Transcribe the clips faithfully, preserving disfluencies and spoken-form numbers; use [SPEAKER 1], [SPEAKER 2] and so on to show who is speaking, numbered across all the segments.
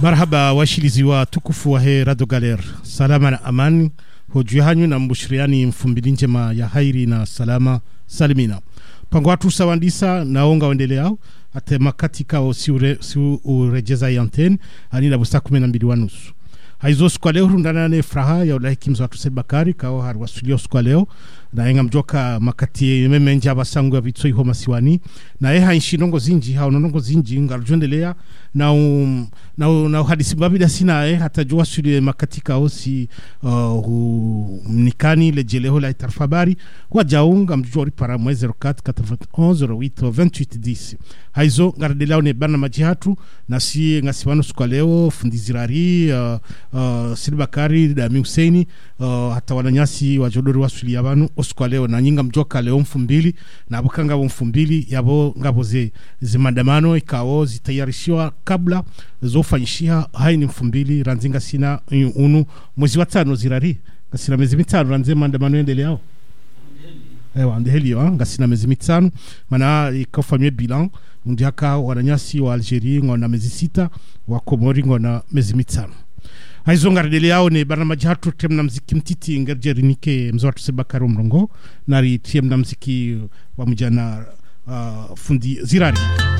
[SPEAKER 1] Marhaba washilizi wa tukufu wa he Radio Galer. Salama na amani. Hojuhanyu na mbushiriani mfumbili njema ya hairi na salama salimina. Pangu watu sawandisa na onga wendeleao. Ate makatika o si, ure, si urejeza yanten. Hani na busa kumena mbili wanusu. Haizo siku leo rundanane fraha ya ulahi kimzo watu sebakari. Kao haruwasulio siku leo. Na enga mjoka makati memenja basangu ya vitso iho masiwani. Na eha inshinongo zinji hao nonongo zinji ngarujondelea. Na um, na na hadisi babida sina eh hata jua suli makatika osi uh, mnikani lejeleho la itarfabari wajaunga mjori para mwezi zero quatre quatre-vingt-onze zero huit vingt-huit dix haizo ngaredelao ne bana majihatu na si ngasiwano siku leo fundizirari uh, uh, Silbakari Dami Huseini uh, hata wananyasi wajodori wasuli yabanu siku leo na nyinga mjoka leo mfumbili na abukanga mfumbili yabo ngaboze zimandamano ikao zitayarishiwa kabla zofanyishia hai ni mfumbili ranzinga sina unu mwezi wa tano zirari ngasina mezi mitano ranze maandamano endeleao ewa ndeheli wa ngasina mezi mitano mana ikafanywe bilan ndiaka wananyasi wa Algeria ngona mezi sita wa Komori ngona mezi mitano haizo ngaredeleao ne barnamaji hatu temna mziki mtiti ngerjerinike mzawatu Sebakari Mrongo nari temna mziki wa mjana uh, fundi zirari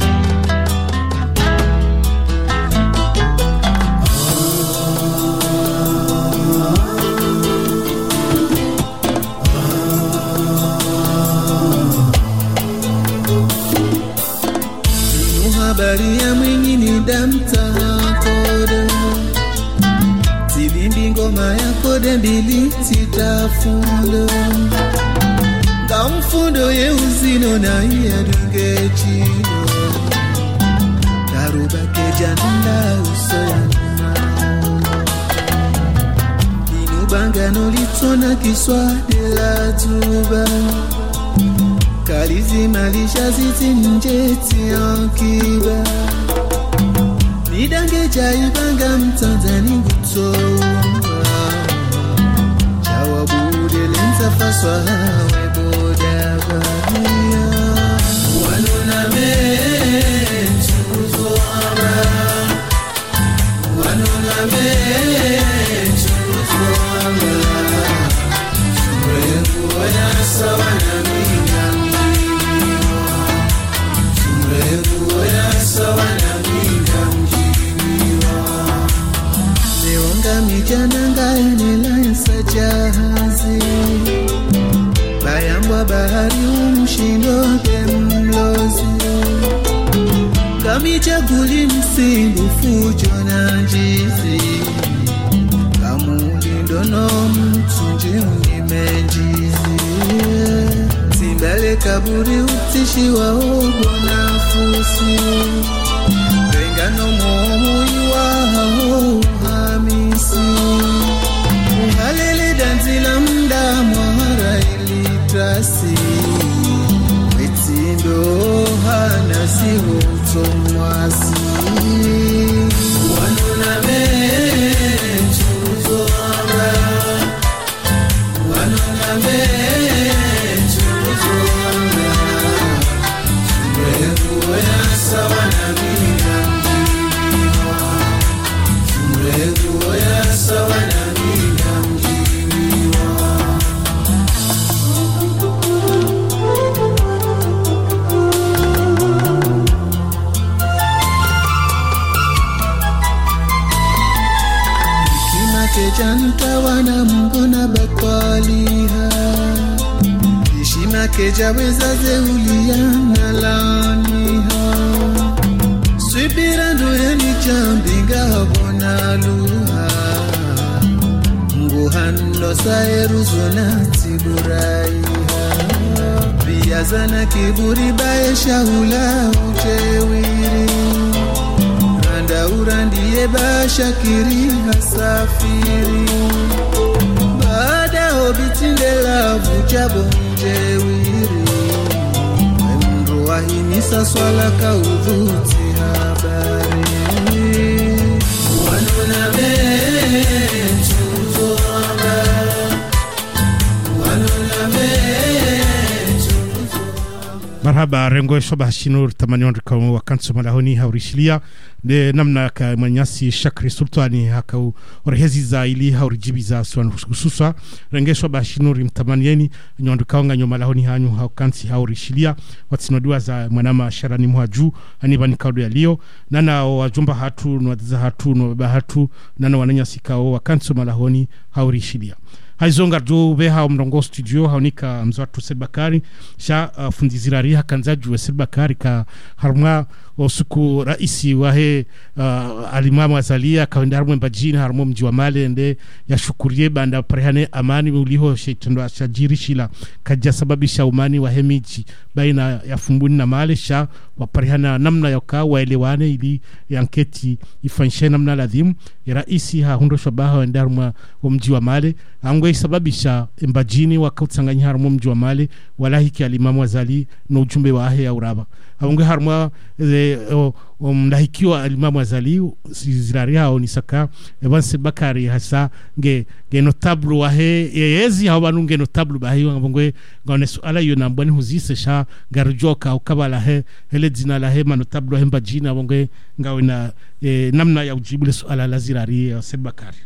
[SPEAKER 2] habari ya mwingine damta kode Tilindi ngoma ya kode mbili titafundo Kamfundo ye uzino na ya dunge chino Karuba kejanda uso ya nuna Inubanga nolitona kiswa de la tuba Kalizi malisha ziti njeti ankiba Nidange jaibanga mtanzani gutoa Jawabude lenza faswa hawe boda bahia Wanuna menchu kuzoama Wanuna menchu kuzoama Mrefu wanasa wanamina Mijananga enela ensajahazi Bayambwa bahari umshindo kemlozi Kamichaguli msimbu fujo na njizi Kamulindo no mtunji unimenjizi Simbele kaburi utishi wa ogo na fusi Rengano momo iwa hamisi Uhalele danzila mda mwara ilitrasi Wetindo hana siho utomwasi Wanuna menchu kuzoama Wanuna menchu kuzoama Mrefu ya sawa na mina mjimiwa Mrefu ya sawa na mina mjimiwa Kima kejanta wana mgona bakwaliha Ishima kejaweza zeulia na laniha Swibirando yeni jambinga habona luha Nguhando saeru zona tiburaiha Biyazana kiburi bae shahula uchewiri Randa urandiye ba shakiri hasafiri Baada hobitindela vujabo mjewiri Mru wahimisa swala kaudhuti habari Wanuna menchu kuzoama Wanuna menchu kuzoama
[SPEAKER 1] Marhaba rengo shoba shinur tamani ondika wakanso malahoni haurishilia de namna ka manyasi Shakri Sultani hakau orhezi za ili haurijibiza swan hususa renge shoba shinur mtamanieni nyondika nga nyomalahoni hanyu haukansi haurishilia watsinodua za mwanama sharani muhaju anibani kaudu ya lio nana wajumba hatu nwadiza hatu nwababa hatu nana wananyasi kao wakanso malahoni haurishilia haizonga do beha mrongo studio haunika mzwatu Selbakari sha uh, fundizirari hakanzaju wa Selbakari ka harma osuku raisi wahe uh, alimamu azalia kawenda harmo mbajini harmo mji wa Male ende ya shukurie banda parehane amani uliho sheitando ashajiri shila kaja sababisha umani wa hemiji baina ya Fumbuni na Male sha waparehana namna yoka waelewane ili yanketi ifanshe namna ladhimu ya raisi ha hundo shabaha wenda harmo mji wa Male angwe sababisha mbajini wakautsanganya harmo mji wa Male walahiki alimamu azali na ujumbe wa ahe ya uraba angwe harmo e, o, o mdahikiwa alimamu azali zirari hao nisaka Evan Selbakari hasa nge, nge notablu wahe yeyezi hao banu nge notablu bahi wangwe ngone suala yuna mbwani huzise sha garujoka ukabala he hele dzina la he manotablu he mbajina wangwe ngawina e, namna ya ujibule suala la zirari ya Selbakari.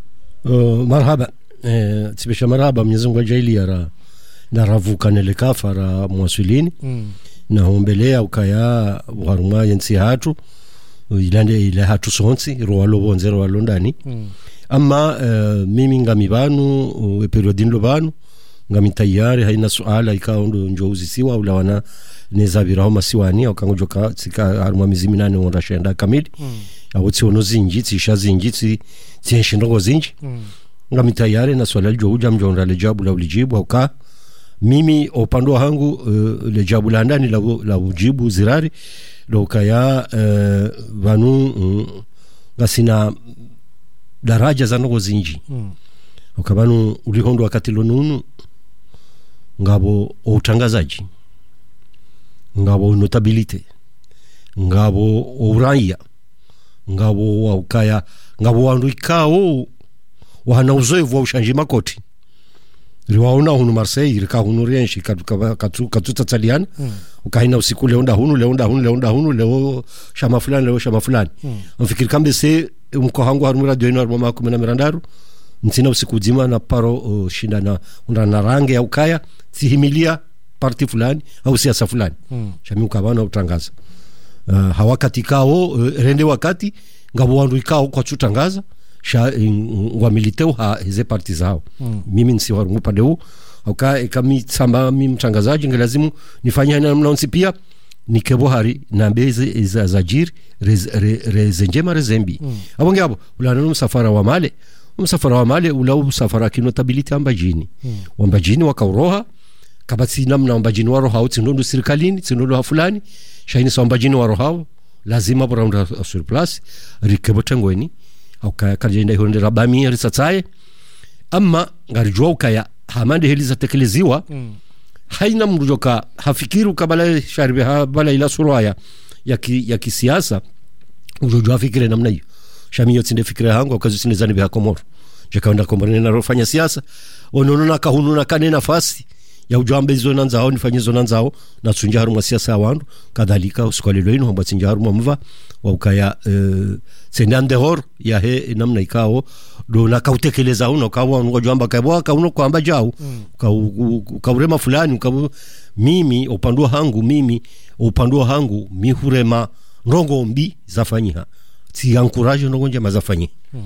[SPEAKER 3] uh, marhaba eh, tibisha marhaba Mwenyezi Mungu ajaili ra na ravuka nele kafara mwasulini mm. na hombelea ukaya waruma yensi hatu ilande ile hatu sonsi roalo bonze roalo ndani mm. ama uh, mimi ngami banu uh, periodin lo banu ngami tayari haina suala ikawa ndo njozi siwa ulawana nezabiraho masiwani ukangojoka tsika haruma mizimi nane onda shenda kamili mm. awotsi ono zinji tsisha zinji tsi tshendogo zinji mm. ngami tayari na swala ljo uja mjonda le jabu la ulijibu uka mimi upande wangu uh, le jabu la ndani la, la ujibu zirari lokaya uh, vanu uh, gasina daraja za nogo zinji mm. ukabanu ulihondo wakati lonunu ngabo utangazaji ngabo notability ngabo uraya ngabo ukaya ngabo wandu ikao wana uzoevu wa ushanji makoti riwaona hunu Marseille rika hunu Rienshi katuka katu katuta Italian mm. ukaina usiku leonda hunu leonda hunu leonda hunu leo shama fulani leo shama fulani mm. mfikiri kambe se mko hangu haru radio ino mama kumena mirandaru ntina usiku zima na paro uh, shinda na undana range ya ukaya sihimilia parti fulani au siasa fulani mm. shami ukabana utangaza uh, hawakati kao uh, rende wakati ngabo wandu ikao kwa tutangaza sha ngwa militeu ha hize parti zao mm. mimi nsi waru upande huu auka kama samba mimi mtangazaji ngelazimu nifanye na mnaonsi pia nikebo hari na mbeze za zajiri rezenjema rez, rezembi mm. abonge abo ulana msafara wa Male msafara wa Male ula msafara kinotability ambajini mm. wambajini wakauroha kabati namna ambajini waroha uti ndondo serikalini tsindondo fulani shaini sambajini waroha lazima bora sur place rikebo tengweni auka kajenda honde rabami risatsaye amma ngarijwa ukaya hamande heliza tekeleziwa mm. haina mrujoka hafikiru kabala sharbi ha bala ila suraya ya ki, ya kisiasa ujojwa fikire namna hiyo shamiyo tsinde fikire hangu akazi sinezani biha Komoro jekaenda Komoro na rofanya siasa ononona kahununa kane nafasi ya ujambe hizo nanzao nifanyizo nanzao na tsunjaru mwa siasa wandu kadhalika usikwalilo ino hamba tsunjaru mwa mva wa ukaya uh, sendande hor ya he namna ikao do na kautekeleza uno kawa ngojamba kawa kauno kwamba jao mm. kaurema fulani kawu mimi upandua hangu mimi upandua hangu mihurema nrongo mbi zafanyiha si encourage nrongo njema zafanyi mm.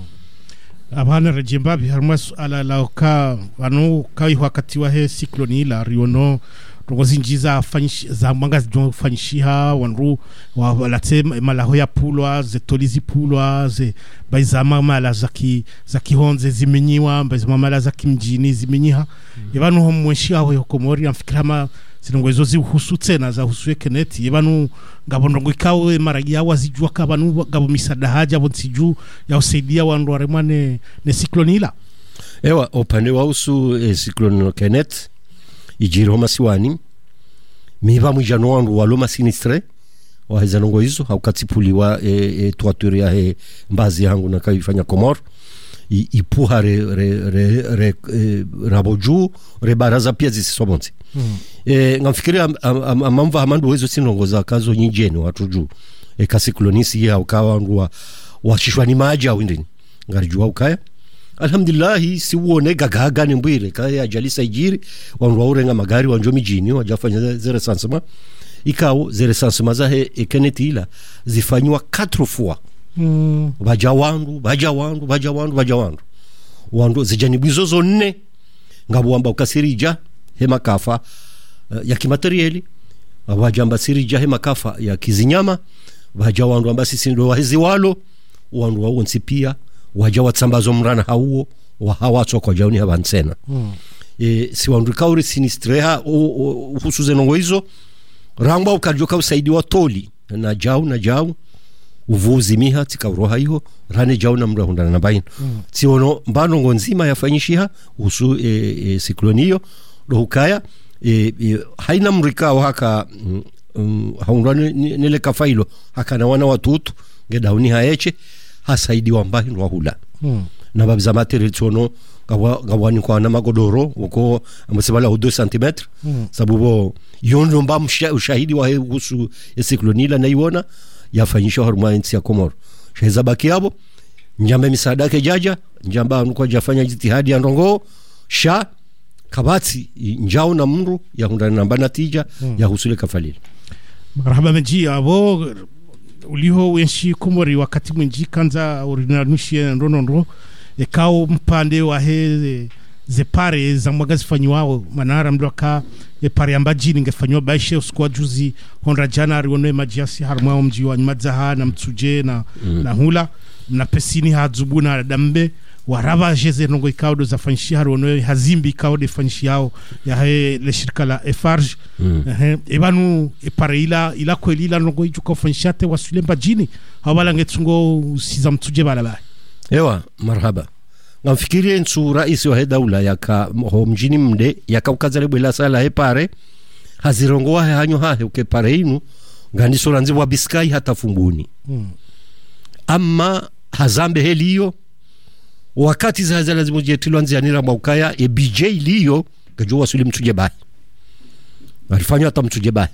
[SPEAKER 1] abana rejembabi harmas ala lauka wanu kai wakati wa he cyclone la riono rozinjiza fanyish za manga zo fanyishiha wanru wa late malaho ya pulwa ze tolizi pulwa ze baizama mala zaki zaki honze zimenyiwa baizama mala zaki mjini zimenyiha mm. yabanu ho mweshi aho yo Komori amfikirama sinongo zo zihusu tena za husuye keneti yabanu ngabondongo ikawe maragi yawa zijua kabanu gabo misada haja bonsiju ya usaidia wandu waremane ne cyclone ila
[SPEAKER 3] ewa opande wa usu e, cyclone kenet ijiro masiwani miba mwijano wandu waloma sinistre wa hezanongo hizo haukatipuliwa e, e, tuaturia he mbazi hangu na kaifanya Komoro ipuha re, re, re, re e, raboju re baraza pia zisisobonzi mm. e, ngamfikiria am, am, amamva hamandu wezo sinongoza kazo nyinjeni watu juu e, kasi kolonisi ya ukawa wa washishwa ni maji au ndini ngarijua ukaya alhamdulillah si uone gagaga ni mbwire kaya ajalisa ijiri wandu waurenga magari wanjo mijini wajafanya zere sansema ikao zere sansema zahe ekenetila zifanywa quatre fois mm. baja wandu baja wandu baja wandu baja wandu wandu zijanibizo zo nne ngabo wamba ukasirija hema kafa uh, ya kimateriali wajamba sirija hema kafa ya kizinyama baja wandu amba sisi ndo wahizi walo wandu wawonsi pia waja watsambazo mrana hauo wa hawatso kwa jauni habansena mm. e, si wandu kauri sinistreha husuze nongo hizo rangwa ukajoka usaidi wa toli na jau na jau uvuzi miha tika uroha hiyo rane jau na mra hundana na bain mm. si ono mbano ngonzima yafanyishiha usu e, e, sikloniyo rohukaya e, e, haina mrika waka um, haundane nile kafailo haka na wana watutu ngedauni haeche hasaidi wambahi nwa hula hmm. na babiza materi tsono gawa gawani kwa na magodoro uko amesebala o deux centimetres hmm. sababu yondo mba ushahidi wa husu esiklonila na iona yafanyisha haruma nchi ya Komoro sheza baki hapo njambe misaada yake jaja njamba anuko jafanya jitihadi ya ndongo sha kabati njao na mru ya hundana namba natija hmm. ya husule kafalili
[SPEAKER 1] marhaba meji abo uliho wenshi Komori wakati mwinji kanza orinanushie ndonondo ekao mpande wa he ze pare za mwagazi fanywa manara mdoka e pare ambajini ngefanywa baishe uskwa juzi honra janari wonwe majiasi harmao mji wa madzaha na mtsuje na mm. na hula na pesini hadzubuna dambe waraba jeze nongo ikaudo za fanyishi haronwe hazimbi ikaudo fanyishi yao ya he le shirika la Efarge mm. eh ebanu e pare ila ila kweli ila nongo ijuka fanyishate wasule mbajini hawala ngetungo siza mtuje balaba
[SPEAKER 3] ewa marhaba ngamfikirie nsu rais wa daula yaka ho mjini mde yakaukaza bwela sala hepare hazirongo wa hanyo hahe uke pare inu ngani soranzi wa biskai hata fumbuni mm. amma hazambe heliyo wakati za hazala zimujetilo nzianira mwaukaya e B J liyo gajo wasuli mtuje bahi alifanywa hata mtuje bahi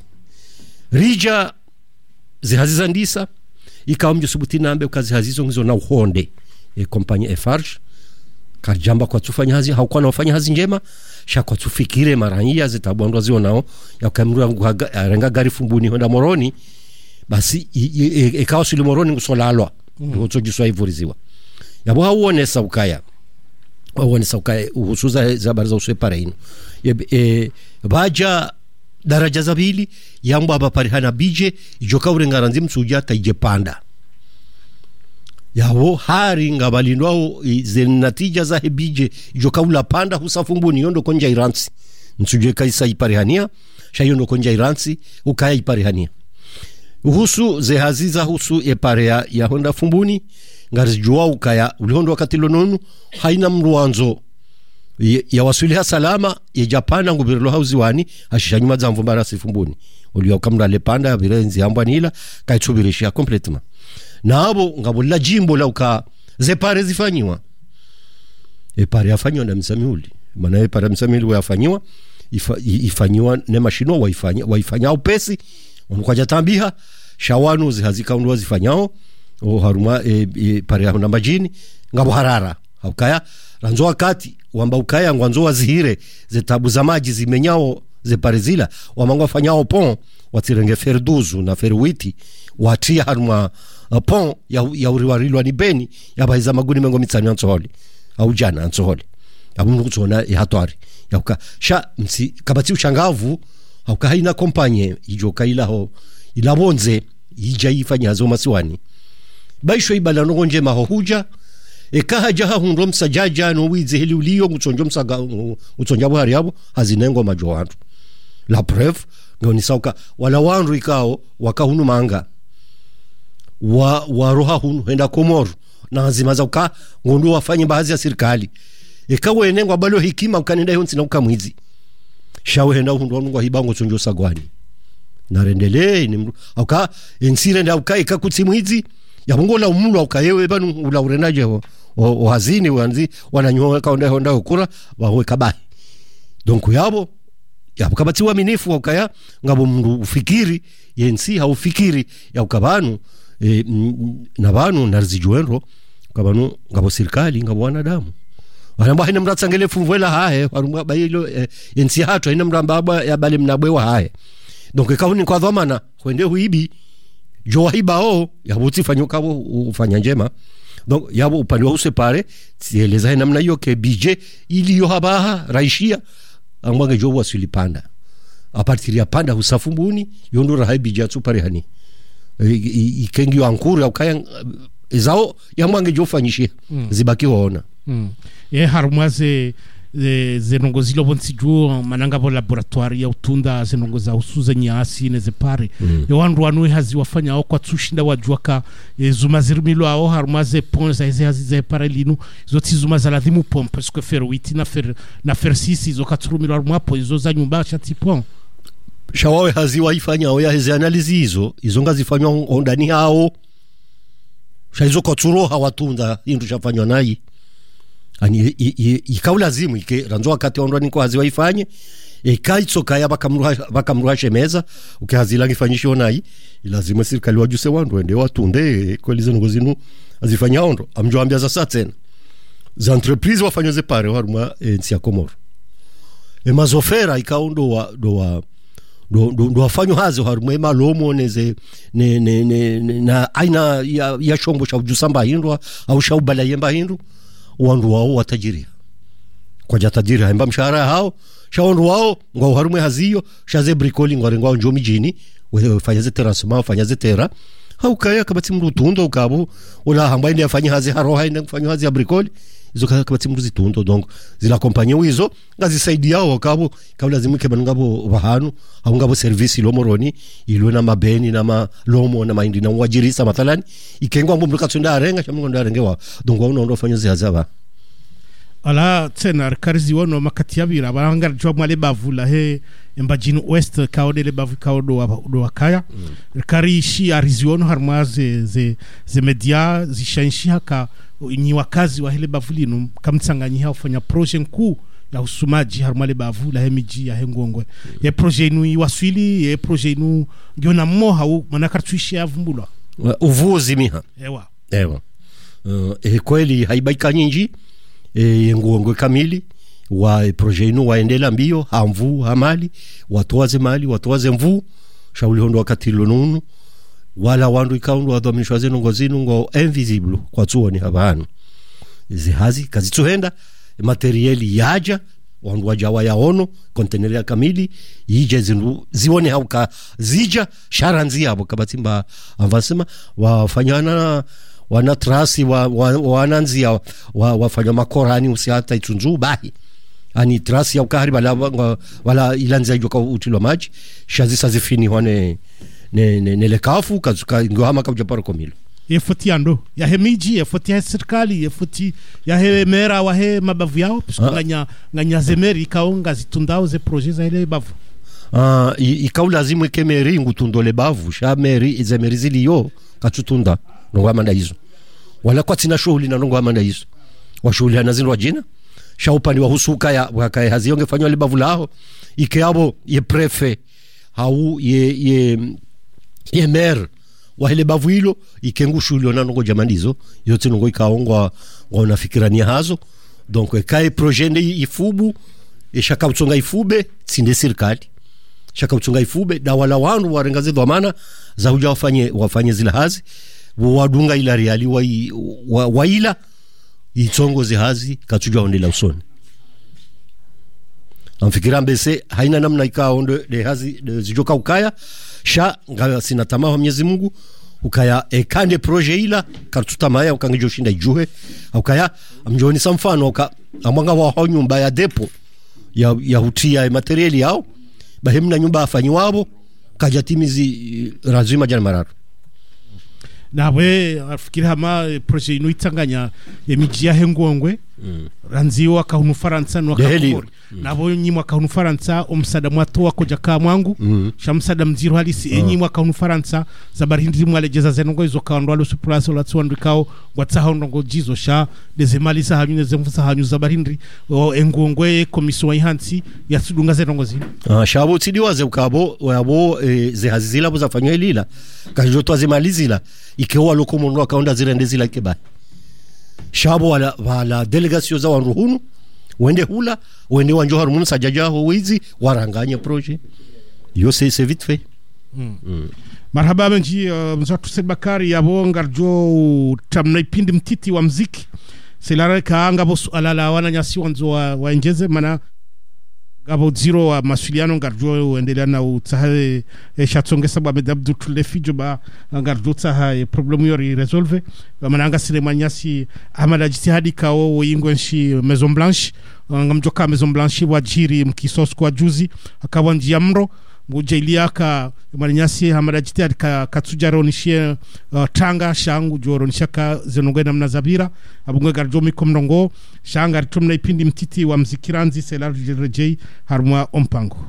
[SPEAKER 3] rija zihaziza ndisa ikawa mjo subuti nambe ukazi hazizo ngizo na uhonde e kompanya Efarge kajamba kwa tufanya hazi haukuwa na wafanya hazi njema sha kwa tufikire maranyia zitabondwa zio nao ya kamru renga gari fumbuni honda moroni basi ikawa suli moroni ngusolalwa mm. uto jiswa ivuriziwa yabo hauone saukaya hauone saukaya uhusuza za baraza usepare ino e, baja daraja za bili yambo abapari hana bije ijoka urengaranzi msuja taije panda yawo hari ngabalindwao zenatija za hebije ijoka ula panda husafumbuni yondo konja iransi msuje kaisa iparihania shayondo konja iransi ukaya iparihania uhusu zehaziza husu eparea ya honda fumbuni ngarijua ukaya ulihondo wakati lononu haina mruanzo ya wasuliha salama ya Japana ngubirilo hauziwani hashishanyuma za mvumbara sifumbuni ulio kamra lepanda ya virenzi ambwanila kaitubirishia completement na abo ngabula jimbo la uka zepare zifanyiwa epare yafanywa na msamiuli maana epare msamiuli yafanywa ifa, ifanywa ne mashino waifanya waifanya upesi unkwaja tambiha shawanu zihazika ndo zifanyao o haruma e, e pare ya namba jini ngabo harara haukaya ranzo wakati wamba ukaya ngwanzo wazihire zetabu za maji zimenyao zeparezila wamangwa fanyao pon watirenge ferduzu na ferwiti watia haruma uh, pon ya, ya uriwarilwa ni beni ya baiza maguni mengo mitsani ansoholi au jana ansoholi abu nukutona ya hatuari ya uka sha msi kabati ushangavu hauka haina kompanye ijoka ilaho ilabonze ija ifanya hazo masiwani baisho ibala nongonje mahohuja ekaha jaha hundo msajaja no wize heli uliyo ngutsonjo msaga utsonja bwari yabo hazinengo majo wantu la preuve ngoni sauka wala wanru ikao wakahunu manga wa waroha hunu henda Komoro na hazimaza uka ngondu wafanye baadhi ya serikali ekawe enengwa balo hikima ukanenda yonsi na ukamwizi shawe henda hundu ngwa hibango tsonjo sagwani narendele ni auka ensire nda uka ikakutsimwizi yabongola umulu ukayewe banu ula urenaje ho wazini wanzi wananywa kaonda honda ukura wawe kabahi donc yabo yabo kabati uaminifu ukaya ngabo mndu ufikiri yensi haufikiri ya ukabanu e, na banu narzijuenro kabanu ngabo serikali ngabo wanadamu wanamba haina mratsangele fumvela hae warumba bayilo e, yensi hatu haina mramba ya bali mnabwewa hae donc kauni kwa dhamana kwende huibi jo hibao yabo tifanyuka ufanya njema donc yabo upande wa usepare sieleza namna hiyo ke bije ili yo habaha raishia amwange jo wasilipanda a partir ya panda usafumbuni yondo rahi bije tsupare hani ikengi ankuru ukaya ezao yamwange jo fanyishia mm. zibaki waona
[SPEAKER 1] mm. ye harumwaze zenongozilo bonsijuo mananga bo laboratoire ya utunda zenongoza usuza nyasi neze pare mm. yo wandu wanu hazi wafanya au kwa tsushinda wajuaka e, zuma zirmilo ao harmaze ponza eze hazi ze pare linu zoti zuma za ladhimu pom parce que fer huit na fer na fer six zo katurumilo armapo zo za nyumba chati pom
[SPEAKER 3] shawawe hazi waifanya au ya hizi analizi hizo hizo ngazifanywa ondani hao shaizo koturo hawatunda indu chafanywa nayi ani ikaulazimu ike ranzo wakati ondo niko hazi waifanye ikaitso kaya bakamruha bakamruha shemeza ukihazila ngifanyisho nayi lazima serikali wajuse wandu ende watunde kwelizo ngozinu azifanya ondo amjoambia za satena za entreprise wafanyoze pare haruma ensia Komoro e mazofera ikaundo wa do wa do do, do wafanyo hazo haruma ema lomo neze ne ne, ne, ne na aina ya, ya shombo cha ujusamba hindwa au shaubala yemba hindu wandu wao watajiria kwa jatajiri haimba mshahara hao shawandu wao ngao harume haziyo shaze bricoli ngore ngao njomi jini wefanyaze terasma fanyaze tera haukaya kabati mrutundo ukabo wala hamba ile afanya hazi haroha ina kufanya hazi ya bricoli izo kabati mruzitundo donc zila kompanya hizo ngazisaidia wao kabo kabla zimike banngabo bahanu au ngabo service lomoroni ilwe na mabeni na malomo na maindi na wajirisa mathalan ikengwa mbo mrukatunda arenga shamungo ndarengewa donc wao ndo fanya zihazaba
[SPEAKER 1] ala tena karzi wono makati yabira baranga jwa mwale bavula he embajini west kaode le bavu kaodo wa do wakaya mm. kari shi ariziono harmaze ze ze media zishanshi haka ni wakazi wa hele bavulino kamtsanganyi ha ufanya project ku ya usumaji harmale bavula he miji ya hengongwe mm. ye project nu waswili ye project nu ngiona moha u manakartuishi avumbulwa
[SPEAKER 3] uvuzi miha
[SPEAKER 1] ewa
[SPEAKER 3] ewa uh, e kweli haibaika nyingi e ngongwe kamili wa project nu waendela mbio hamvu hamali watoaze mali watoaze mvu shauli hondo wakati lonunu wala wandu ikaundu wadhamishwa zenu ngozinu ngo invisible kwa tuoni habanu zihazi kazituhenda materiali yaja wandu wajawa yaono konteneri ya kamili yije zinu zione hauka zija sharanzi yabo kabatimba avasema wafanyana wana trasi wa, wa, wananzia wa, wafanya makorani usiata itunzu bahi ani trasi ya ukahari wala, wala ilanza yuka utilo maji shazisa zifini wane ne ne ne lekafu kazuka ngohama kabjaparo komilo
[SPEAKER 1] yefoti ando ya hemiji yefoti ya serikali yefoti ya he mera wa he mabavu yao nganya nganya zemeri kaonga zitundao ze projet za ile bavu
[SPEAKER 3] ah ikau lazima ikemeri ngutundole bavu sha meri zemeri ziliyo katutunda ngoma ndaizo wala kwa tina shughuli na ngoma ndaizo wa shughuli anazinwa jina sha upani wa husuka ya wakaya hazionge fanywa ile bavu lao ikeabo ye prefe hau ye ye ye mer wa hele bavu hilo ikengu shulio na ngo jamandizo yote ngo ikaongwa ngona fikirania hazo donc kai projet ifubu e shaka utsonga ifube tsinde serikali shaka utsonga ifube da wala wandu warengaze dhamana za uja wafanye wafanye zile hazi wadunga ila reali wa, wa, wa ila itongo zihazi katuja ondela usoni amfikira mbese haina namna ikaonde de hazi de zijoka ukaya sha ngawa sina tamaa wa Mwenyezi Mungu ukaya ekande projet ila kartutamaya ukangejo shinda juhe ukaya amjoni samfano uka amwanga wa ho nyumba ya depo ya ya hutia materiali yao bahemna nyumba afanywa kajatimizi razima jana mararo
[SPEAKER 1] nawe afikira hama projet inu itanganya emiji ya hengongwe
[SPEAKER 3] mm.
[SPEAKER 1] ranziwa kahunu Faransa no akakori mm. nabo nyimwa kahunu Faransa omsada mwato wako jaka mwangu mm. shamsada mziro halisi oh. enyimwa kahunu Faransa zabarindi mwalejeza zenongo izo kaondwalo suprase la tswandikao watsaha ndongo jizo sha dezemalisa hanyune zemfusa hanyu zabarindi o engongwe komiso ihansi yasudunga zenongo zini
[SPEAKER 3] ah shabo tsidiwaze ukabo wabo e, zehazila buzafanywa elila kajo twazimalizila ikewa lokomondo akaonda zirende zila keba shabo wala wala delegation za wanruhunu wende hula wende wanjo harumunu sajajaho wizi waranganya projet yo c'est c'est vite fait
[SPEAKER 1] mm. Mm. Marhaba benji uh, mzatu Sebakari yabo ngarjo tamna ipindi mtiti wa mziki selara kaanga bosu alala wana nyasi wanzo wa, wa njeze mana gabo zero wa masuliano ngarjo uendelea na utahe e, shatsonge sabu amedabdu tulefijo ba ngarjo utaha e, problemu yori resolve mananga silema nyasi amala jitihadi kao ingwenshi Maison Blanche ngamjoka Maison Blanche wajiri mkisos kwa juzi akawa njia mro mujailia ka maninyasi hamada jitihadi ka katsujaro nishie uh, tanga shangu joro nishaka zenongwe na mnazabira abungwe garjo mikomrongo shanga ritumna ipindi mtiti wa mzikiranzi selar rejei harumwa ompango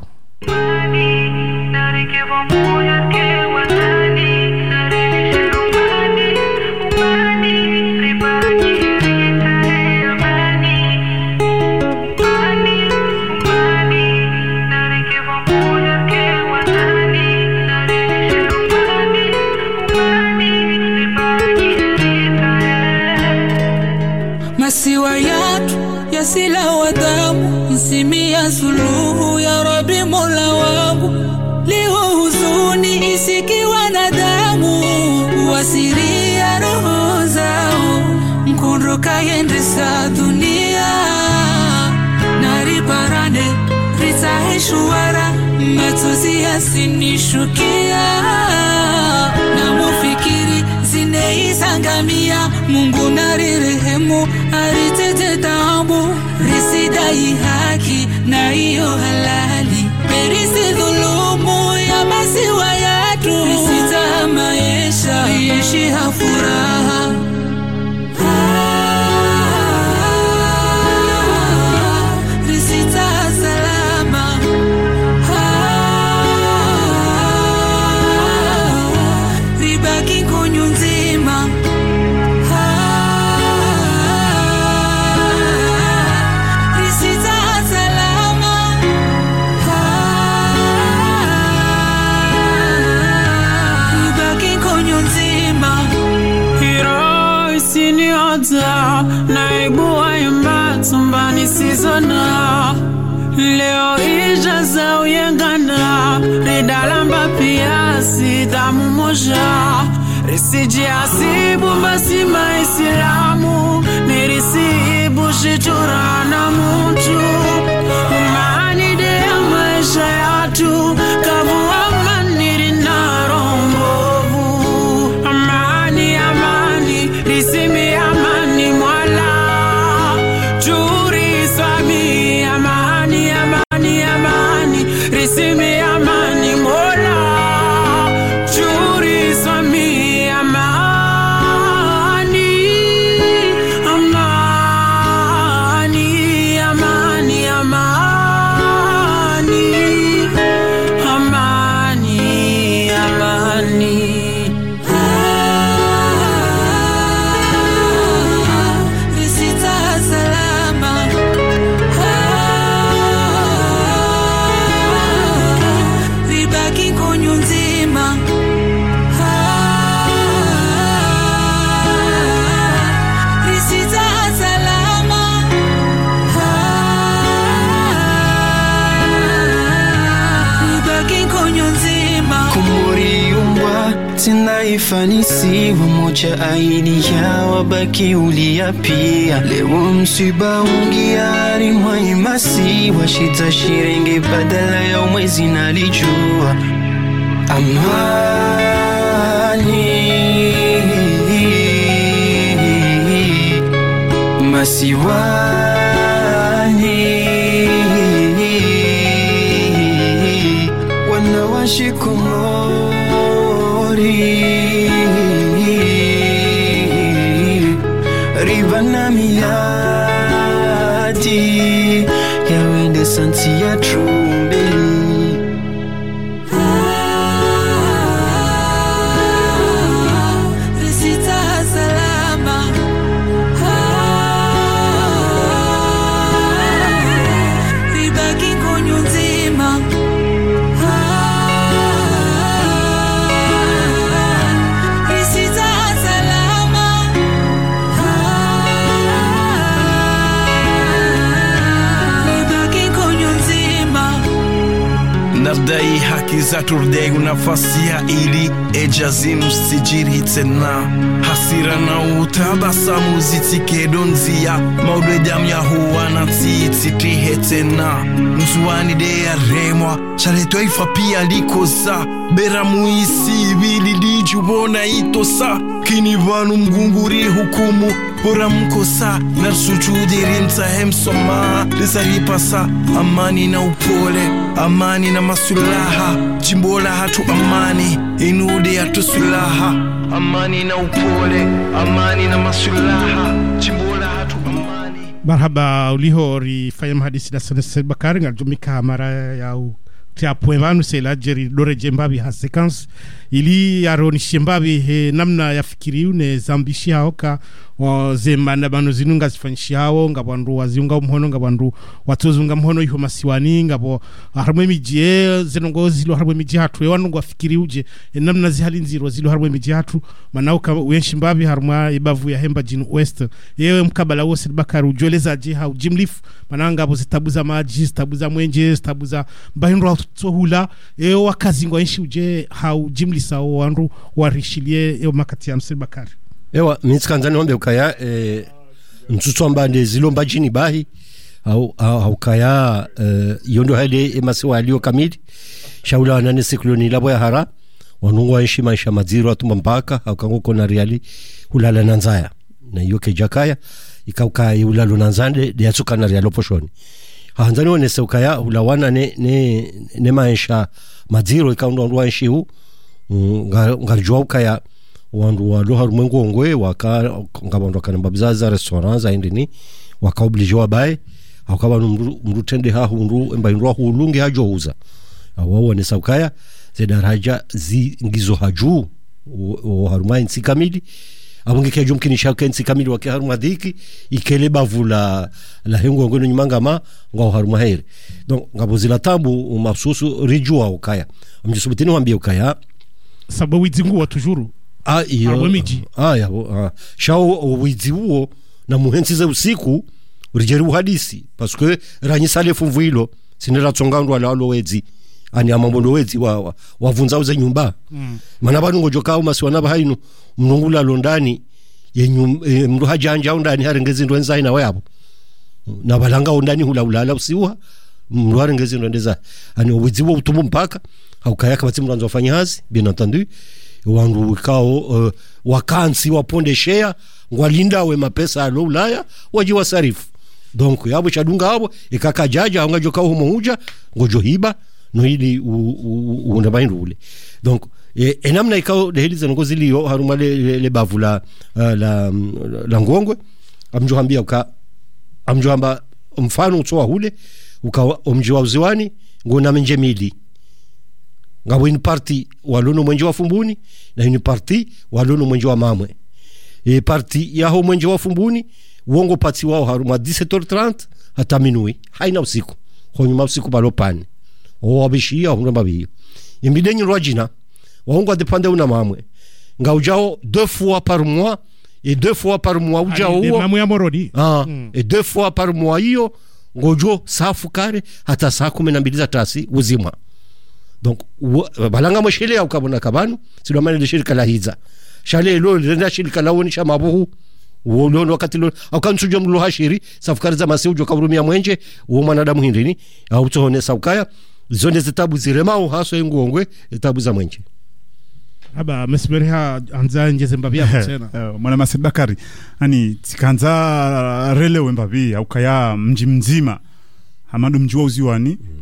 [SPEAKER 2] Masiwa yatu ya sila wadamu Nsimi ya suluhu ya Rabbi Mola wangu Leo huzuni isikiwa na damu Wasiria roho zao Mkunruka yendesa dunia Nariparane Ritahe shuwara Matuzi ya sinishukia Na mufikiri zine isangamia Mungu narirehemu aritete tabu Risidai haki na iyo halali Perisi dhulumu ya masiwa yatu Risita maisha yeshi hafuraha Risita salama Ribaki kunyunzima Naibuwa yamba tumbani sizona Leo ijaza uyengana Ridalamba pia sidamu moja Risiji asibu basima isilamu Nirisibu shichura na mtu Umani dea maisha yatu Kavu amani na rombovu Amani amani risimi amani mwala Juri swami amani amani amani risimi amani mwala Juri swami amani amani amani amani amani amani Sinaifanisi wamoja aini ya wabaki ulia pia Lewo msiba ungiari mwaimasi Washita shirenge badala ya umwezi nalijua Amani Masiwani Wanawashikumori Ribanamia Sati Yawende santi ya trumbi
[SPEAKER 4] Visita salama Vibaki konyo nzima Visita salama Vibaki konyo nzima
[SPEAKER 5] Nadai haki za turdei unafasia ili ejazinu sijiri tena hasira na utabasamu zitike donzia maudwe damu ya huwa na titi tena mzuani de ya remwa chaletwa ifa pia likosa bera muisi vili lijubona itosa kini vanu mgunguri hukumu bora mkosa na sujudiri mtahem soma lizaripasa amani na upole amani na masulaha jimbola hatu amani inude hatu sulaha amani na upole amani na masulaha jimbola hatu amani.
[SPEAKER 1] Marhaba ulihori fayam hadisi da Said Bakari ngarjumika mara ya tia poevanu sela jeri lore jembabi ha sequence ili yaroni shembabi he namna ya fikiriu ne zambishi haoka o zemana bano zinunga zifanshi hao ngabandu waziunga umhono ngabandu watozunga mhono iho masiwani ngabo harmwe mijie zenongo zilo harmwe mijie hatu ewanu ngwa fikiriu je e namna zihali nziro zilo harmwe mijie hatu manauka uyenshimbabi harmwa ibavu ya hemba jinu west yewe mkabala wo Said Bakari ujoleza je hau jimlifu mananga bo zitabuza maji zitabuza mwenje zitabuza mbahindu tsohula e wakazi ngo enshi uje hau jimlisa wandu warishilie e makati ya Said Bakari
[SPEAKER 3] ewa mitskanzani ombe ukaya e mtsutsomba ndezilomba jini bahi au au kaya e, yondo hade emasiwa alio kamili shaula wanane sikloni labo ya hara wanungu enshi maisha madziro atuma mpaka au kango kona reali hulala nanzaya na yoke jakaya ikauka ulalo nanzande de yatsuka na realo poshoni hanzani one seukaya ulawana ne ne ne maisha madziro ikaundo wanshi hu ngarjwa ukaya wandu wa loha rumengongwe waka ngabandu kana babizaza restaurants aindini waka obligwa bae akaba mrutende ha hundu embaindwa hulungi hajohuza awo ne saukaya zedaraja zi ngizo haju o haruma insi kamili abunge ke jumkini shaka insi kamili wake haruma diki ikele bavula la hengo ngono nyumangama ngwa haruma here donc ngabozila tambu umasusu rijua ukaya amjisubutini wambie ukaya
[SPEAKER 1] sababu wizingu wa tujuru
[SPEAKER 3] ah iyo ah ya ah shao wizi huo na muhensize usiku urijeri hadisi parce que ranyisale fumvuilo sinera tsongandwa la lowezi ani amambondo wezi wa wavunza uze nyumba mm. Mana banu ngojoka umasiwana bahainu mnungula londani yenyu e, mndu hajanja undani harengezi ndo enza ina wayabo na balanga undani hula ulala usiwa mndu harengezi ndo ndeza ani wizi huo utumu mpaka haukayaka bati mranzo wafanya hazi bien entendu wandu wikao uh, wakansi waponde share ngwalinda we mapesa alo ulaya waji wasarifu donc yabo chadunga habo ikaka jaja ngajoka humo huja ngojo hiba no hili uunda baindu ule donc e, enamna ikao de hili zango zilio haruma le, le, le bavula uh, la la ngongwe amjohambia uka amjohamba mfano utsoa hule uka omjiwa uziwani ngona menjemili ngabo in parti walono mwenje wa fumbuni na in parti walono mwenje wa mamwe e parti yaho mwenje wa fumbuni uongo pati wao haruma dix-sept heures trente hata minui haina usiku honyuma usiku balopani o abishia hunda babi imbidenyi rojina waongo depende una mamwe ngaujao deux fois par mois et deux fois par mois ujao
[SPEAKER 1] huo mamwe ya morodi
[SPEAKER 3] ah mm. Et deux fois par mois hiyo ngojo safu kare hata saa kumi na mbili za tasi uzima donc balanga moshele au kabona kabanu silo mane de shirika la hiza shale lo lenda shirika la wonisha mabuhu uo wakati lo au kansujo mlo hashiri safukari za masiujo kaburumia mwenje uo mwanadamu hindini au tohone saukaya zone zitabu ziremao haso ngongwe zitabu za mwenje
[SPEAKER 1] aba mesberiha anza nje zembabia tena
[SPEAKER 6] mwana Said Bakari ani tikanza rele wembabi au kaya mji mzima hamadu mjua uziwani mm.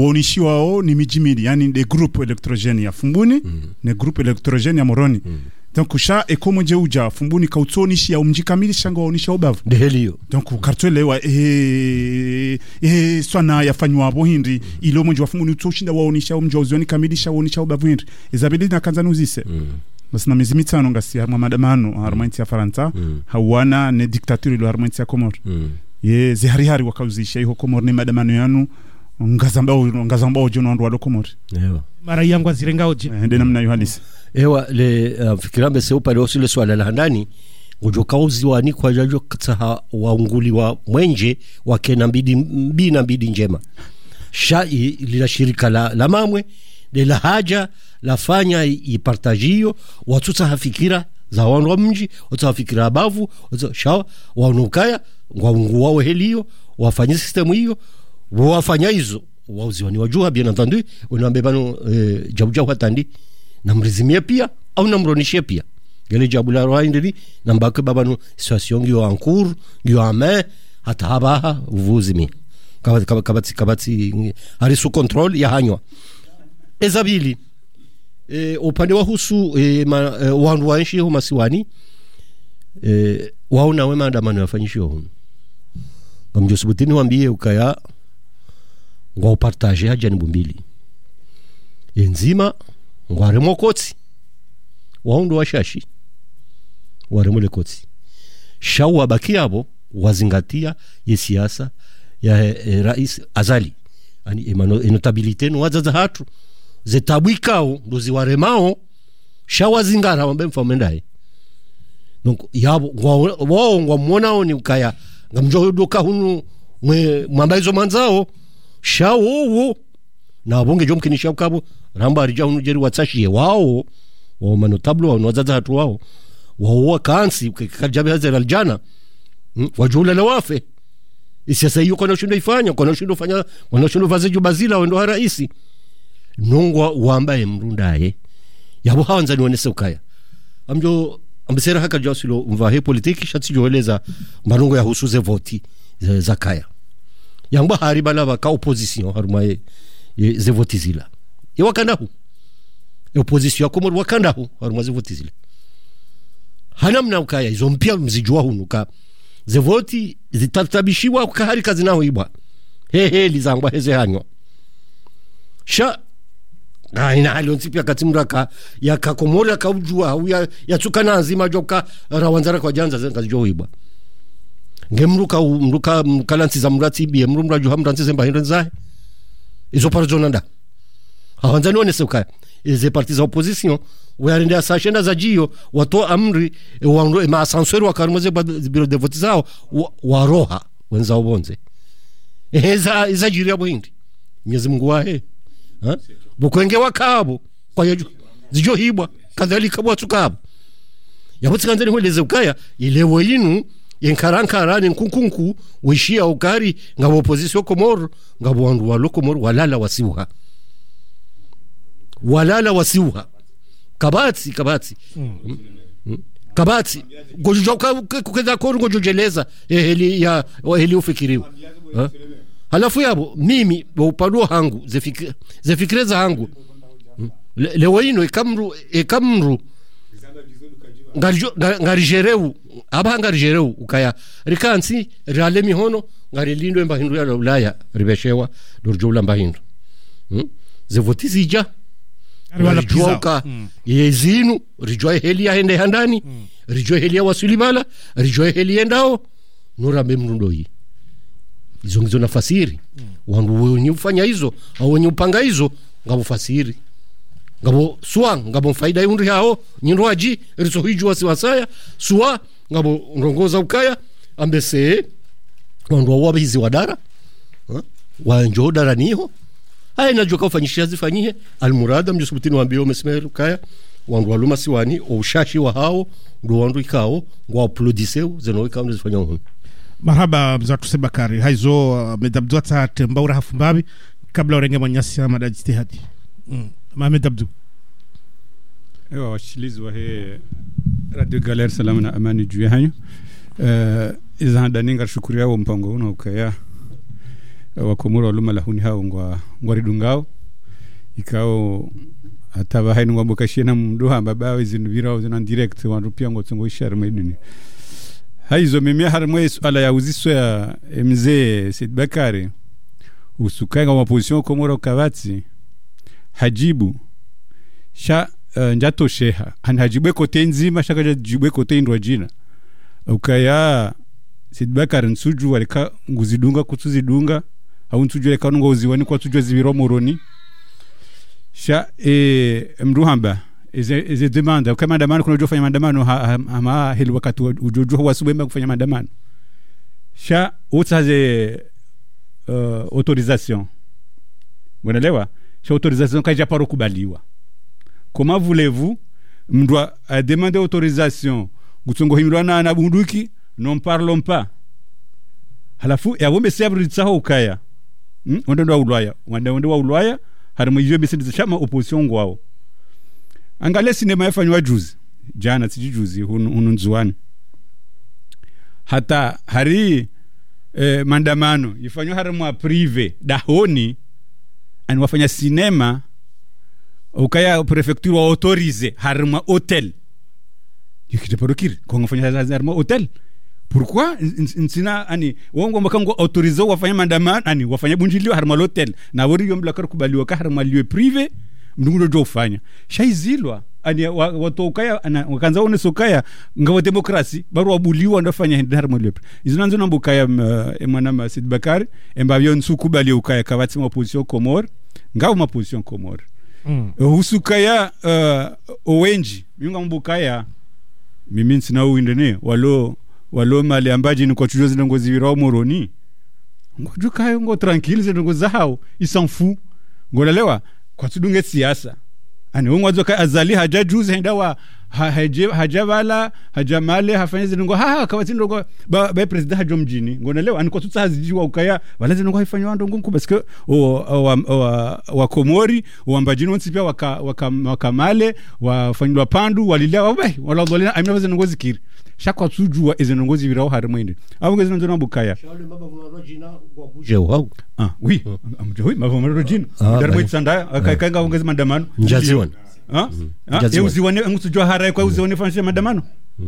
[SPEAKER 6] Ngawonishiwao ni mijimili yani de groupe electrogene ya Fumbuni mm. Ne groupe electrogene ya Moroni mm. donc sha ekomo je uja fumbuni kautsonishi ya umjikamilisha ngo onisha obavu
[SPEAKER 3] ndehelio
[SPEAKER 6] donc kartwelewa eh eh swana yafanywa abo hindi ilo monje wafumbuni utoshinda waonisha umjozoni kamilisha waonisha obavu hindi izabili na kanzanu zise mm. basi na miezi mitano ngasi harma madamano harma ya Faransa mm. hawana ne dictature ilo harma ya Komoro mm. ye zihari hari wakauzisha hiyo Komoro ne madamano yanu ngazambao ngazambao jono ndo walo Komoro
[SPEAKER 3] ewa
[SPEAKER 1] mara yangu azirenga oje
[SPEAKER 6] ende namna hiyo halisi
[SPEAKER 3] ewa le uh, fikirambe se upale osile swala la handani ngojokauzi wani kwa jajo kataha waunguli wa mwenje wakena mbidi mbina mbidi njema shai lila shirika la, la mamwe de la haja la fanya ipartajio watuta hafikira za wanu wa mji watuta hafikira abavu watuta shawa wanukaya waungu wawe helio wafanya sistemu hiyo wafanya hizo wauzi wani wajua bien entendu unambebano e, jabu jabu hatandi na mrizimia pia au na mronishia pia gele jabu la roha indiri na mbake babano situation ngio ankur ngio ame hata habaha uvuzimi kabati kabati kabati harisu control ya hanywa ezabili e, upande wa husu e, ma, e, wandu wanshi hu masiwani e, wauna wema andamano yafanyishio hunu ngamjosubutini wambie ukaya ngwa upartage haja ni bumbili enzima ngware mokoti waundu washashi ware mole koti shawa bakiabo wazingatia ye siasa ya e, rais azali ani emano notabilite no wazaza hatu zetabwikao ndozi waremao shawa zingara wambe mfamendaye donc yabo wao ngwa muonao ni ukaya ngamjodoka hunu mwe mwambaizo manzao shawo na bonge jomkinisha ukabo ramba arija hunu jeri watsashie wao wao manotablo wao wazaza hatu wao wao kansi kajabe hazera aljana hmm? wajula la wafe isiasa hiyo kwa nashindo ifanya kwa nashindo fanya kwa nashindo vazeju bazila wendo ha raisi nongwa uambaye mrundaye yabo hawanza niwonese ukaya amjo ambesera haka josilo mvahe politiki shati joeleza marongo ya husuze voti za kaya yangba hariba laba ka opposition harumaye ze voti zila ye wakandahu e opposition akomor wakandahu haruma ze voti zila hanamna ukaya izo mpia mzijua hunuka ze voti zitatabishiwa kahari kazi nao ibwa he he lizangwa heze hanyo sha na ina hali onsipia katimuraka ya kakomora kaujua au ya yatukana nzima joka rawanzara kwa janza zenga jo ibwa ngemruka mruka mkalansi za murati bi mrumra jo hamranzi zemba hinza izo parzona nda hawanzani one seuka ize parti za opposition waende asashenda za jio wato amri wando ma ascenseur wakarumaze biro de vote zao waroha wenza ubonze eza iza jiria boindi Mwenyezi Mungu wahe ha bukwenge wakabo kwa yeju zijo hibwa kadhalika bwatu kabo yabutsikanje nkweleze ukaya ilewo yinu yenkarankara ni nkunkunku wishia ukari ngabo opposition Komoro ngabo wandu wa Komoro walala wasiuha walala wasiuha kabati kabati mm. Mm. kabati gojoka kukeza koru gojojeleza eheli ya eheli ufikiriwa ha? Halafu yabo mimi upado hangu zefikire zefikireza hangu hmm. Le, lewo ino ikamru ikamru ngarijo ngarijereu aba ngarijereu ukaya rikansi rale mihono ngarilindo mba hindu ya Ulaya ribeshewa dorjola mba hindu hmm? zevotizija rijoka mm. yezinu rijoe heli ya hende handani mm. rijoe heli ya wasulibala rijoe heli endao nura memrundo hii izo ngizo nafasiri mm. wangu wenye ufanya hizo au wenye upanga hizo ngabo fasiri ngabo suwa ngabo faida yundi hao nyindwaji riso hiju wasiwasaya suwa ngabo nrongoza ukaya ambese wandu wabizi wadara ha? wanjo dara niho haya najoka ufanyishia zifanyie almurada mjusubutini wambio mesmeru kaya wandu waluma siwani o ushashi wa hao ndo wandu ikao ngwa aplodiseu zeno ikao zifanya hunu
[SPEAKER 1] marhaba mzatu sebakari haizo uh, medabdu ata tembaura hafumbabi kabla urenge manyasi ya madajitihadi mm. Mohamed Abdou
[SPEAKER 6] ewa washilizi wa he Radio Galère salamu na amani juu hanyo uh, iza handaninga shukuri yao mpango una ukaya uh, wakomura waluma lahuni hao ngwa ngwa ridungao ikao
[SPEAKER 7] ataba hainu ngomboka shena mndu hamba bawe zinu virao zina direct wandu pia ngotsongo ishara mweduni haizo mimi harmwe swala ya uziso ya mzee Said Bakari usukanga wa position Komoro Kavatsi hajibu sha uh, njato sheha han hajibwe kote nzima shaka jibwe kote indwa jina ukaya Said Bakari nsuju walika nguzidunga kutuzidunga au nsuju walika ngoziwani kwa tujwa zibiro moroni sha e mruhamba eze eze demanda kama maandamano kuna jofanya maandamano ama hili wakati ujojo wasubemba kufanya maandamano sha utaze uh, autorisation unaelewa sha autorisation kaja paro kubaliwa comment voulez-vous mndu a demandé autorisation gutsongo himrana na bunduki non parlons pas halafu ya wombe sabri tsaho ukaya hm ndo ndo ulwaya wanda ndo wa ulwaya harimo hiyo bisi shama opposition ngwao angale sinema yafanywa juzi jana sijuzi hunu nzuani hata hari eh, maandamano yafanywa harimo prive dahoni ani wafanya sinema ukaya prefecture autorize harimo hotel yikite porokiri kwa ngafanya harimo hotel pourquoi nsina ani wongo makango autorize wafanya maandamano ani wafanya bunjilio harimo hotel na wori yombla kubaliwa ka harimo lieu privé mndundo jo ufanya shaizilwa ani watokaya ana wakanza one sokaya ngawa demokrasi baru wabuliwa ndafanya harimo lieu izinanzo nambukaya mwana ma Said Bakari embavyo nsukubali ukaya Kavatsi ma position Komoro ngawa ma position Komoro mm. usukaya uh, owenji yunga mbukaya mimi nsina uindene walo walo mali ambaji ni kwa chujo zinongo zivirao moroni ngoju kayo ngo tranquille zinongo zao s'en fout ngolelewa kwa tudunge siasa ani wongwazo ka azali haja juzi henda wa haje hajabala hajamale hafanye zinongo ha Kavatsi ndongo ba, ba president hajo mjini ngolelewa ani kwa tutazijiwa ukaya wala zinongo haifanywa ndongo nku parce que o wa, wa, wa Komori wambajini wonsi pia waka wakamale wafanywa pandu walilia wabai wala dolina amina zinongo zikiri shakwa tujua ezenongozi virao harumende abo ngeze nzo nambukaya
[SPEAKER 3] shale maba vumarojina gwabuje wao
[SPEAKER 7] ah oui amjowi maba vumarojina darmo itsanda akakanga ongeze maandamano
[SPEAKER 3] njaziwana
[SPEAKER 7] ah ah euziwane ngusujwa harai kwa uziwane fanisha maandamano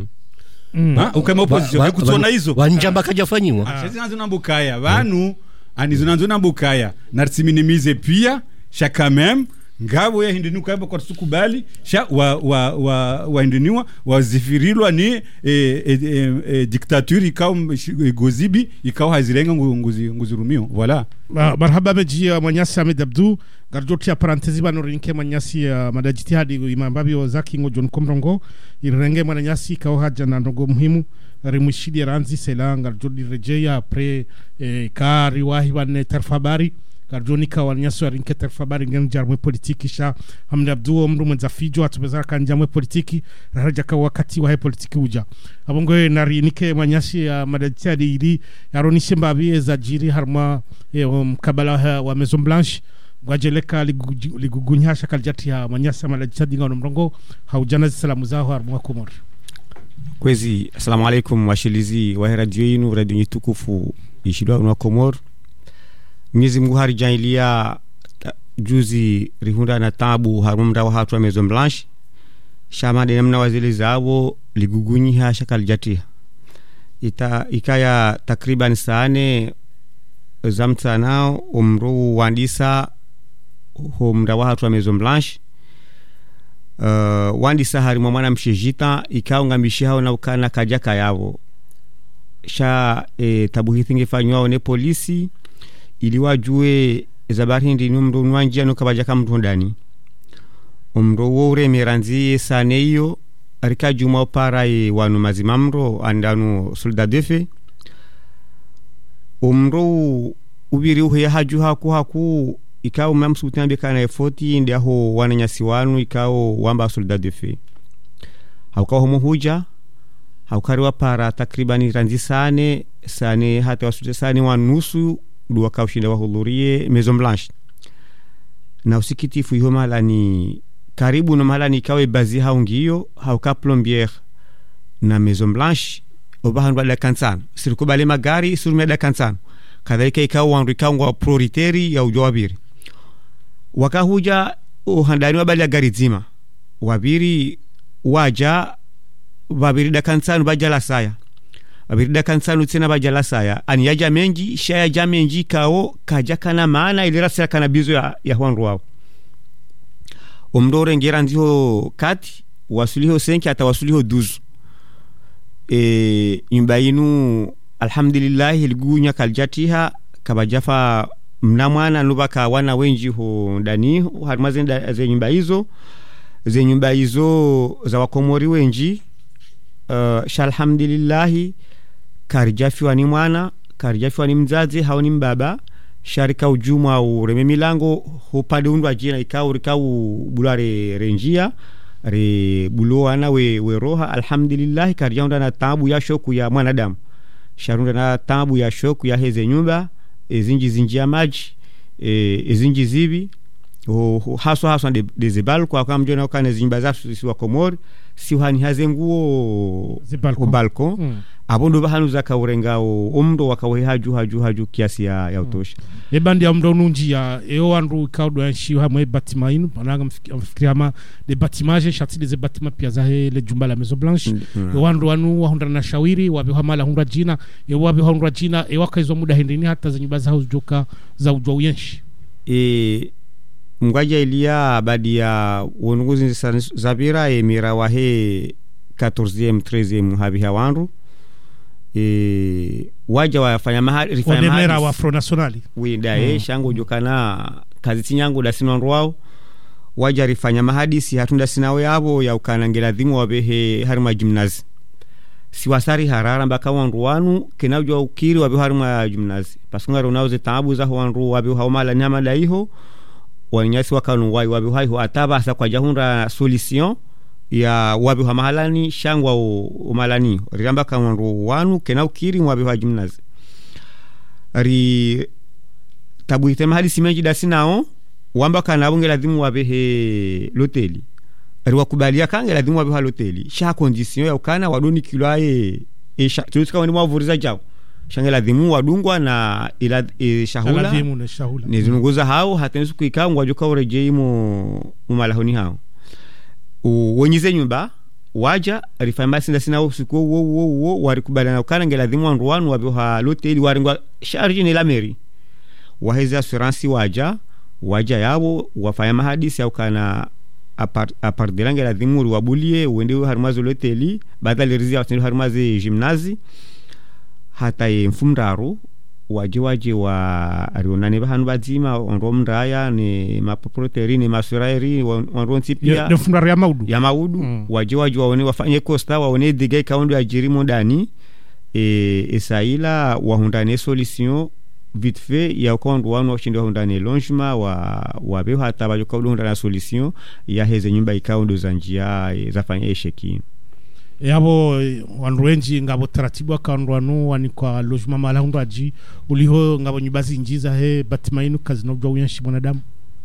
[SPEAKER 7] ah ukama opposition kutsona hizo
[SPEAKER 3] wanjamba kajafanyiwa
[SPEAKER 7] sasa nzo nambukaya banu anizo nzo nambukaya nartsiminimize pia shaka même ngabo ya hindinu kamba kwa tukubali sha wa wa wa waindiniwa wazifirilwa ni e, e, e, e, dictature ikao gozibi ikao hazirenga nguzi nguzurumio voilà
[SPEAKER 1] marhaba meji Manyasi Ahmed Abdu garjoti ya parantesi bano rinke Manyasi ya madajiti hadi imambabi wa zaki ngo John Komrongo irenge Manyasi ikao haja na ndogo muhimu rimushidi ranzi selanga garjoti rejea apre e, kari wahi wane tarfabari Garjonika wanyaso ya rinke terfabari ngeni jarmwe politiki sha Ahmed Abdu omru mwenzafijo atubezara kanjamwe politiki rahaja ka wakati wa he politiki uja abongo nari nike Manyasi ya madajiti hadi ili yaronishe mbabi za jiri harma e, mkabala wa Maison Blanche gwajeleka ligugunyasha kaljati ya Manyasi ya madajiti hadi ngano mrongo haujana salamu zao harma Komoro
[SPEAKER 8] kwezi assalamu alaikum washilizi wa radio yinu radio nyitukufu ishidwa wa Komoro Mwenyezi Mungu harijailia juzi rihunda na tabu harumda wa hatu wa Maison Blanche shama de namna wazili zao ligugunyi ha shakal jati ita ikaya takriban saane zamta nao umru wandisa humda wa hatu wa Maison Blanche uh, wandisa harimo mwana mshijita ikao ngambishi hao na ukana kajaka yavo sha e, tabu hithingi fanywa ne polisi ili wajue zabari hindi numru nwanjia nukabajaka mtu ndani umro wore miranzi sane iyo arika juma opara e wanu mazimamro andanu soldat de fe umro ubiri uhe haju haku haku ikao mamsuti nambika efoti ndi aho wananyasi wanu ikao wamba soldat de fe hauka homo huja haukari wapara takribani ranzi sane sane hata wasute sane wanusu duwa kaushinda wahudhurie Maison Blanche na usikitifu hiyo mala ni karibu na mala ni kawe bazi haungiyo hauka plombier na Maison Blanche obahandu ala kansano sirikubale magari surumeda kansano kadhalika ikawa wanrika wa prioriteri ya ujawabiri wakahuja uhandani wa bali ya gari zima wabiri waja wabiri da kansanu bajala saya wabiri da kansanu tena bajala saya ani yaja mengi shaya ja mengi kao kaja kana maana ile rasa kana bizo ya, ya hwanru wao omdore ngera ndio kati wasuliho senki hata wasuliho duzu e nyumba inu alhamdulillah ilgunya kaljatiha kabajafa mnamwana nubaka wana wenji ho ndani harmaze za nyumba hizo ze nyumba hizo za wakomori wenji uh, shalhamdulillah karijafiwa ni mwana karijafiwa ni mzazi hao ni mbaba sharika ujuma au reme milango hupande undwa jina ikao rikao bulare renjia re buloana we, we roha alhamdulillah karijaunda na tabu ya shoku ya mwanadamu sharunda na tabu ya shoku ya heze nyumba ezinji zinji ya maji e, ezinji zibi o haswa haswa de, de zebal kwa kwa mjona wakane zinyumba za si wa komori si wani haze nguo o balkon mm. Abondo bahanu za kaurenga o omdo wakawe haju haju haju kiasi ya, ya utosha
[SPEAKER 1] mm. Ebandi ya omdo nunji ya eo andru kaudu ya nshi hamwe batima inu panaga mfikiri hama de batimaje shati de ze batima pia zahe le jumba la Maison Blanche mm. Eo andru wanu wahundra na shawiri wabi hamala hundra jina eo wabi hundra jina eo waka izo muda hendini hata za nyumba za ujoka za ujwa uyenshi
[SPEAKER 8] e mwaja ilia badi ya uonguzi zabira e mira wahe quatorzième treizième habi hawanru e waja wafanya mahali
[SPEAKER 1] rifanya mahali odemera wa Front Nationali
[SPEAKER 8] winda mm. e shango jokana kazi tinyangu da sino rwao waja rifanya mahadisi hatunda sinawe yabo ya ukanangela dhimu wabehe harima gymnasi siwasari harara mbaka wanru wanu kenajwa ukiri wabehe harima gymnasi pasunga ronauze tabu za wanru wabehe haumala nyama da iho wanyasi wakanu wai wabehe haiho ataba asa kwa jahunda solution ya wabi wa mahalani shangwa umalani riramba kawanru wanu kena ukiri wabi wa gymnasi ri tabu ite mahali simeji da sinao wamba kana bunge ladhimu wabi he loteli ri wakubalia kange ladhimu wabi wa loteli sha condition ya ukana waduni kiloaye e sha tulisika wani mwavuriza jao shange ladhimu wadungwa na ila e shahula
[SPEAKER 1] ladhimu na shahula
[SPEAKER 8] nizunguza hao hatensu kuikangwa joka urejei mu umalahoni hao uwenyize nyumba waja rifamba sinda sina usiku wo wo wo warikubaliana ukana ngeladhimu wandu wanu wabiha loteli waringwa charge ni la mairie waheza assurance waja waja yabo wafanya mahadisi au kana apart apart de ngeladhimu wabulie uende harmazo loteli badali rizia watendo harmaze gymnasi hata mfumdaru waje waje wa arionane bahanu bazima onro mndaya ni maproprietary ni masurairi onro ntipia
[SPEAKER 1] de fundar ya maudu
[SPEAKER 8] ya maudu mm. waje waje waone wafanye costa waone digai kaundo ya jirimo ndani e esaila wahundane solution vite fait ya kondo wanu washindo hundane longement wa wabe hata bajo kaundo hundana solution ya heze nyumba ikaundo za njia zafanya esheki
[SPEAKER 1] yabo wanruenji ngabo taratibu akanrwanu wani kwa lojuma mala hundu aji uliho ngabo nyubazi njiza he batimainu kazi nobwa uyanshi mwanadamu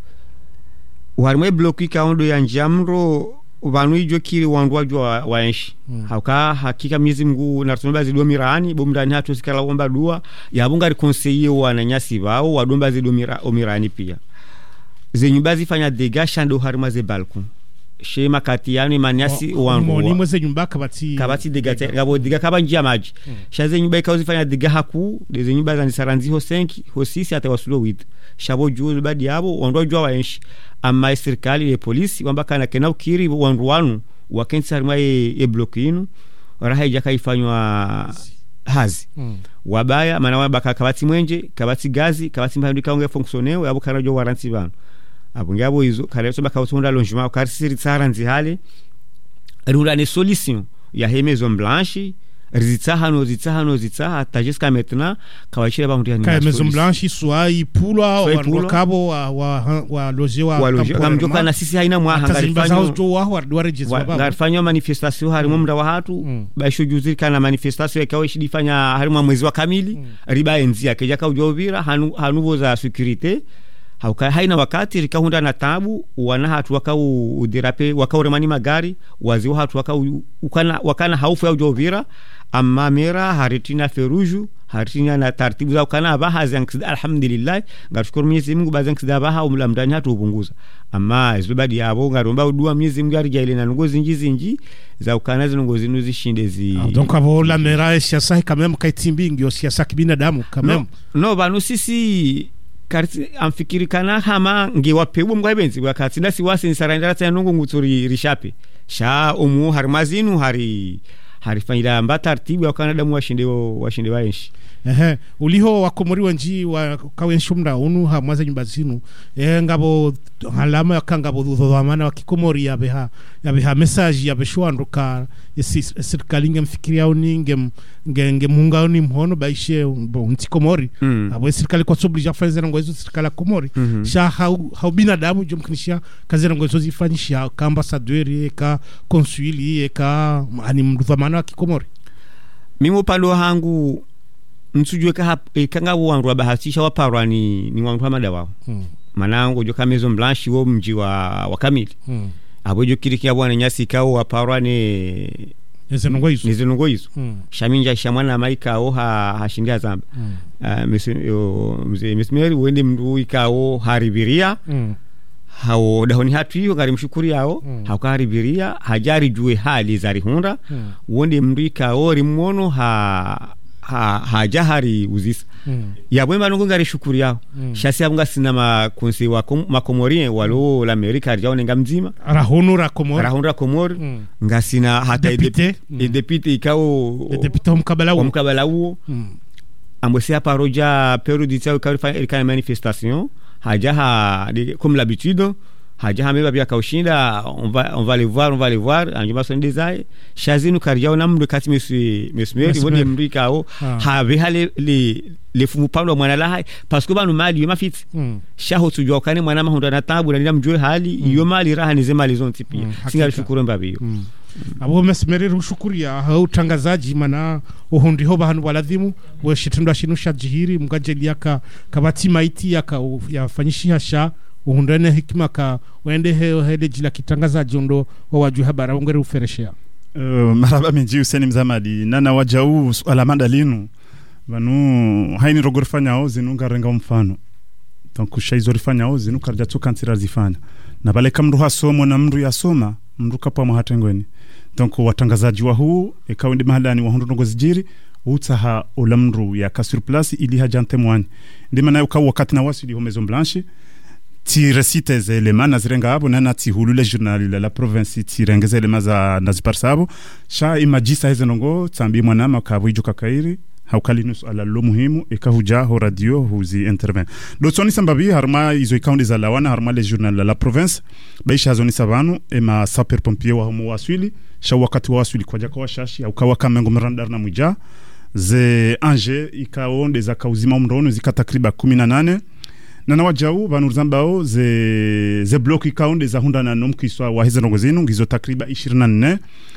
[SPEAKER 8] warmwe bloki kaundo ya njamro vanu ijo kiri wandu wajwa waenshi hmm. Hauka hakika miezi mgu narutumba zido mirani bomdani hatu sikala womba dua yabunga rikonseye wananyasi bao wadomba zido mira, mirani pia zenyubazi fanya dega shando harima ze balkon shema kati yanu maniasi
[SPEAKER 1] o, wangu ni mweze nyumba kabati
[SPEAKER 8] kabati dega te ngabo dega kabanja maji hmm. Shaze nyumba ikaozi fanya dega haku deze nyumba za nisaranzi ho cinq ho six hata wasulo huit shabo juu badi yabo wandu wajwa waenshi ama serikali ya polisi wamba kana kena ukiri wandu wanu wakensi harima e, e bloki inu raha ijaka ifanywa hazi hmm. Wabaya mana wabaka kabati mwenje kabati gazi kabati mbayo ndikaonge fonctionner yabo kana jo waranti banu abo ngabo hizo kare so bakawutunda longement karisiri tsara nzihale rula ne solution ya Maison Blanche rizitsahano zitsahano zitsaha ta jusqu'à maintenant kawashira ba mutiya
[SPEAKER 1] ni Maison Blanche swai pulwa wa kabo wa wa wa loje wa
[SPEAKER 8] kamjoka na sisi haina mwa
[SPEAKER 1] hangalifanya jo wa wa register
[SPEAKER 8] baba garfanya manifestation harimo mda wa hatu mm. Baisho juziri kana manifestation ikawa shidifanya harimo mwezi wa kamili mm. Riba enzi yake jaka ujovira hanu hanuvo za security hauka haina wakati rikahunda na tabu wana hatu wakau udirape wakau remani magari wazi hatu wakau ukana wakana haufu ya ujovira amma mera haritina feruju hartinya na taratibu za kana baha zanksida alhamdulillah ngashukuru Mwenyezi Mungu bazanksida baha umla mdani hatu upunguza ama zibadi yabo ngaromba udua Mwenyezi Mungu arijaile na ngozi nji nji za ukana zino ngozi nuzishinde zi
[SPEAKER 1] ah, donc avo la mera siasa quand même kaitimbi ngio siasa kibinadamu quand même
[SPEAKER 8] no, no banu sisi karti amfikiri kana hama ngewapebu mwabenzi wakati ndasi wasi nsarandara tsa nungu ngutsuri rishape sha umu harmazinu hari harifanyira mba taratibu ya Canada mu washinde washinde baenshi
[SPEAKER 1] ehe uliho wakomori wanji wa kawenshumra unu ha mwaza nyumba zinu eh ngabo halama yakangabo dhodhamana wakikomori yabeha yabeha message yabeshwanduka serikali ngemfikiria uninge ngenge munga ni mhono baishe bo ntikomori mm. abo serikali kwa soblija fazera ngozo serikali komori mm -hmm. sha hau hau binadamu jomknisha kazera ngozo zifanyisha ka ambassadeur ka consuli ka ani mdhamana wakikomori
[SPEAKER 8] mimi palo hangu nsujwe ka kanga wangu wabahatisha waparwa ni ni wangu hamada wao hmm. manango jo Maison Blanche wo mji wa wakamili hmm. abojo kirikia bwana nyasi kao waparwa ne
[SPEAKER 1] nezenongo hizo
[SPEAKER 8] nezenongo hizo hmm. shaminja shamwana maika o ha hashindia zamba hmm. uh, monsieur mzee Mesmeri wende mndu ikao haribiria hmm. hao dahoni hatu hiyo ngari mshukuri yao hmm. hakaribiria hajari jue hali za rihunda hmm. wende mndu ikao rimono ha ha hajahari uzisa mm. yabwe manungu ngari shukuri yao mm. shasi abunga sinama kunsi wa makomorien walo mm. la Amerika arjaone ngamzima
[SPEAKER 1] rahonura komori
[SPEAKER 8] rahonura komori mm. ngasina hata
[SPEAKER 1] depute
[SPEAKER 8] e depute ikao
[SPEAKER 1] e depute mkabala huo
[SPEAKER 8] mkabala huo mm. ambosia paroja periodicao ka manifestation hajaha comme l'habitude haja hameba pia kaushinda on va on va les voir on va les voir anjuma son desai shazinu karjao na mdu kati monsieur monsieur wonde mdu kao have hale le le fumu palo mwana la parce que banu mali yoma fit mm. shaho tujwa kane mwana mahunda na tabu na mjue hali mm. yoma mali raha ni zema lizon tipi mm. singa shukuru mbabiyo mm.
[SPEAKER 1] abo mesmeri rushukuria hau tangazaji mana uhundi hoba hanu waladhimu we shitundwa shinusha jihiri mgajeli yaka kabati maiti yaka yafanyishia sha uhundane hikima ka wende hele jila kitangaza jondo wa waju habara ungere ufereshea
[SPEAKER 6] uh, maraba menji useni mzamadi nana wajau alamanda linu vanu haini rogorifanya ozi nunga renga mfano donc shaizorifanya ozi nuka rjatu kantira zifanya na bale kamru hasomo na mru yasoma mru kapwa mahatengweni donc watangazaji wa huu ekawende mahalani wa hundu nongo zijiri utaha olamru ya ka sur place ili hajante mwani ndima na ukawa wakati na wasu ili ho Maison Blanche ti recite ze elema nazirenga abo nana ti hulule journal la province ti rengeze elema za naziparsabo sha imajisa hizo nongo tambi mwana makabu ijuka kairi haukali nusu ala lo muhimu ekahuja ho radio huzi intervene dotsoni sambabi harma izo ikaundi za lawana harma le journal la province baisha hazoni sabanu ema saper pompier wa homo waswili sha wakati wa waswili kwa jaka wa shashi au kawa kamengo mrandar na muja ze anje ikaonde za kauzima umrono zika takriba kumi na nane nana wajau vanuzambao ze ze block ikaunde za hunda na nomkiswa wa hizo ngozinu ngizo takriba ishirini na nne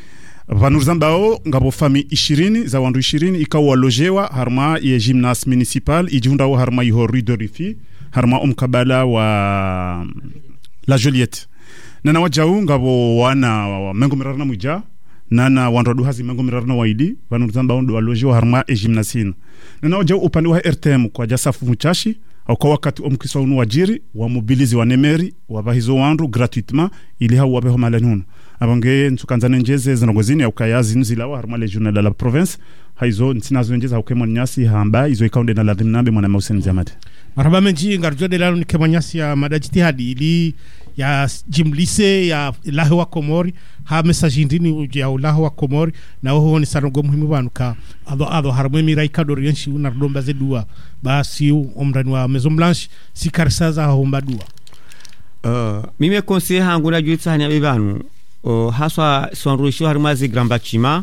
[SPEAKER 6] vanuzambao ngabo fami ishirini za wandu ishirini ikawa lojewa harma ye gymnase municipal ijunda wa harma iho rue de Rifi harma umkabala wa la Joliette nana wajau ngabo wana mengo mirarna muja nana wandu hazi mengo mirarna waidi vanuzambao ndo lojewa harma e gymnasine nana wajau upande wa R T M kwa jasafu muchashi au kwa wakati omkiswa unu wajiri wa mobilizi wa nemeri wa bahizo wandu gratuitement ili hau wabeho malanunu abange ntukanzane njeze zinogozini au kayazi nzila wa harma le journal la province haizo ntinazo njeze au kemonyasi hamba izo ikaunde na ladhimnabe mwana Hussein Jamade
[SPEAKER 1] marhaba menji ngarjo de lalo nikemonyasi ya madajitihadi ili ya jimlise ya laho wa Komori ha message ndini ya laho wa Komori na ho ni sarongo muhimu banuka ado ado harmo mirai kadori yenshi unardomba zedua basi omrani wa Maison Blanche sikarsaza homba dua
[SPEAKER 8] uh, mimi conseil hangu na juitsa hanya bibanu uh, haswa sonrusho harmazi grand bâtiment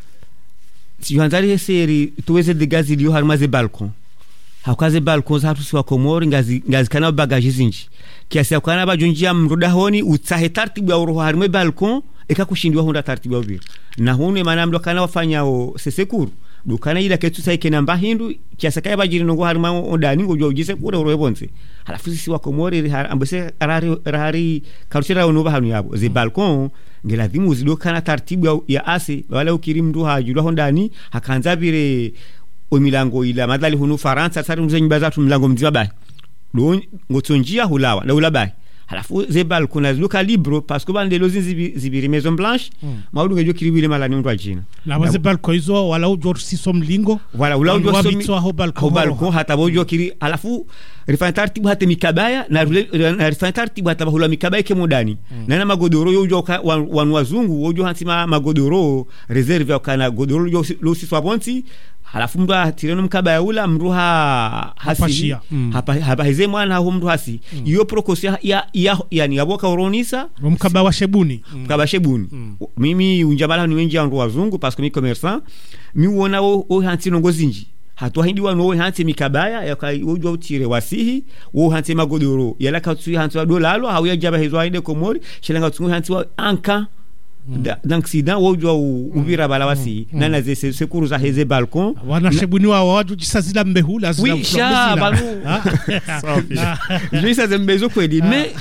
[SPEAKER 8] si yanzari seri tuweze de gazi liyo harmazi balcon hakaze balcon za tusiwa Komori ngazi ngazi kana bagage zinji kiasi ya kana bajonjia mruda honi utsahe tartibu ya uroho harme balcon eka kushindwa honda tartibu ya ubiri na hune mana mdo kana wafanya o sesekuru dukana ila ketu saike namba hindu kiasi kaya bajiri nongo harma ondani ngo jojise kure uroho bonse halafu sisi wa Komori ambese rari rari karuchira onoba hanu yabo ze balcon ngeladimu zido kana tartibu ya, ya asi wala ukiri mdu hajulwa hondani hakanza bire o milango ila madhali hunu Faransa sasa mzenyi bazatu mlango mzima bai lo ngotonjia hulawa na ulabai halafu ze balkona ziluka libro parce que bande lozi zibi, zibiri Maison Blanche mm. maudu ngejo kiriwile malani ndo ajina
[SPEAKER 1] na waze balko hizo wala ujo sisom lingo
[SPEAKER 8] wala ula ujo
[SPEAKER 1] sisom ho balko
[SPEAKER 8] ho balko hata bojo kiri halafu rifantar tibu hata mikabaya na na rifantar tibu hata hula mikabaya ke modani mm. na na magodoro yo ujo wan wazungu ujo hatima magodoro reserve kana godoro yo lo si swabonti halafu mdu atireno mkabaya ula mruha hasi mm. hapa hapa hize mwana hu mdu hasi mm. iyo prokosia ya ya yani yaboka uronisa
[SPEAKER 1] mkabaya wa shebuni
[SPEAKER 8] mkabaya shebuni mm. mimi unjamala ni wengi andu wazungu parce que mi commerçant mi uona o, o hanti nongozinji hatu hindi wa no hanti mikabaya yakajwa utire wasihi wo hanti magodoro yala katsu hanti wa dolalo hawya jaba hizo aide komori shilanga tsungu hanti wa anka Mm. d'accident wojwa uvira balawasi mm. nana ze secours za heze balcon
[SPEAKER 1] wana shebuni wa waju jisazila mbehula
[SPEAKER 8] zila oui sha balu je ça zembezo kwedi mais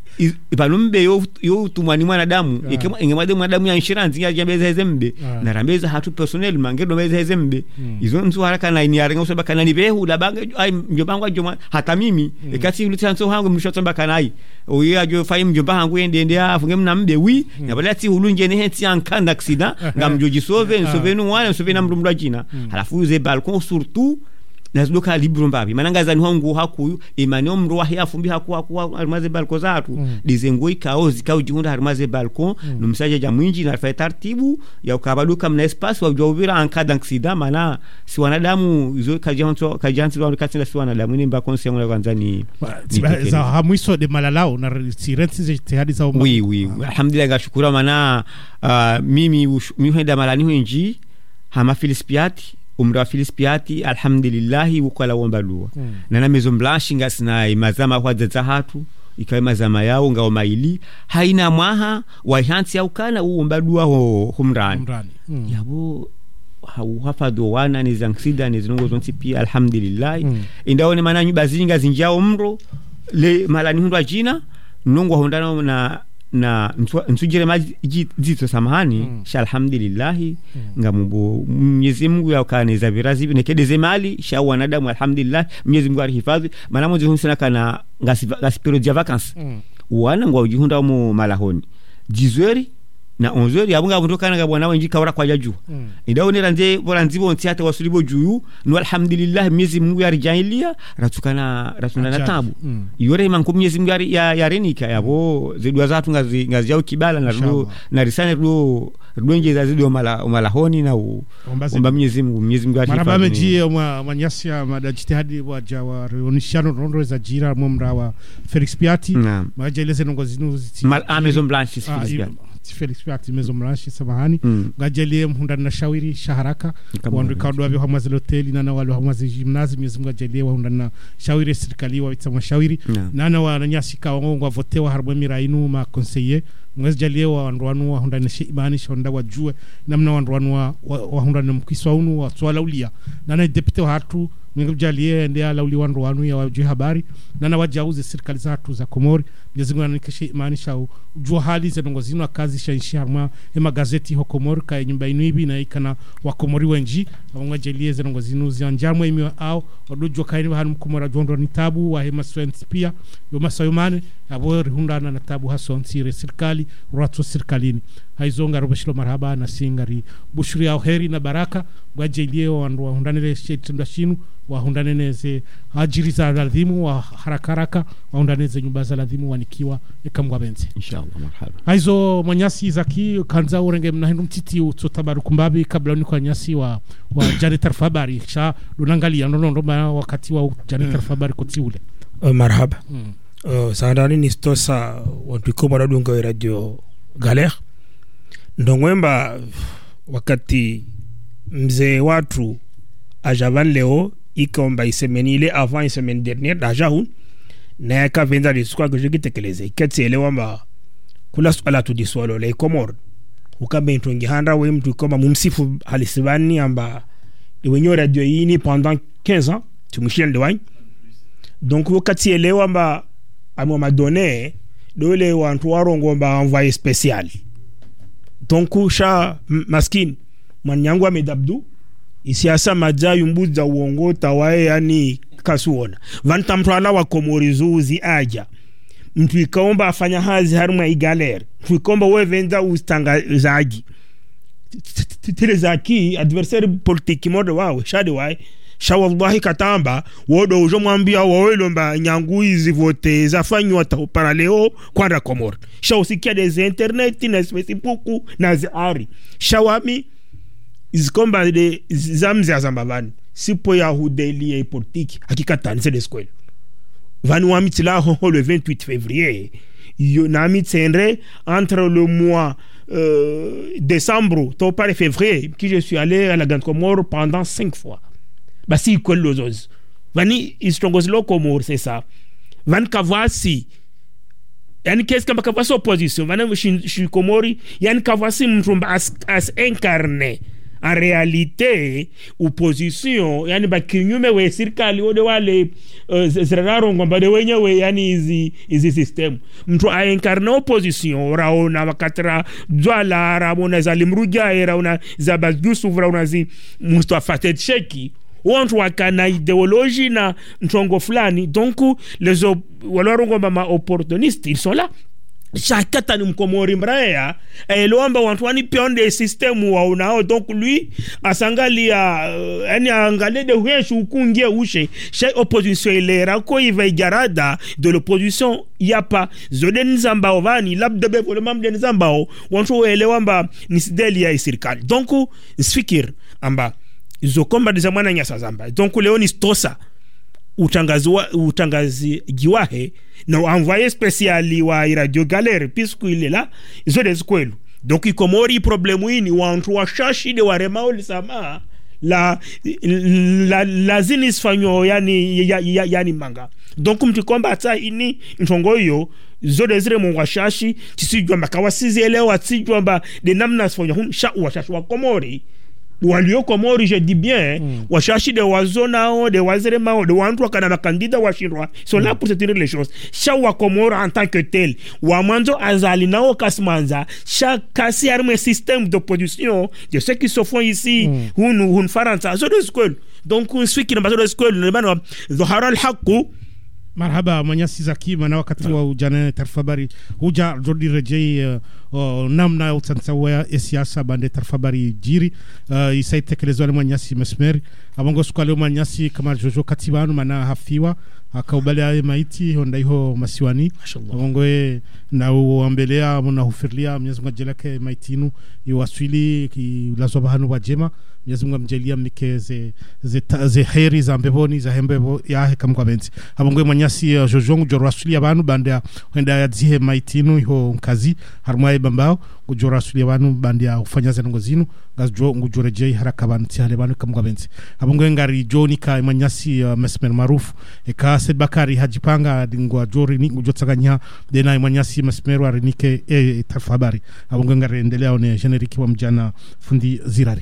[SPEAKER 8] balumbe yo yo tumani mwanadamu ikema ingemade mwanadamu ya insurance ya jambeza hezembe na rambeza hatu personnel mangedo meza hezembe izo nzu haraka na ini yarenga usaba kana ni behu la banga ai mjomba joma hata mimi ikati lutanso hangu mshotomba kanai oyo ajo fai mjomba hangu ende ende afunge mnambe wi na balati hulunje ne heti ankanda accident ngamjoji sove sove no wana sove na mrumdwa jina halafu ze balcon surtout nazudoka libro mbabi mananga zani wangu hakuyu imanyo mro wa yafumbi haku haku armaze balko zatu mm. dizengo ikao zikao jihunda armaze balko mm. numsaje ja mwinji na fa taratibu ya ukabaduka mna espace wa jovira ankada accident mana si wanadamu izo kajanto kajanto wa katina si wanadamu ni mbako nsi yangu kwanza ni
[SPEAKER 1] za hamwiso de malalao na sirenti ze tehadi za
[SPEAKER 8] oui oui alhamdulillah gashukura mana uh, mimi mihenda malani wenji hama filispiati umra filispiati alhamdulillah ukala wombalua mm. na Maison Blanche ngasina imazama kwa za hatu ikawa mazama yao ngao maili haina mwaha wa hansi au kana uombalua ho humrani mm. yabo hafadho wana ni zangsida ni zinongo zonti pia alhamdulillah mm. indaone mana nyumba zinga zinjao mro le malani hundwa jina nongo hondana na na nsujire maji zito samahani mm. sha alhamdulillah mm. ngamubo Mwenyezi Mungu yakaneza virazi nekedeze mali sha wanadamu alhamdulillah Mwenyezi Mungu arihifadhi maana mwezo hunsana kana ngaspiro dia vacances mm. wana ngwa ujihunda mu malahoni dix heures na onze heures yabunga mutokana ngabona wenji kawara kwa jaju mm. idaonera nze boranzibo ntiate wasulibo juyu no alhamdulillah Mwenyezi Mungu yarijailia ratukana ratuna na tabu mm. yore manko Mwenyezi Mungu ya yarenika yabo zidwa zatu ngazi ngazi yao kibala na rudo na risane rudo rudonje za zido mala malahoni na omba Mwenyezi Mungu Mwenyezi Mungu
[SPEAKER 1] arifanye maraba meji mwa manyasya madajitihadi wa jawa reonishano rondo za jira mumra wa Felix Piatti majeleze nongozinu ziti
[SPEAKER 8] Maison Blanche Felix Piatti
[SPEAKER 1] Felix Piatti Maison Blanche samahani mm. gajelie mhunda na shawiri shaharaka wandu kaudwa vyo hamazi hoteli nana wale hamazi gymnasium Mwenyezi Mungu ajalie wahunda na shawiri serikali wa itama shawiri yeah. nana wa nanyasi ka wangu wa votewa harbo mirainu ma conseiller mwezi jalie wa wanduanu wa hunda na imani shonda wajue namna wanduanu wa, wa hunda na mkiswa unu wa swala ulia nana depute wa hatu Mungu jalie ndia lauli wanduanu ya wajue habari nana wajauze serikali zatu za Komori Mwenyezi Mungu anikeshe imani shao ujua hali zenongozino kazi shanshi harma ema gazeti ho Komori ka nyumba inu ibi na ikana wa Komori wenji wangu jalie zenongozino zianjamwe imi au wadujua kaini wa hanu mkumora jondo ni tabu wa hema swenti pia yoma sayumane abo rihundana na tabu haso nsire serikali uratu serikalini haizonga robeshilo marhaba na singari bushuri au heri na baraka wajelie wa hundanile shetunda shinu wa hundaneneze ajiri za ladhimu wa harakaraka wa hundaneze nyumba za ladhimu wanikiwa ekamwa benze
[SPEAKER 8] inshallah marhaba
[SPEAKER 1] haizo manyasi zaki kanza urenge mnahindu mtiti utotabaru kumbabi kabla ni kwa nyasi wa wa janitor fabari sha lunangalia nono wakati wa janitor fabari kotiule
[SPEAKER 9] uh, marhaba mm. uh, sandani ni stosa wantuko radunga radio Galère ndongwemba wakati mzee watu ajavan leo ikomba isemeni ile avant semaine dernière dajahun na yakavenza lisukwa kujitekeleze ikatielewa mba kula swala tudiswalo le Komor ukambe ntongi handa we mtu kama mumsifu halisibani amba iwenyo radio yini pendant quinze ans tumushia ndewai donc wakatielewa mba amo madonné dole wantu warongo mba envoyé spécial donc sha maskin manyangu amedabdu isiasa majayu mbuza uongota wae yani kasuona vanta mtu ala wa Komori zuzi aja mtu ikaomba afanya hazi haruma igaleri mtu ikaomba wewe venza ustangazaji tile zaki adversary politiki mode wawe shade wae sha wallahi katamba wodo ujo mwambia wawelomba nyangu hizi vote zafanywa para leo kwanda Komori sha usikia des internet na Facebook na zari shawami izikomba de zamzi azambavani sipo ya hudeli ya politiki hakikatani c'est des squares vanu wamitila ho le vingt-huit février yo na mitendre entre le mois euh, décembre to par février qui je suis allé à la Grande Comore pendant cinq fois basi ko lozos vani istongos lo Comore c'est ça van kavasi yani qu'est-ce que kavasi opposition vana je Komori yani kavasi mtumba as, as incarné en réalité opposition yani bakinyume we serikali ode wale zeraro ngomba de wenyewe yani hizi hizi system mtu a incarne opposition raona wakatra zwala ramona zalimruja era una zabazdusu una zi Mustafa Tetcheki watu wakana idéologie na ntongo fulani donc les waloro ngomba opportunistes ils sont là chakata ni Mkomori mbraya elomba watu wani pionde system wa unao donc lui asangalia yani uh, angalie de hueshu ukungie ushe chez opposition ilera ko iva igarada de l'opposition yapa zoden zamba ovani labda be vraiment den zamba watu elewamba ni sideli ya serikali donc nsifikir amba izo komba de zamana nyasa zamba donc leo ni stosa utangazi utangazi giwahe na envoyé spécial wa Radio Galère puisque il est là ils ont des squares donc il Komori problème ini wantu wa shashi de warema ulisama la la la zinis fanyo yani ya, ya, yani manga donc mtu komba ta ini ntongoyo zo desire mu washashi tisijwa makawasizi elewa tisijwa ba de namna fanyo hun sha wa shashi wa Komori walio Komori je dis bien mm. washashi de wazona de wazerema de wantu kana makandida washirwa sont mm. là pour se tenir les choses sha wa Komori en tant que tel wa manzo azali nao kasmanza sha kasi arme système d'opposition de ceux qui se font ici mm. hun hun faransa so de school donc on suit qui na de school le bana dhahara al-haqq
[SPEAKER 1] marhaba manyasi zakima na wakati wa ujana tarfabari huja jodi rejei uh, uh, namna utansawa ya siasa bande tarfabari jiri uh, isaitekelezwa na manyasi mesmeri abongo sukale manyasi kama jojo katibanu mana hafiwa akaubale maiti honda iho masiwani abongo na uambelea muna hufirlia Mwenyezi Mungu ajeleke maitinu iwaswili ki lazoba hanu wajema Mwenyezi Mungu amjalia mike ze ze, ze heri za mbeboni za hembebo yahe kama kwa benzi abongo manyasi uh, jojongu jorwaswili abantu bande wenda yadzihe maitinu iho mkazi harmwae bambao kujoraswili abantu bande ufanya zanongo zinu gazjo ngujorejei haraka abantu tihale abantu kama kwa benzi abongo ngari jonika manyasi uh, mesmer maarufu eka Said Bakari hajipanga dingwa jori ni ujotsaganya dena manyasi mesmeru arinike e tarfabari abongo ngari endelea one generiki wa mjana fundi zirari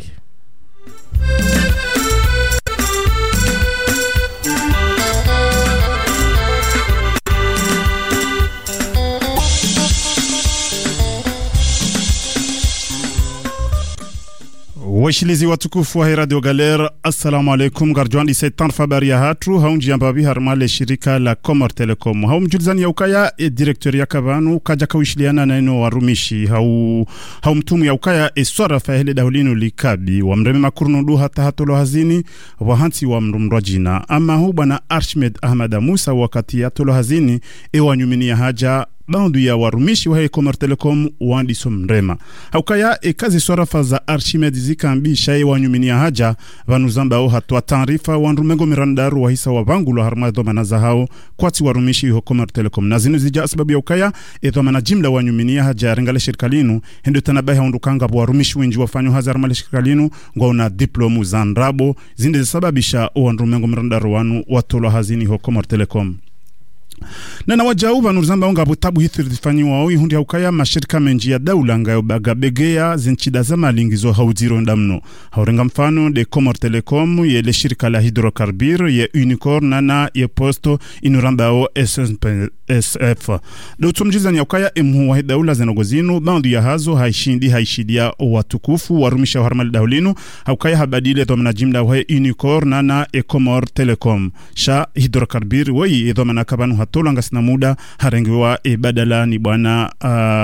[SPEAKER 6] washilizi watukufu wa Radio Galère, assalamu alaikum. Garjuandi setan fabari ya hatu haunji ambabi harmale shirika la Comore Telecom hau mjulizani ya ukaya e direktori ya kabanu kaja kawishiliana na ino warumishi hau, hau mtumu ya ukaya e swara fahele dahulinu likabi wa mreme makurunu duha tahatolo hazini wahansi wa mrumrajina ama hu bana Archmed Ahmad Musa wakati ya tolo hazini e wanyumini ya haja bandu ya warumishi wa Comore Telecom wandi somrema haukaya e kazi swarafa za Archimed zikambi shaye wanyuminia haja vanuzamba au hatua taarifa wanrumengo mirandaru wa hisa wa vangulo harma dhomana za hao kwati warumishi wa Comore Telecom na zinu zija sababu ya ukaya e dhomana jimla wanyuminia haja ringale shirikalinu hendo tanabahi haundukanga warumishi winji wafanyo haza harmale shirikalinu ngwa una diplomu za nrabo zinde sababisha wanrumengo mirandaru wanu watolo hazini wa Comore Telecom na na wajau vanuruzamba onga butabu hithi zifanyiwa oi hundi haukaya mashirika menji ya daula ngayo bagabegea zinchida za malingizo hauziro ndamno haurenga mfano de Comor Telecom ye le shirika la hidrokarbir ye Unicorn nana ye posto inuramba o S F do tumjiza ni haukaya emu wa daula zenogozinu bandu ya hazo haishindi haishidia watukufu warumisha harmal daulinu haukaya habadile domna jimda wa Unicorn nana ye Comor Telecom sha hidrokarbir wei ye domna kabanu hatola ngasina muda harengiwa e badala ni bwana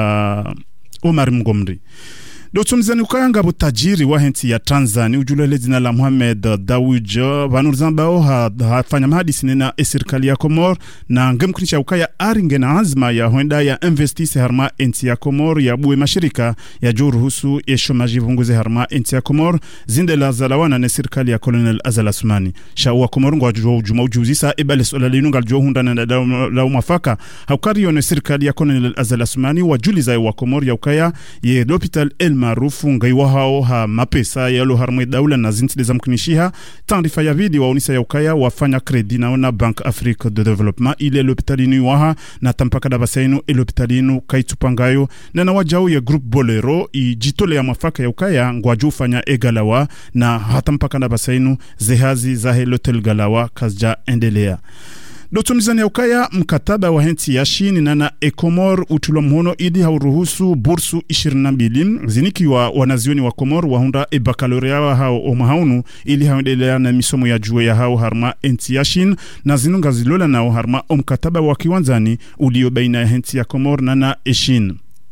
[SPEAKER 6] uh, Omar Mgomri dotumzani ukanga butajiri wa henti ya Tanzania ujulele jina la Mohamed Dawujo vanuruzambao hafanya mahadisi nena serikali ya Komor na ngemkunisha ukaya aringe na azma ya huenda ya investise harma enti ya Komor ya buwe mashirika ya juruhusu ya shomaji vunguze harma enti ya Komor zinde la zalawana na serikali ya Colonel Azal Asmani shaua Komor ngwa juma ujuzisa ebale sola linunga aljuwa hunda na la umafaka haukari yone serikali ya Colonel Azal Asmani wajuliza wa Komor ya ukaya ye l'hopital El maarufu ngaiwa hao ha mapesa ya lo harmwe daula na zinti za mkinishiha taarifa ya video waonisa ya ukaya wafanya kredi naona Bank Afrique de Développement ile l'hopitalini waha na tampaka da basainu ile l'hopitalinu kaitupangayo na na wajau ya group Bolero i jitole ya mafaka ya ukaya ngwaju fanya egalawa na hatampaka da basainu zehazi za hotel galawa kazja endelea dotumizani ya ukaya mkataba wa henti ya shini nana Ekomor utulwa mhono idi hauruhusu bursu ishirini na mbili zinikiwa wanazioni wa Komor wahunda e bakalorea wa hao omahaunu ili haundelea na misomo ya juwe ya hao harma henti ya shini na zinunga zilola na harma o mkataba wa kiwanzani ulio baina ya henti ya Komor nana eshin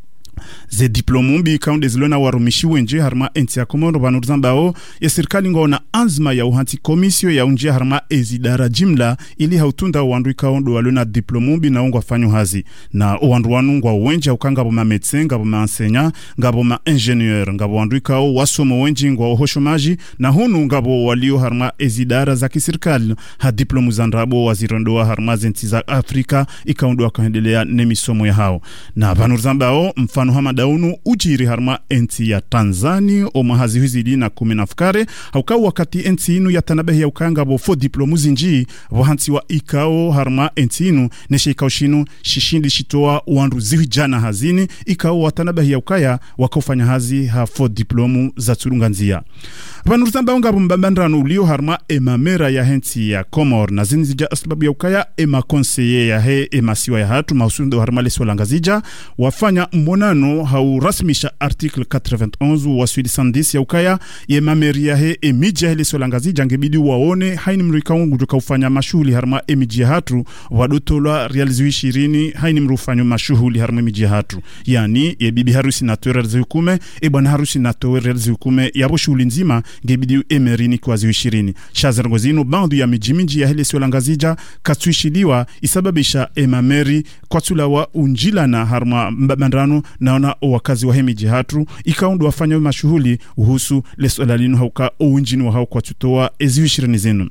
[SPEAKER 6] ze diplomumbi kaunde zilona warumishi wenje harma enti ya Komoro vanuruzambao ya serikali ngona azma ya uhanti komisio ya unje harma ezidara jimla ili hautunda wandu ikaondo walona diplomumbi na ungwa fanyo hazi na wandu wanu ngwa wenje ukanga boma medecin ngabo ma enseignant ngabo ma ingenieur ngabo wandu ikao wasomo wenje ngwa ohoshomaji na hunu ngabo walio harma ezidara za kiserikali ha diplomu zandrabo wazirondoa harma zenti za Afrika ikaondo wakaendelea nemisomo ya hao na vanuruzambao mfano hama daunu ujiri harma enti ya Tanzania o mahazi huzili na kumi na fukare haukau wakati enti inu ya tanabehi ya ukanga bofo diplomu zinji wahansi wa ikao harma enti inu neshe ikao shinu shishindi shitoa uandu ziwi jana hazini ikao watanabehi ya ukaya wakofanya hazi hafo diplomu za turunganzia vanuruzamba unga mbambandranu ulio harma emamera ya henti ya Komor na zinizija asbabu ya ukaya ema konseye ya he ema siwa ya hatu mausundo harma leso langazija wafanya mbonano hau rasmisha article quatre-vingt-onze wa soixante-dix ya ukaya ye mameri ya he emiji ya he leso langazija ngebidi waone haini mruika ungu juka ufanya mashuhuli harma emiji ya hatu wadotola realiziwi shirini haini mrufanyo mashuhuli harma emiji ya hatu yani ye bibi harusi natoe realiziwi kume e bwana harusi natoe realiziwi kume yabo shuhuli nzima ngebidi emerini kwa ziwi shirini shazerngozino bandu ya mijimiji ya hele solangazija katuishiliwa isababisha emameri kwa tula wa unjila na harma mbandrano naona wakazi wa hemiji hatu ikaundu wafanya mashuhuli uhusu lesolalinu hauka uunjini wa hau kwa tutoa eziwi shirini zenu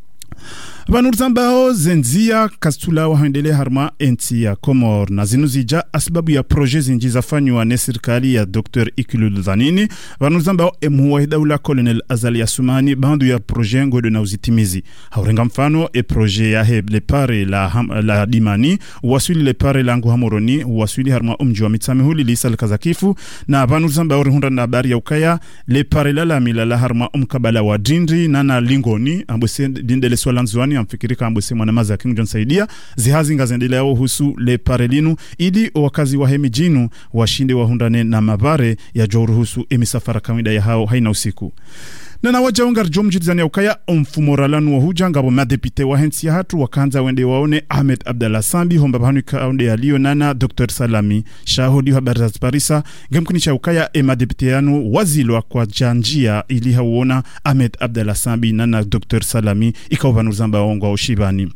[SPEAKER 6] vanuruzambao zenzia kastula wa hendele harma enti ya Komor na zinuzija asbabu ya proje zinji zafanywa ne serikali ya Doctor Ikulu Zanini vanuruzambao emuwa daula Colonel Azal Asmani bandu ya proje ngodo na uzitimizi haurenga mfano e proje ya he le pare la, ham, la dimani wasuli le pare la ngu hamoroni wasuli harma umji wa mitsamihuli lisal kazakifu na vanuruzambao rihunda na habari ya ukaya le pare la la mila la harma umkabala wa dindri na na lingoni ambose dindele swalanzuani amfikirika ambose mwanamaza ya King John Saidia zihazi ngazendelea husu le parelinu ili wakazi wa hemijinu washinde wahundane na mavare ya joruhusu emisafara kamida ya hao haina usiku na na wajaungar jomjidizani ya ukaya mfumoralanu wa hujanga wa madepite wa hensi ya hatu wakanza wende waone Ahmed Abdallah Sambi homba bahanu kaunde ya liyo nana Doctor Salami shahudi habari za Parisa gemkunisha ukaya e madepite yanu wazilwa kwa janjia ili hauona Ahmed Abdallah Sambi nana Doctor Salami ikawabanu zamba waongwa ushibani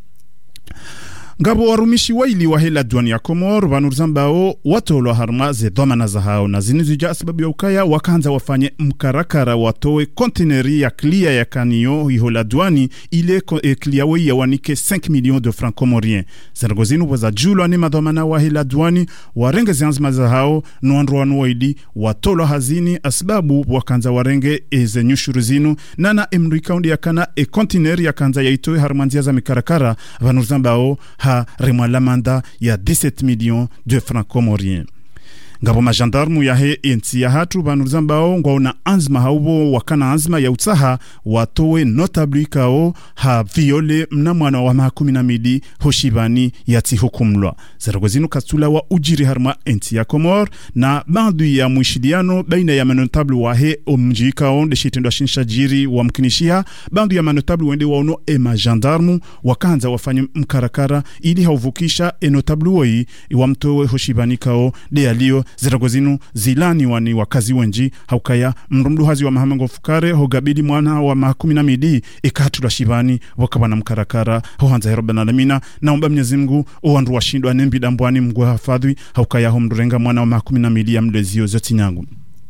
[SPEAKER 6] ngabo warumishi waili wa hela duani ya Komor vanuruzambao watolo harma ze dhamana za hao na zinizija sababu ya ukaya wakanza wafanye mkarakara watowe konteneri ya klia ya kanio hihola duani ile e, klia wei ya wanike cinq millions de francs comoriens zergozinu waza julo anima dhamana wa hela duani warenge zianzima za hao nuandro wanuwaili watolo hazini asbabu wakanza warenge e zenyushuru zinu nana emrikaundi ya kana e konteneri ya kanza ya itowe harmanzia za mikarakara vanuruzambao ha ha remwa lamanda ya dix-sept millions de francs comoriens. Ngabo majandarmu ya he enti ya hatu banuza mbao ngwaona anzma haubo wakana anzma ya utaha watowe notabli kao ha viole mna mwana wa mahakumi na midi hoshibani yati hukumlwa. Zaragozinu katula wa ujiri harma enti ya Komor na bandu ya mwishidiano baina ya manotabli wa he omji kao de shitendo shinsha jiri wa mkinishia bandu ya manotabli wende waono e majandarmu wakanza wafanye mkarakara ili hauvukisha e notabli woi wa mtowe hoshibani kao de alio Ziragozinu zilani wani wakazi wenji haukaya mrumdu hazi wa mahamango fukare hogabidi mwana wa mahakumi na midi ikatu la shibani wakabana mkarakara hohanza heroba na lamina na umba Mwenyezi Mungu owandu wa shindu anembi dambuani mgwa hafadhi haukaya homdurenga mwana wa mahakumi na midi ya mlezio zoti nyangu.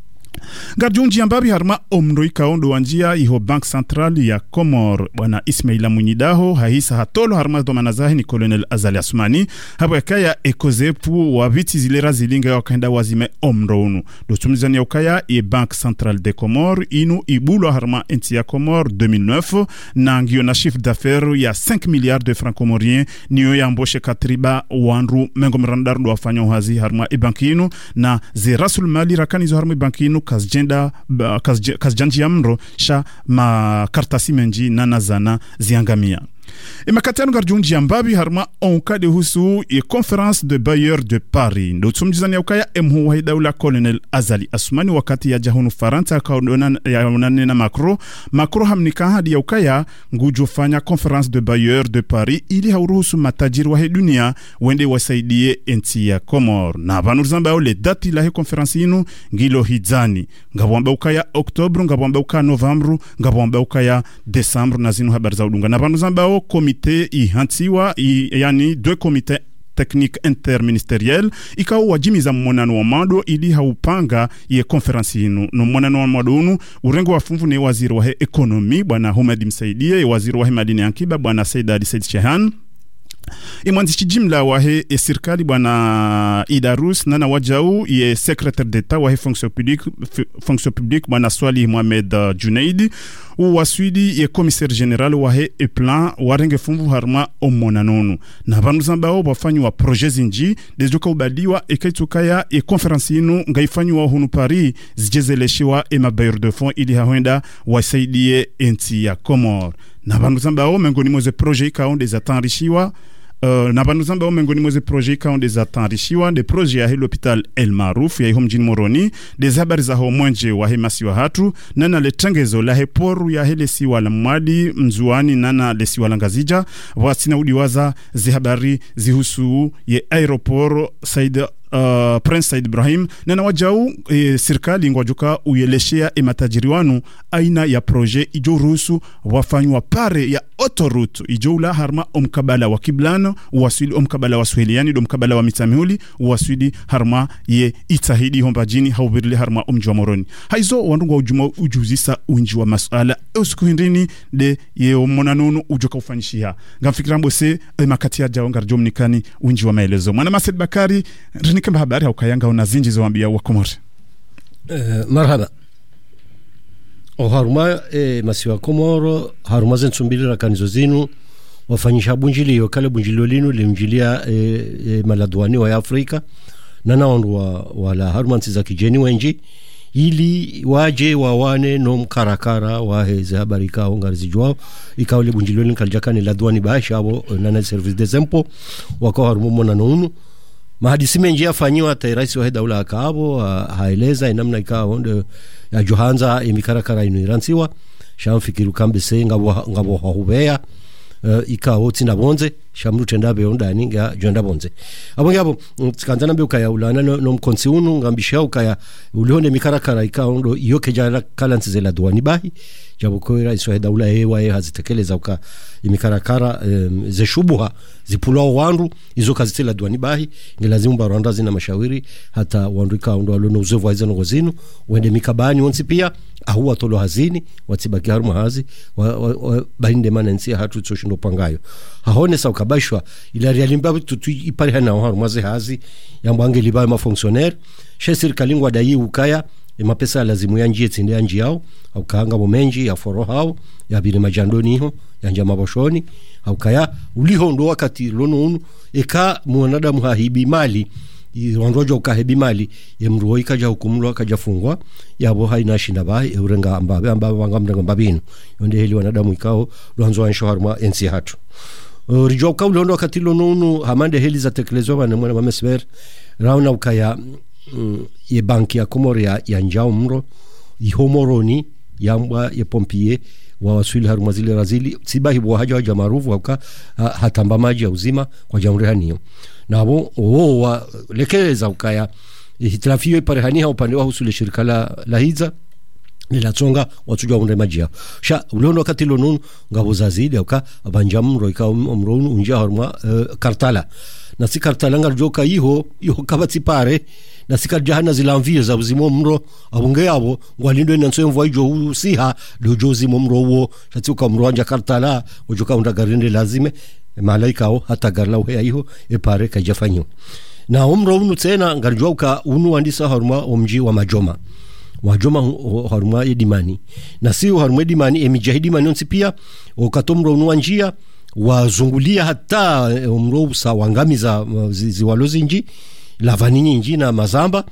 [SPEAKER 6] Garjunji ambabi harma omroi kaondo wanjia iho Bank Central ya Komor bwana Ismaila Munyidaho haisa hatolo harma domanazahi ni Colonel Azali Asmani hapo yakaya ekozepu wa viti zilera zilinga wakaenda wazime omrounu dotumizani ya ukaya e Bank Central de Komor inu ibulo harma enti ya Komor deux mille neuf na ngio na chiffre d'affaires ya cinq milliards de francs comoriens niyo ya mboshe katriba wanru mengo mrandaru wafanya uhazi harma e banki inu na ze rasul mali rakani zo harma e banki inu kazjenda kazjanji amro sha makartasi menji nanazana ziangamia. E makatano garjunji ambabi harma onkade husu e conférence de bailleurs de Paris ndo tumjizani ya ukaya emhu wahidaula Colonel Azali Asmani wakati ya jahunu Faranta kaunona ya unanena Macron Macron hamnika hadi ya ukaya ngujo fanya conférence de bailleurs de Paris ili hauruhusu matajiri wa dunia wende wasaidie enti ya Komor na banuzamba ole dati la he conférence inu ngilo hizani ngabwamba ukaya Oktobre ngabwamba ukaya Novembre ngabwamba ukaya Decembre na zinu habari za udunga na banuzamba komite ihantiwa i, yani deux comités technique interministériel ikao wajimiza mmonano wa mado ili haupanga ye conference inu no mmonano wa mado unu urengo wa funvu ni waziri wa he ekonomi bwana Humadi Msaidie, waziri wa he madini ankiba bwana Said Ali Said Shehan, imwanzishi jimla wahe e sirkali bwana Idarus nana wajau ye secrétaire d'état wahe fonction publique fonction publique bwana Swali Mohamed uh, Junaidi u waswidi ye commissaire général wahe e plan warenge funvu harma omonanonu na bandu zambao bafanyu wa projet zinji dezoka ubadiwa e kaitukaya e conference inu ngaifanyu wa hunu Paris zijezeleshiwa e mabayor de fonds ili hawenda wasaidie enti ya Komor na bandu zambao mengoni mweze projet kaonde zatanrishiwa Uh, na bandu zamba mengoni mweze projet kaonde zatanrishiwa de projet ya he l'hôpital El Marouf ya hiho mjini Moroni des habari za ho mwenje wa he masiwa hatu nana le tengezo la he poru ya he lesi wala mwadi mzuani nana lesi wala ngazija wasina udiwaza zi habari zihusu ye aeroport Said Uh, Prince Said Ibrahim nana wajau e, sirkali ngwajuka uyeleshea e matajiriwanu aina ya projet ijo ruhusu wafanywa pare ya autoroute ijo ula harma omkabala wa Kiblano uwaswili omkabala wa Swahiliani do mkabala wa Mitamihuli uwaswili harma ye itahidi hombajini haubirili harma omji wa Moroni haizo wandungu wa ujuma ujuzisa unji wa masuala usiku hindini de ye omonanunu ujoka ufanyishia ngamfikirambo se e, makati ya jao ngarjomnikani unji wa maelezo mwana Mased Bakari rini kamba habari haukayanga unazinji zoambia wa Komori.
[SPEAKER 3] Uh, marhaba. O haruma e, masiwa Komoro haruma zensumbili rakanizo zinu wafanyisha bunjilio kale bunjilio linu limjilia e, e, maladwani wa Afrika na naondu wa, wala haruma ntiza kijeni wenji ili waje wawane no mkarakara wa heze habari kao ngarizijwao ikawa li bunjilio linu kalijakani ladwani baasha abo nana service des impôts wako harumu mona nunu mahadisi menji yafanyiwa ta rais wa daula akabo haeleza inamna ikawa onde ya Johanza imikarakara inu iransiwa shamfikiru kambese ngabo ngabo hubea uh, ikawa tina bonze shamru tendabe ondani nga jonda bonze abo ngabo kanzana mbe ukaya ulana no, no mkonsi unu ngambisha ukaya ulione mikarakara ikawa ondo yoke jala kalansi la duani bahi jabo ko rais wa daula ewa e hazitekeleza uka imikarakara um, zeshubuha zipulwa wandu izo kazitela duani bahi ngelazimu baranda zina mashawiri hata wandu ikawa ndo uzovu wa izano gozinu wende mikabani onsi pia ahuwa tolo hazini watibaki haruma hazi wa, wa, wa, bahinde manensi hatu tsoshindo pangayo hahone sa ukabashwa ila realimba tutu ipari hana haruma ze hazi yambo angeliba ma fonctionnaire chez sirkalingwa dayi ukaya e mapesa lazimu ya njie tinde ya njiao au kaanga momenji ya foro hao ya bire majandoni ho ya njama boshoni au kaya uliho ndo wakati lono unu eka mwanadamu hahibi mali irondojo ukahebi mali yemruo ikaja hukumlo akaja fungwa yabo haina shinda bai eurenga ambabe ambabe wangamrenga mbabinu yonde heli wanadamu ikao luanzo ansho harma ensi hatu uh, rijo ka ulondo wakati lono unu hamande heli za tekelezo wana mwana mamesber rauna ukaya mm, ye banki ya komori ya, ya njao mro ihomoroni yambwa ye pompie wa waswili haruma zile razili sibahi bwa haja waja marufu waka ha, hatamba maji ya uzima kwa jamurihaniyo nabo oo wa lekeza ukaya hitrafiyo parehania upande wa husule shirika la, la hiza nila tsonga watujwa unre majia sha ulondo wakati lonunu ngabo zazidi uka abanjamro ika umronu unjia haruma uh, kartala na si kartala ngarjoka iho iho kabati pare na sika jahana zilamvie za uzimo mro abunge yabo ngwalindo nanso mvwa ijo usiha dojo zimo mro wo shatuka mro anja kartala ujoka undagarinde lazime malaika o hata garla uhe iho e pare kajafanyo na umro unu tena ngarjoka unu andisa haruma omji wa majoma wajoma haruma edimani na si haruma edimani emijahidi manonsi pia okatomro unu anjia wazungulia hata umro sa wangamiza ziwalozi nji lavani nji na mazamba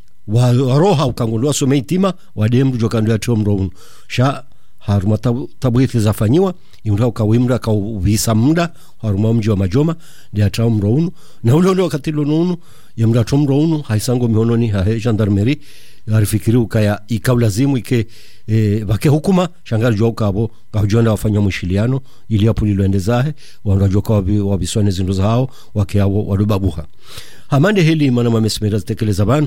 [SPEAKER 3] wa roha ukangulwa someitima wademru jokando ya tomro sha haruma tabu, tabu zafanywa imra ukawimra ka visa muda haruma mji wa majoma dia tomro unu na ule ule wakati lono yamra tomro unu haisango mihononi ha gendarmerie arifikiri ukaya ikawlazimu ike e, bake hukuma shangali joka abo kajonda wafanya mwishiliano ili hapo liloendezahe wangajoka wabi, wabiswane zindu zao wake abo wadubabuha hamande heli mana mamesmera zitekeleza banu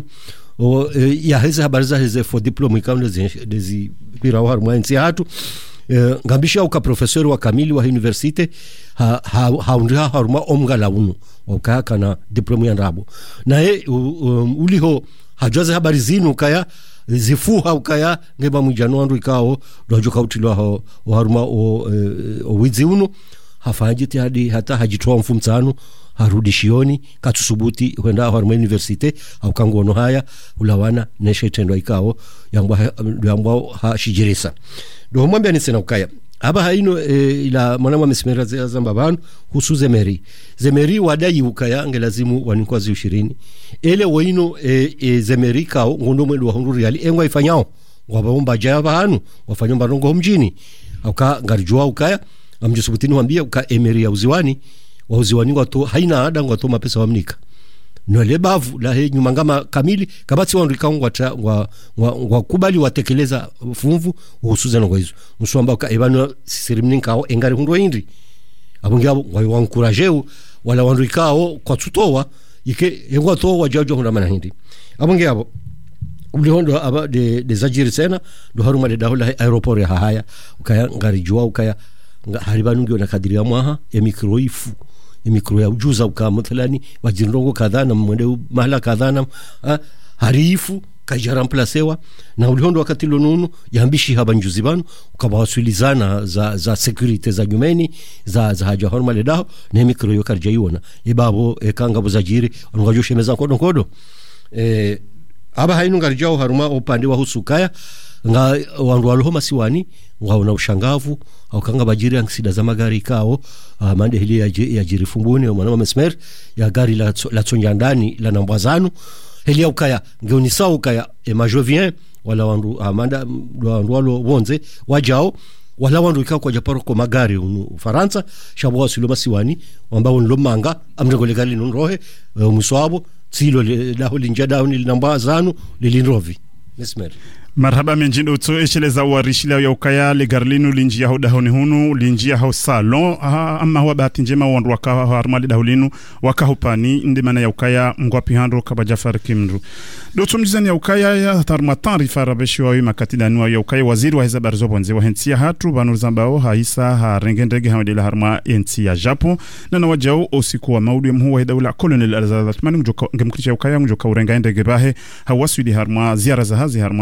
[SPEAKER 3] o e, ya heze habari za heze for diploma ikamle dezi pira wa haruma nsi hatu e, ngambisha uka profesori wa kamili wa universite ha, ha, haundria haruma omgala unu wakaya kana diploma ya nrabo na e um, uliho hajaze habari zinu kaya zifuha ukaya ngeba mwijano andu ikao dojoka utilwa ho haruma o, e, o wizi unu hafajiti hadi hata hajitoa mfumtsanu harudishioni katusubuti huenda haruma universite au kangono haya ulawana neshe tendo ikao yambwa yambwa hashijirisa do mwambia ni sena ukaya aba haino e, ila mwanamwa mesimera za mbabanu husu zemeri zemeri wadai ukaya ngelazimu wanikwazi ishirini ele waino e, e, zemeri kao ngondo mwelu wa hunduri yali engwa ifanyao wabomba jaya hanu wafanya mbarongo mjini uka ngarijua ukaya amjisubutini wambia uka emeri ya uziwani wa uziwani watu haina ada watu mapesa wamnika nole bavu la he nyuma ngama kamili kabati wandika ngwa ngwa ngwa kubali watekeleza fumvu husuza ngo hizo muswamba ka ebano sirimninkao engari hundo indi abungi abo ngwa encourageu wala wandikao kwa tutowa ike engwa to wajajo hunda mana hindi abungi abo ulihondo aba de de zajiri sena do haruma de dahula aeroport ya haya ukaya ngari jua ukaya haribanu ngio na kadiri ya mwaha ya mikroifu mikro ya ujuza ukama thalani wajindongo kadhaa na mwende mahala kadhaa na harifu kajaramplasewa na ulihondo wakati lonunu yambishi haba njuzi banu ukabawaswilizana za za security za nyumeni za za haja horma ledaho na mikro yo karjaiona ibabo ekanga buzajiri ongajo meza kodo kodo eh aba hainu ngarjao haruma upande wa husukaya nga wandu walohoma siwani ngaona ushangavu au kanga bajiri angsida za magari kao uh, mande hili ya, ya jiri fumbuni au manama mesmer ya gari la, la tsonja ndani la nambwazanu hili ya ukaya ngeonisa ukaya e majovien wala wandu amanda wandu walo wonze wajao wala wandu ikao kwa japaro kwa magari unu Faransa shabu wa siloma siwani wamba unlo manga amregole gali nunrohe uh, muswabo tsilo laho linjada uni nambwazanu lilinrovi mesmer
[SPEAKER 6] marhaba menjindo utso echeleza warishila ya ukaya le garlinu linjia ho dahoni hunu linjia ho salon ama huwa bahati njema wandu waka harmali dahulinu waka hupani ndimana ya ukaya mgwapi handro kaba Jafar Kimru doto mjizani ya ukaya ya tarma taarifa rabeshi wa wima katidanu ya ukaya waziri wa heza barzobonze wa hensia hatu banur zambao haisa ha rengendege hamadila harma hensia japo na na wajao osiku wa maudu ya mhuwa hidaula kolonel alzadat mani mjukricha ya ukaya mjuka urenga endege bahe hawaswidi harma ziara za hazi harma hensia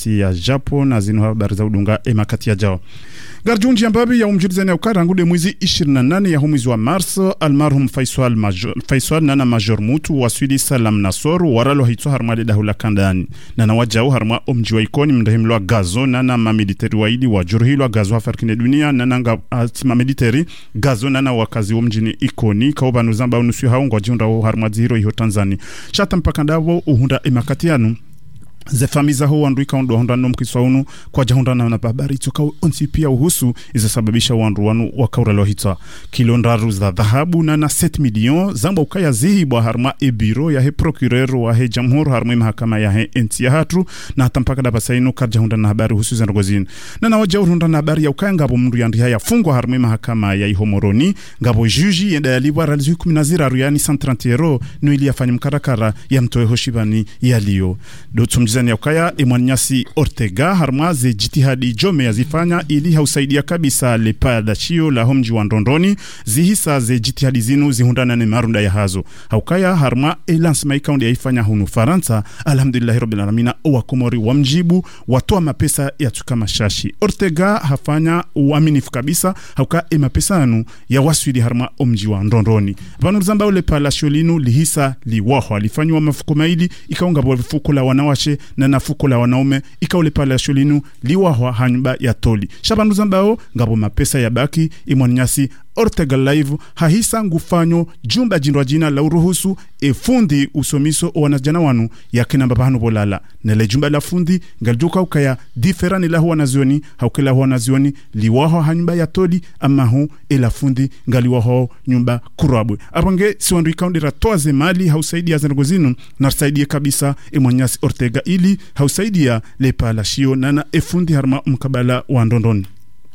[SPEAKER 6] emakati ya japo na zino habari za udunga emakati ya jao garjunji ambabi ya umjirizani ya ukarangude mwezi ishirini na nane ya mwezi wa Mars almarhum Faisal Major Faisal nana Major Mutu waswidi Salam Nasor waralo hitso harmade dahula kandani nana wajao harma omji wa ikoni mndahimlo gazo nana mamiliteri waidi wa jurhilo gazo hafarkine dunia nana nga atima militeri gazo nana wakazi omjini ikoni kauba nuzamba unusu haungo jiunda harma zihiro iho Tanzania shata mpaka ndavo uhunda emakatianu ze famiza ho wandu ikaondo honda nom kiswaunu kwa jahunda na habari toka onsi pia uhusu izasababisha wandu wanu wakaura lohita kilondaru za dhahabu na na sept million zamba ukaya zihibwa harma e biro ya he procureur wa he jamhur harma mahakama ya he enti ya hatu na hata mpaka daba sainu ka jahunda na habari husu za ngozini na na waja urunda na habari ya ukaya ngabo mndu yandi haya fungwa harma mahakama ya ihomoroni ngabo juji yenda yalibwa ralizu kumi na zira ruyani cent trente euro no ili afanya mkarakara ya mtoe hoshibani yaliyo dotum zani ya ukaya Emwanyasi Ortega harma ze jitihadi jome ya zifanya ili hausaidia kabisa lepa da chio la homji wa Ndondoni zihisa ze jitihadi zinu zihundana ne marunda ya hazo haukaya harma elance maikaundi ya ifanya hunu Faransa alhamdulillahi rabbil alamina wa Komori wa mjibu watoa mapesa ya tukama shashi Ortega hafanya uaminifu kabisa hauka ema pesa anu ya waswidi harma omji wa Ndondoni vanu zamba ulepa la sholinu lihisa liwaho alifanywa mafuko maili ikaunga bwa vifuko la wanawashe na nafuko la wanaume ikaule pale sholinu liwa hanyumba ya toli shabandu zambao ngabo mapesa ya baki Emwanyasi Ortega live hahisa ngufanyo jumba jindwa jina la uruhusu efundi usomiso wanajana wanu ya kina mbabahanu bolala nele jumba la fundi ngalduka ukaya diferani la huwa nazioni haukela huwa nazioni liwaho hanyumba ya toli ama hu ela fundi ngaliwaho nyumba kurabwe apange siwandu ikaundira toaze mali hausaidia zanagozinu narsaidia kabisa Emwanyasi Ortega ili hausaidia lepa la shio nana efundi harma mkabala wa Ndondoni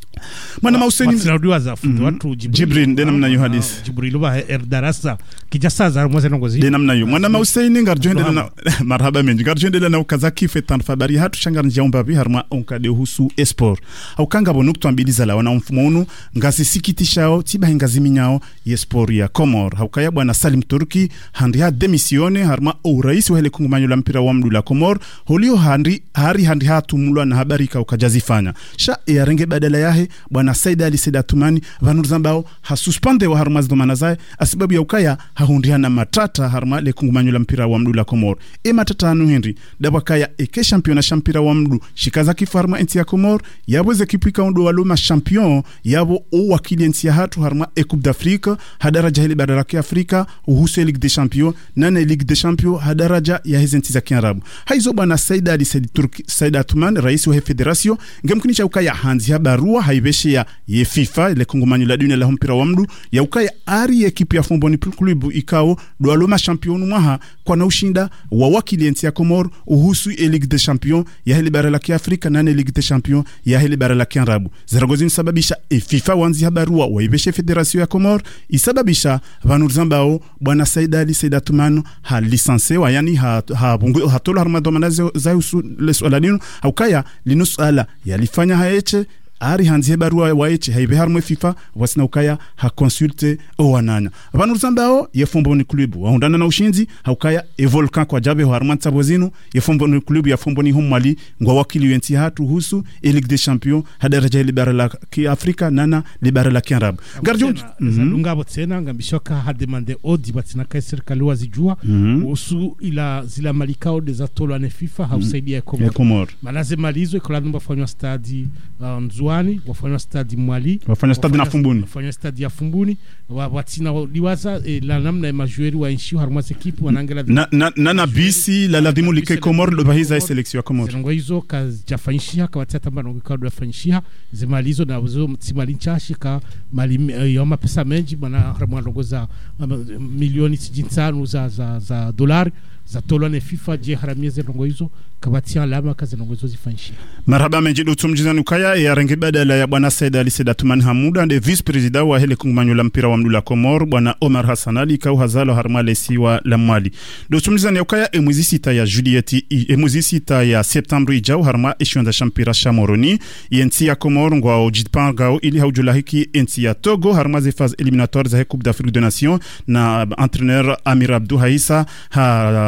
[SPEAKER 6] Mwana mauseni
[SPEAKER 1] msinaudiwa za fundi watu
[SPEAKER 6] Jibril dena mna yu hadis
[SPEAKER 1] Jibril uba erdarasa kijasa za mweze nongozi
[SPEAKER 6] dena mna yu mwana mauseni ngarjoende na marhaba menji ngarjoende na ukazaki fetan fabari hatu shangar njaumba bi harma onkade husu esport au kanga bonukto ambiliza la wana mfumo unu ngazi sikitishao tiba ngazimi nyao yesport ya Komor haukaya bwana Salim Turki handi ha demisione harma o rais wa hele kungumanyo la mpira wa mdu la Komor holio handi hari handi hatu mulwa na habari ka ukajazifanya sha ya renge badala yahe bwana Saida Ali Saida Tumani vanuzambao hasuspande wa harma zdomana zae asibabu ya ukaya hahundiana matata harma le kungumanyo la mpira wa mdu la Komor e matata anu Henry dabakaya eke championa shampira wa mdu shikaza kifarma enti ya Komor yabo ze kipika undo waluma champion yabo o wakili enti ya hatu harma e Coupe d'Afrique hadaraja hili badaraki Afrika uhusu Ligue des Champions nane Ligue des Champions hadaraja ya hizi enti za kiarabu haizo bwana Saida Ali Saida Turki Saida Tumani rais wa federation ngemkunisha ukaya hanzi ya barua haibeshi ya ye FIFA ile kungumanyo la dunia la mpira wa mdu ya ukaya ari ekipi ya Fomboni Club ikao doaloma champion mwaha kwa na ushinda wa wakili enti ya Komor uhusu e Ligue des Champions ya hili bara la Afrika na Ligue des Champions ya hili bara la Kiarabu zaragozini sababisha e FIFA wanzi habarua waibeshe federation ya Komor isababisha vanu zambao bwana Saida Ali Saida Tumano ha lisansewa yani ha ha bungu hatola harmadomana za usu lesoladino haukaya linusala yalifanya haeche ari hanzi barua waeche haibe harmo FIFA wasina ukaya ha consulte o wananya abantu zambao ye Fomboni Club waundana na ushinzi haukaya e Volcan kwa jabe harmantsa bozino ye Fomboni Club ya Fomboni Homali ngwa wakili wenti hatu husu e Ligue des Champions hadaraja libara la ki Afrika nana libara la Kiarabu garjon
[SPEAKER 1] lunga botsena ngambishoka hademande odi batina kai serikali wazijua usu ila zila malikao de zatolo na FIFA hausaidia Komor malaze malizo ikoladumba fanywa stadi Nzuani wafanya stadi Mwali
[SPEAKER 6] wafanya stadi na Fumbuni
[SPEAKER 1] wafanya stadi ya Fumbuni watina liwaza e, la namna ya majueri wa nchi harma ekipu wanangela
[SPEAKER 6] na na na, na bisi la lazimu like Komor lo bahiza selection ya Komor
[SPEAKER 1] ngo hizo kajafanyishia kwa tata mbano ngikado yafanyishia zemalizo na uzo mtimali nchashika mali yoma pesa menji bana harma longoza milioni sitini za za za dolari za tolone FIFA je haramia zenongo hizo kabatia alama kazi zenongo hizo zifanyishia
[SPEAKER 6] marhaba menjido tumjizani ukaya ya rangi badala ya bwana Saida Ali Saida Tumani Hamuda ande vice president wa hele kungumanyo la mpira wa mdu la Komor bwana Omar Hassan Ali kau hazalo harmale siwa la Mwali do tumjizani ukaya emwezi sita ya Juliet emwezi sita ya Septembre ijao harma eshionda shampira Chamoroni yenti ya Komor ngwa ojitpan gao ili haujulahiki enti ya Togo harma ze phase éliminatoire za Coupe d'Afrique des Nations na entraîneur Amir Abdou Haissa ha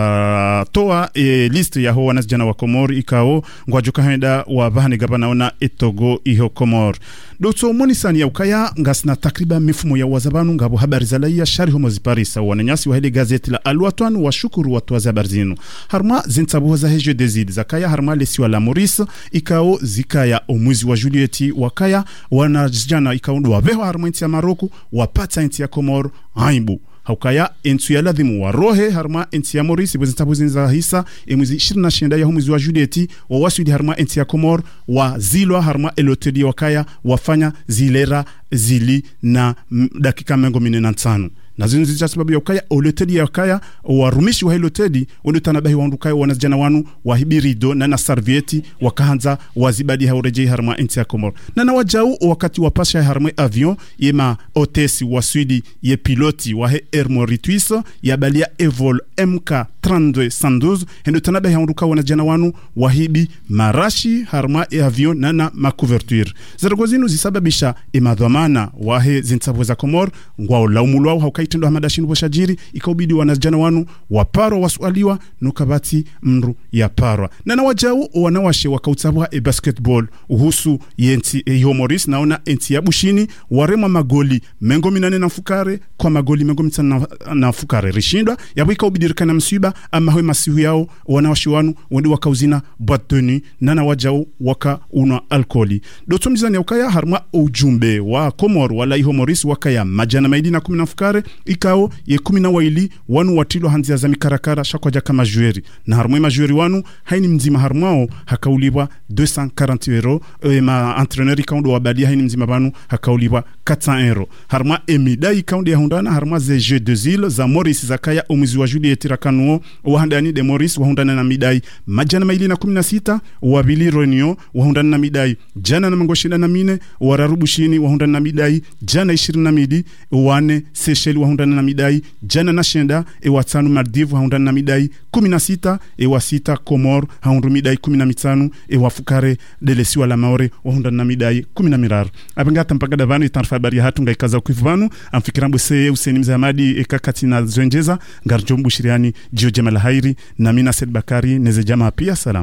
[SPEAKER 6] wa toa e, list ya ho wanasijana wa Komor ikao ngwajuka henda wa bahani gabanaona etogo iho Komor. Dotso monisani ya ukaya ngasna takriban mifumo ya wazabanu ngabo habari za laia shari homo ziparisa wananyasi wa hili gazeti la Alwatwan wa shukuru watu wa habari zinu. Harma zintabu za hejo dezid zakaya harma lesiwa la Maurice ikao zikaya omwizi wa Julieti wakaya wanasijana ikao wabeho harma inti ya Maroku wapata inti ya Komor haimbu. Haukaya entu ya ladhimu wa rohe harma enti ya Maurice ibo zintabu zinza hisa emwizi ishirini na shenda ya humwizi wa Julieti wa wasudi harma enti ya Komor wa zilwa harma eloteli wakaya wafanya zilera zili na dakika mengo mine na tano. Na zinzi za sababu ya ukaya oloteli ya ukaya warumishi wa hiloteli onutanabahi wa ndukaya wanazijana wanu wahibirido na na servieti wakahanza wazibadi haurejei harma enti ya Komor. Na na wajau wakati wapasha harma avion yema otesi wa Swidi ye piloti wa he Air Mauritius ya balia Evol M K trente-deux cent douze henutanabahi wa ndukaya wanazijana wanu wahibi marashi harma e avion na na makuverture. Zaragozinu zisababisha imadhamana wa he zintabu za Komor ngwao laumulwao haukai tendo hamadashinu boshajiri ikaubidi wanazijana wanu waparo wasualiwa nukabati mru ya parwa. Na na wajau wanawashe wakautabuha e basketball uhusu yenti e Maurice naona enti ya bushini warema magoli mengo minane na fukare kwa magoli mengo mitana na, na fukare rishindwa yabu ikaubidirika na msiba ama hoi masihu yao wanawashe wanu wendi wakauzina batoni na na wajau waka unwa alkoli. Doto mizani ya ukaya harma ujumbe wa Komor wala iho Maurice wakaya majana maidi na kumi na fukare ikao ye kumi na waili wanu watilo hanzi ya zami karakara shakwa jaka majueri na harmwe majueri wanu haini mzima harmwao hakauliwa deux cent quarante euro e ma entraîneur ikaundo wabadia haini mzima banu hakauliwa quatre cents euro harma emida ikaundo ya hundana harma ze jeux de zile za Maurice zakaya omwizi wa Juliet rakanuo wahandani de Maurice wahundana na midai majana maili na kumi na sita wabili Ronio wahundana na midai jana na mangoshina na mine wararubu shini wahundana na midai jana ishirini na midi wane Seychelles wahundana na midai jana na shenda e watanu Maldives wahundana na midai kumi na sita e wasita Komor haundu midai kumi na mitano e wafukare delesiwa la Maore wahundana na midai kumi na mirar abengata mpaka davanu itanfa habari hatu ngaikaza kuifvanu amfikirambu seye Hussein Mzamadi e kakati na zwenjeza ngarjombu shiriani Jio Jamal Hairi na mina Said Bakari neze jamaa pia salam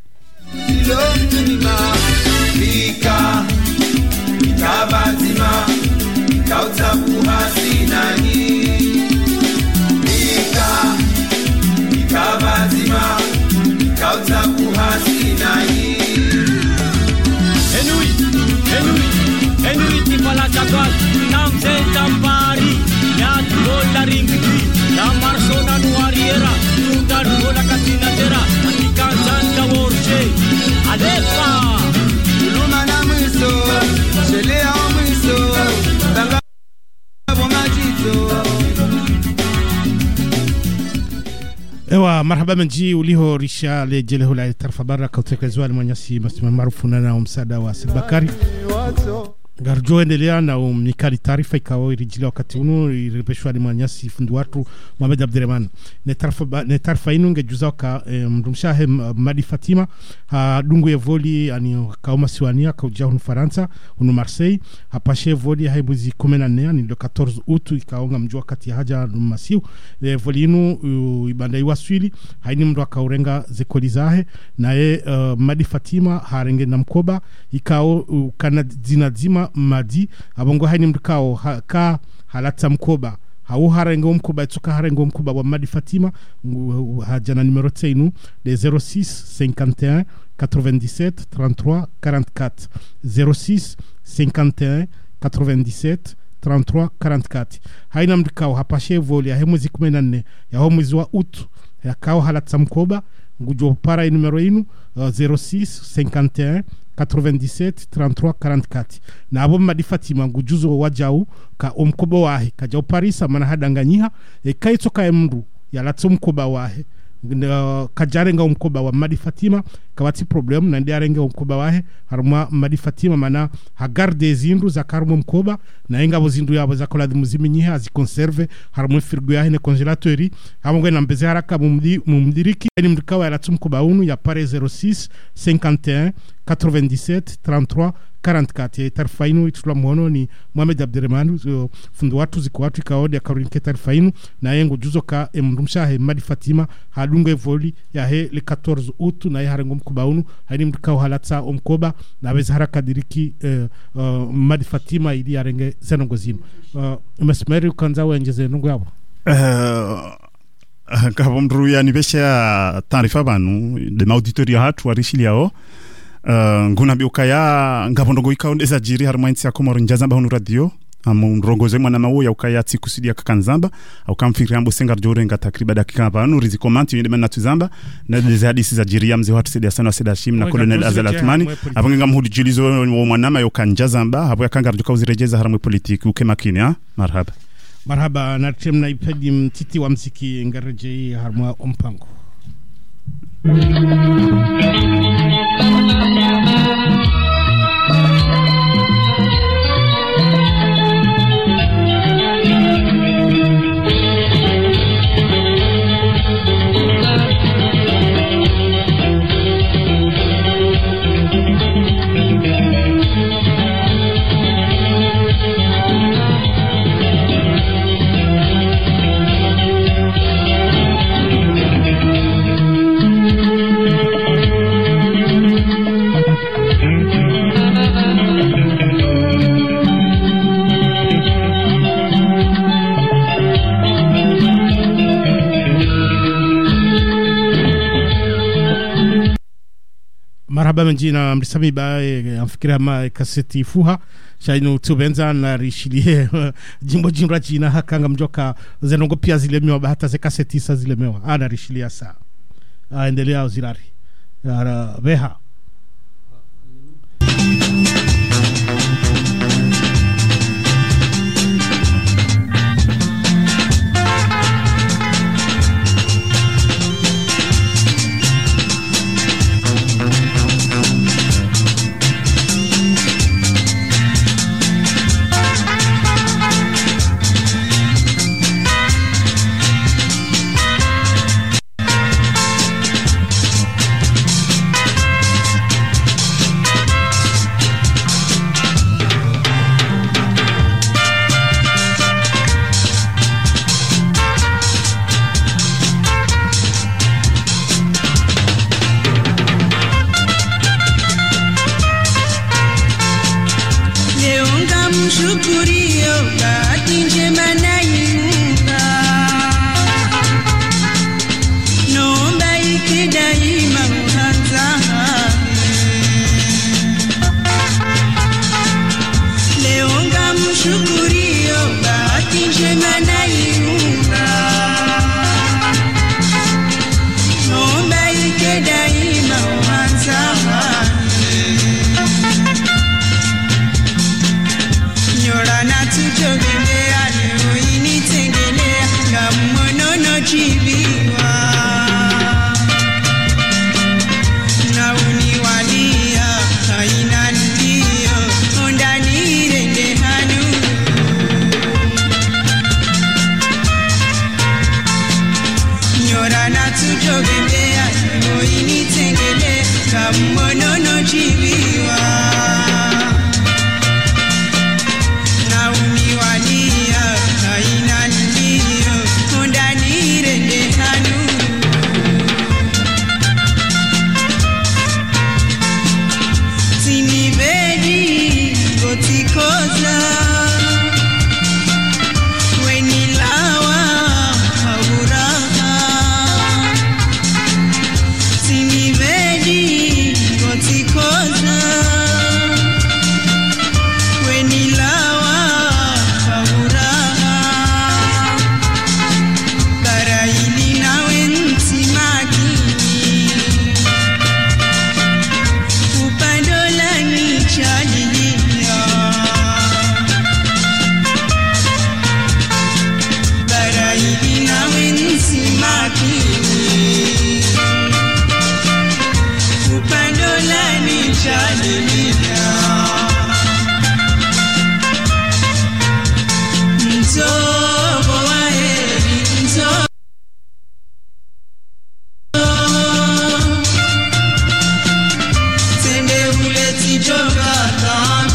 [SPEAKER 6] Ika Ikabatima Kautabu hasinani Ika Ikabatima Kautabu hasinani
[SPEAKER 10] Enui Enui Enui tipala chagal Namze tampari Nyat bola ringti Namarsona nuariera Nundar bola katina tera Atikanzanda worche Alepa Ulumana mwiso Shelea mwiso Tanga
[SPEAKER 1] Ewa marhaba menji uliho risha lejele hula tarfa baraka utekezwa mwenyasi masima marufu na umsada wa Said Bakari Garjo endelea na umnikali taarifa ikawa irijila wakati unu iripeshwa ni mwenyasi fundu watu Mohamed Abdirahman ne tarfa ne tarfa inu ngejuza waka e, mrumshahe Madi Fatima ha dungu ye voli ani kauma siwania kauja hunu Faransa hunu Marseille hapashe voli hai mwezi kumi na nne ni le quatorze août ikaonga mjua kati ya haja masiu e, voli inu uh, ibanda iwaswili haini mdu wakaurenga zekoli zahe na ye uh, Madi Fatima harenge na mkoba ikao uh, kana zina zima Madi abongo haini mdu kao ha, ka halata mkoba hau harengo mkoba ituka harengo mkoba wa Madi Fatima hajana numero teinu de zéro six cinquante et un quatre-vingt-dix-sept trente-trois quarante-quatre zéro six cinquante et un quatre-vingt-dix-sept trente-trois quarante-quatre haina mdu kao hapashe voli ya hemwezi kumi na nne ya hemwezi wa utu ya kao halata mkoba ngujo para numero inu uh, zéro six cinquante et un quatre-vingt-dix-sept trente-trois quarante-quatre na abo Madi Fatima ngujuzo wajau ka omkoba wahe kaja Parisa mana hadanganyiha e kaitoka emru ya latso mkoba wahe uh, kajarenga umkoba wa Madi Fatima kawati problem na ndiarenga umkoba wahe haruma Madi Fatima mana hagarde zindu za karumo mkoba na inga bozindu yabo za kola muzimi nyiha azikonserve haruma firgu yahe ne congelatori hamongo na mbeze haraka mumdi mumdiriki ni mdikawa ya latso mkoba unu ya pare zéro six cinquante et un quatre-vingt-dix-sept trente-trois karantkat taarifa inu itula mwono ni Mohamed Abderrahman so, fundu watu ziko watu ikaodi akarinke taarifa inu na yengo juzo ka emrumsha he Madi Fatima halunga evoli ya he le quatorze août na yaharengo mkubaunu haini mtukao halatsa omkoba na wezi haraka diriki uh, uh, Madi Fatima ili yarenge zenongo zinu uh, mesimeri ukanza wenjeze nungu yabo
[SPEAKER 6] uh, kabo mru ya nibesha taarifa banu de mauditorio hatu warishili yao uh, nguna biuka ya ngabondogo ikaondeza jiri harumwainsi ya Komoro njazamba honu radio amu mrongoze mwana mawo ya ukaya tsikusidi ya kakanzamba au kamfikiri ambo sengar jore nga takriba dakika banu rizi komanti yende mena tuzamba na leze hadisi za jiri ya mze watu sedi ya sana wa seda shim na kolonel Azalatmani hapo nga mhudi julizo wa mwanama ya ukanjazamba hapo ya kangar juka uzirejeza haramwe politiki uke makini ya marhaba
[SPEAKER 1] marhaba na temna ipedi mtiti wa mziki ngareje harmwa ompango marhaba menjina mrisami ba amfikira ma kaseti fuha shaino tubenza na rishilie jimbo jinra jina hakanga mjoka zenongo pia zilemewa bahata ze kaseti sa zilemewa ana rishilia saa aendelea uzirari ara beha
[SPEAKER 2] Joga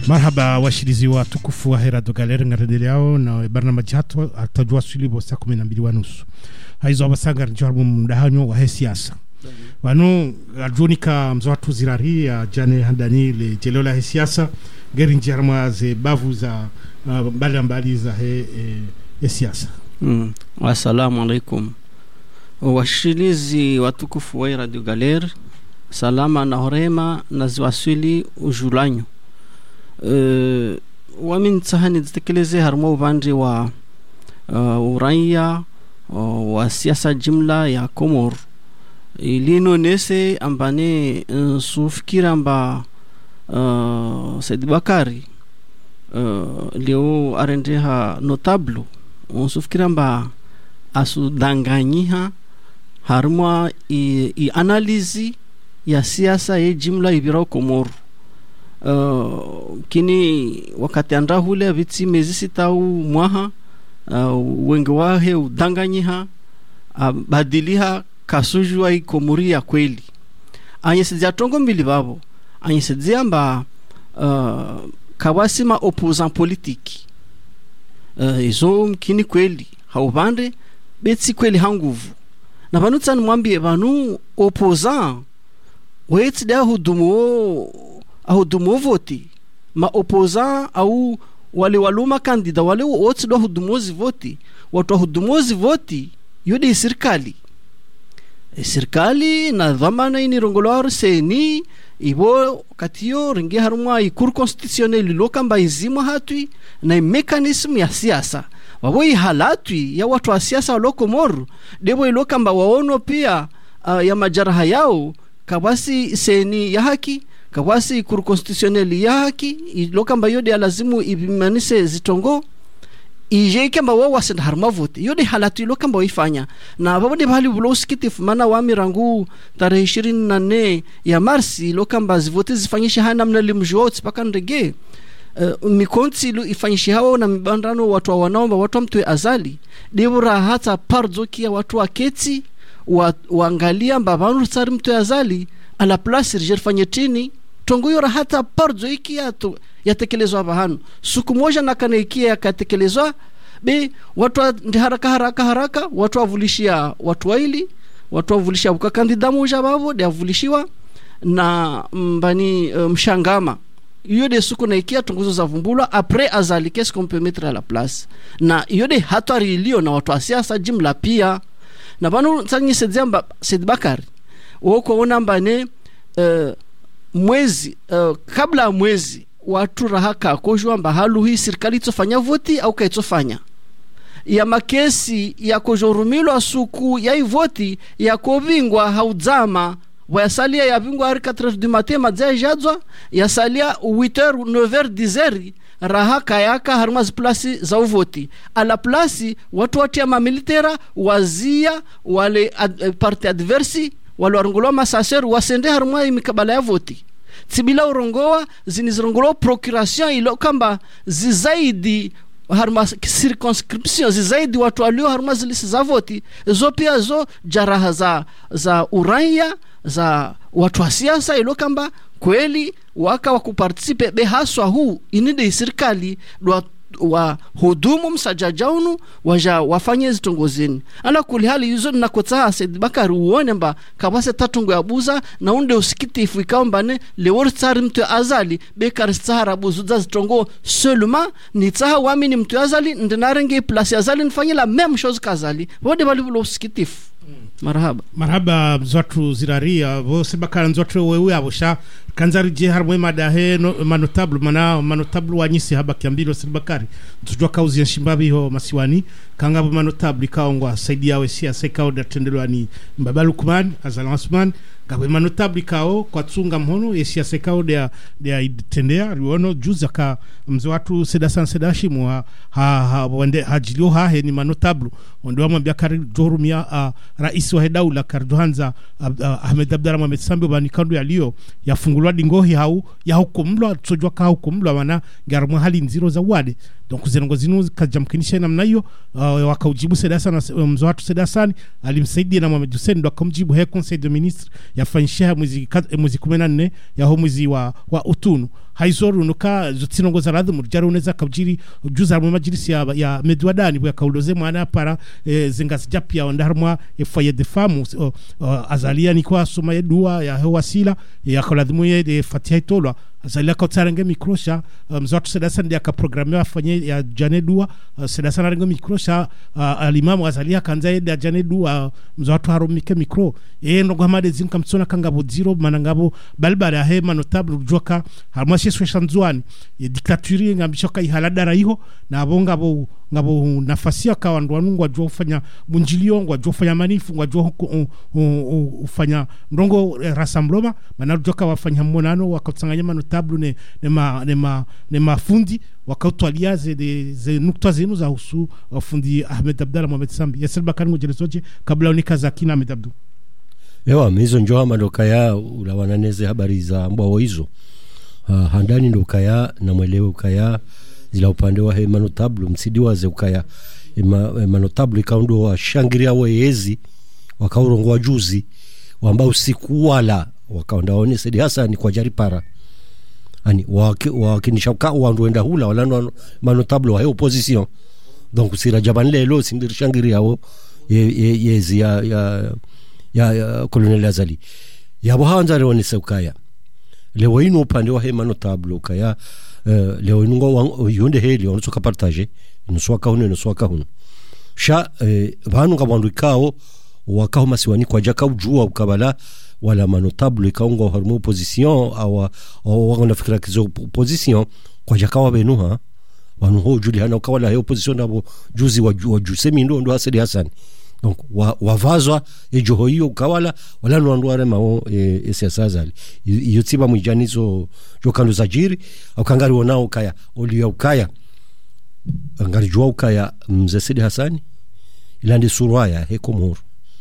[SPEAKER 1] Marhaba washirizi wa tukufu wa Radio Galer ngaredeleao na barnamaji hatu atajua sulibo saa kumi na mbili wanusu. Haizo abasanga njarmu mdahanyo wa hesiasa. Wanu aljonika mzwatu zirari ya jane handani le jeleo la hesiasa geri njarma ze bavu za uh, mbali mbali za he, e, hesiasa.
[SPEAKER 11] Mm. Assalamu alaikum. Washirizi wa tukufu wa Radio Galer, salama na horema na ziwasili ujulanyo. Uh, wamin tsahani zitekeleze harmo upande wa uh, uraia uh, wa siasa jimla ya Komor ilino nese ambane uh, sufikira amba uh, Said Bakari uh, leo arendeha notable sufikira amba asudanganyiha harmo i, i analizi ya siasa ya jimla ibira Komor. Uh, kini wakati andahule vitsi mezi sita au mwaha uh, wengi wahe udanganyiha uh, badiliha kasujua ikomuri ya kweli anyesedzia tongo mbili babo anyesedzia mba uh, kawasima opposant politiki uh, izo mkini kweli haubande betsi kweli hanguvu na banu tsani mwambie banu opposant wetsi da hudumu au dumovoti ma opposant au wale waluma kandida wale wote do hudumozi voti watu hudumozi voti yodi serikali e serikali na dhamana ini rongolwar seni ibo katio ringi harumwa ikur constitutionnel lokamba izimwa hatui na mekanismu ya siasa waboi halatui ya watu wa siasa wa Komoro debo ilokamba waono pia uh, ya majaraha yao kabasi seni ya haki kawasi kuru constitutionnel ya haki ilokamba yode alazimu ibimanise zitongo ije kamba wao wasenda harma vote yode halatu ilokamba waifanya na babode bali buloskitif mana wa mirangu tarehe ishirini na nne ya Marsi ilokamba zivote zifanyishe hana mna limjot paka ndege uh, mikonti ilu ifanyishe hao na mibandano watu wanaomba watu mtwe azali debura hata parzoki ya watu waketi wa, waangalia mbabanu tsari mtwe azali ala place rijerfanye tini tongo yora hata parzo iki ya yatekelezwa bahanu suku moja na kana iki yakatekelezwa be watu ndi haraka haraka haraka watu wavulishia watu waili watu wavulishia buka kandida moja babo de avulishiwa na mbani uh, mshangama yode suku na iki tongozo za vumbulwa après azali qu'est-ce qu'on peut mettre à la place na yode hatari ilio na watu wa siasa jimla pia na banu tsanyi sedzamba Said Bakari woko ona mbane uh, mwezi uh, kabla mwezi watu rahaka kojwa mba halu hii serikali tsofanya voti au kaitsofanya ya makesi ya kojorumilo suku ya ivoti ya kovingwa haudzama wayasalia ya vingwa ari quatre heures du matin madza jadzwa yasalia huit heures neuf heures dix heures rahaka yaka harmaz plasi za uvoti ala plasi watu watia mamilitera wazia wale ad, parti adversi wale warongoloa masaser wasende harumwa imikabala ya voti tibila urongoa zinizirongoloa procuration ilo kamba zizaidi haruma circonscription zizaidi watu walio haruma zilisi za voti zo pia zo jaraha za, za uraia za watu wa siasa ilo kamba kweli waka wakupartisipe behaswa huu inide serikali dwa wa hudumu msajajaunu waja wafanye zitongozini ala kuli hali hizo nakotsa Said Bakari uone mba kabase tatungo ya buza na unde usikitifu ikamba ne lewor tsari mtu azali bekar tsara buzuza zitongo seulement ni tsaha wamini mtu azali ndenarenge place azali nfanye la même chose kazali wode bali bulo usikitifu. Marhaba
[SPEAKER 1] marhaba mzwatu ziraria bo sebakara mzwatu wewe abosha kanzari je harmwe madahe no, manotable mana manotable wanyisi haba kiambilo Sebakari tujua kauzi ya shimbabi ho masiwani kanga bo manotable kaongwa saidi yawe siasa kao datendelwa ni Mbabalu Kuman Azala Osman gawe manotable kao kwa tsunga mhono ya siasa kao de de itendea riono juza ka mzwatu sedasan sedashi mwa ha ha wende hajilio ha he ni manotable ondo amwambia kari jorumia uh, rais wa daula Kardohanza uh, uh, Ahmed Abdalla Mohamed Sambo bani kandu yalio yafungulwa dingohi hau ya hukumlwa tsojwa ka hukumlwa wana garmu hali nziro za wade donc zengo zinu kajamkinisha namna hiyo uh, wakaujibu Sedasan um, mzwatu Sedasan alimsaidia na Mohamed Hussein ndo akamjibu he conseil de ministre yafanyisha mwezi mwezi kumi na nne ya ho mwezi wa wa utunu haizoru nuka zutsino za radhi murjaro uneza kabjiri juza mu majlisi ya, ya medwadani bwa kauloze mwana para e, zingas japia ondarmwa e foyer de femme o, o, azalia ni kwa soma ya dua ya hewasila ya koladhimu ye de fatiha itolwa azalia kautarenge mikrosha mzotu sedasa ndi aka programmewa afanye ya jane dua sedasa narengo mikrosha alimamu azalia kanza ya jane dua mzotu harumike mikro e nongo hamade zinka mtsona kangabo zero manangabo balbari ya hema notable ujoka harumashie swesha nzuani ye diktaturi ngambishoka ihaladara iho na abonga bo ngabo nafasi akawandu wanungu wajua ufanya bunjilio wajua ufanya manifu wajua ufanya ndongo rasambloma manarujoka wafanya monano wakatsanganya manotablu ne ne ma ne ma ne mafundi wakautwalia ze de ze nukta zenu za husu wafundi Ahmed Abdalla Mohamed Sambi Yasir Bakari mujelesoje kabla unika zakina Ahmed Abdu
[SPEAKER 3] ewa mizo njoa madoka ya ulawananeze habari za mbao hizo uh, handani ndo kaya na mwelewe ukaya zila upande wa hema notablu msidi waze ukaya ema, ema notablu ikaundo wa shangiria weyezi wakaurongo wa juzi wambao siku wala wakaondaone Said Hassan kwa jaripara ani wakinisha waki wanduenda hula wala manotablu wa heo opposition donc sira jaban lelo sindir shangiria wo ye, ye, yezi ya ya ya, ya Colonel Azali yabo hawanza leone ukaya leo ino upande wa hema notablu ukaya Uh, leo inungo yonde heli onosoka partage inusoka huno inusoka huno sha uh, banu ngabandu ikao wakao masiwani kwa jaka ujua ukabala wala manotable ikaungo harmo opposition awa wana fikira kizo opposition kwa jaka wa benuha banu ho juli hana ukawala hiyo opposition nabo juzi wa jusemi ndo ndo Said Hassan donc wa wavazwa ejo hiyo ukawala wala ndo ndo mao e, e siasa zali iyo tiba mwijanizo jokando zajiri ukangari wonao kaya oli ukaya ngari jwa ukaya mzee Said Hassan ilandi surwaya he Komoro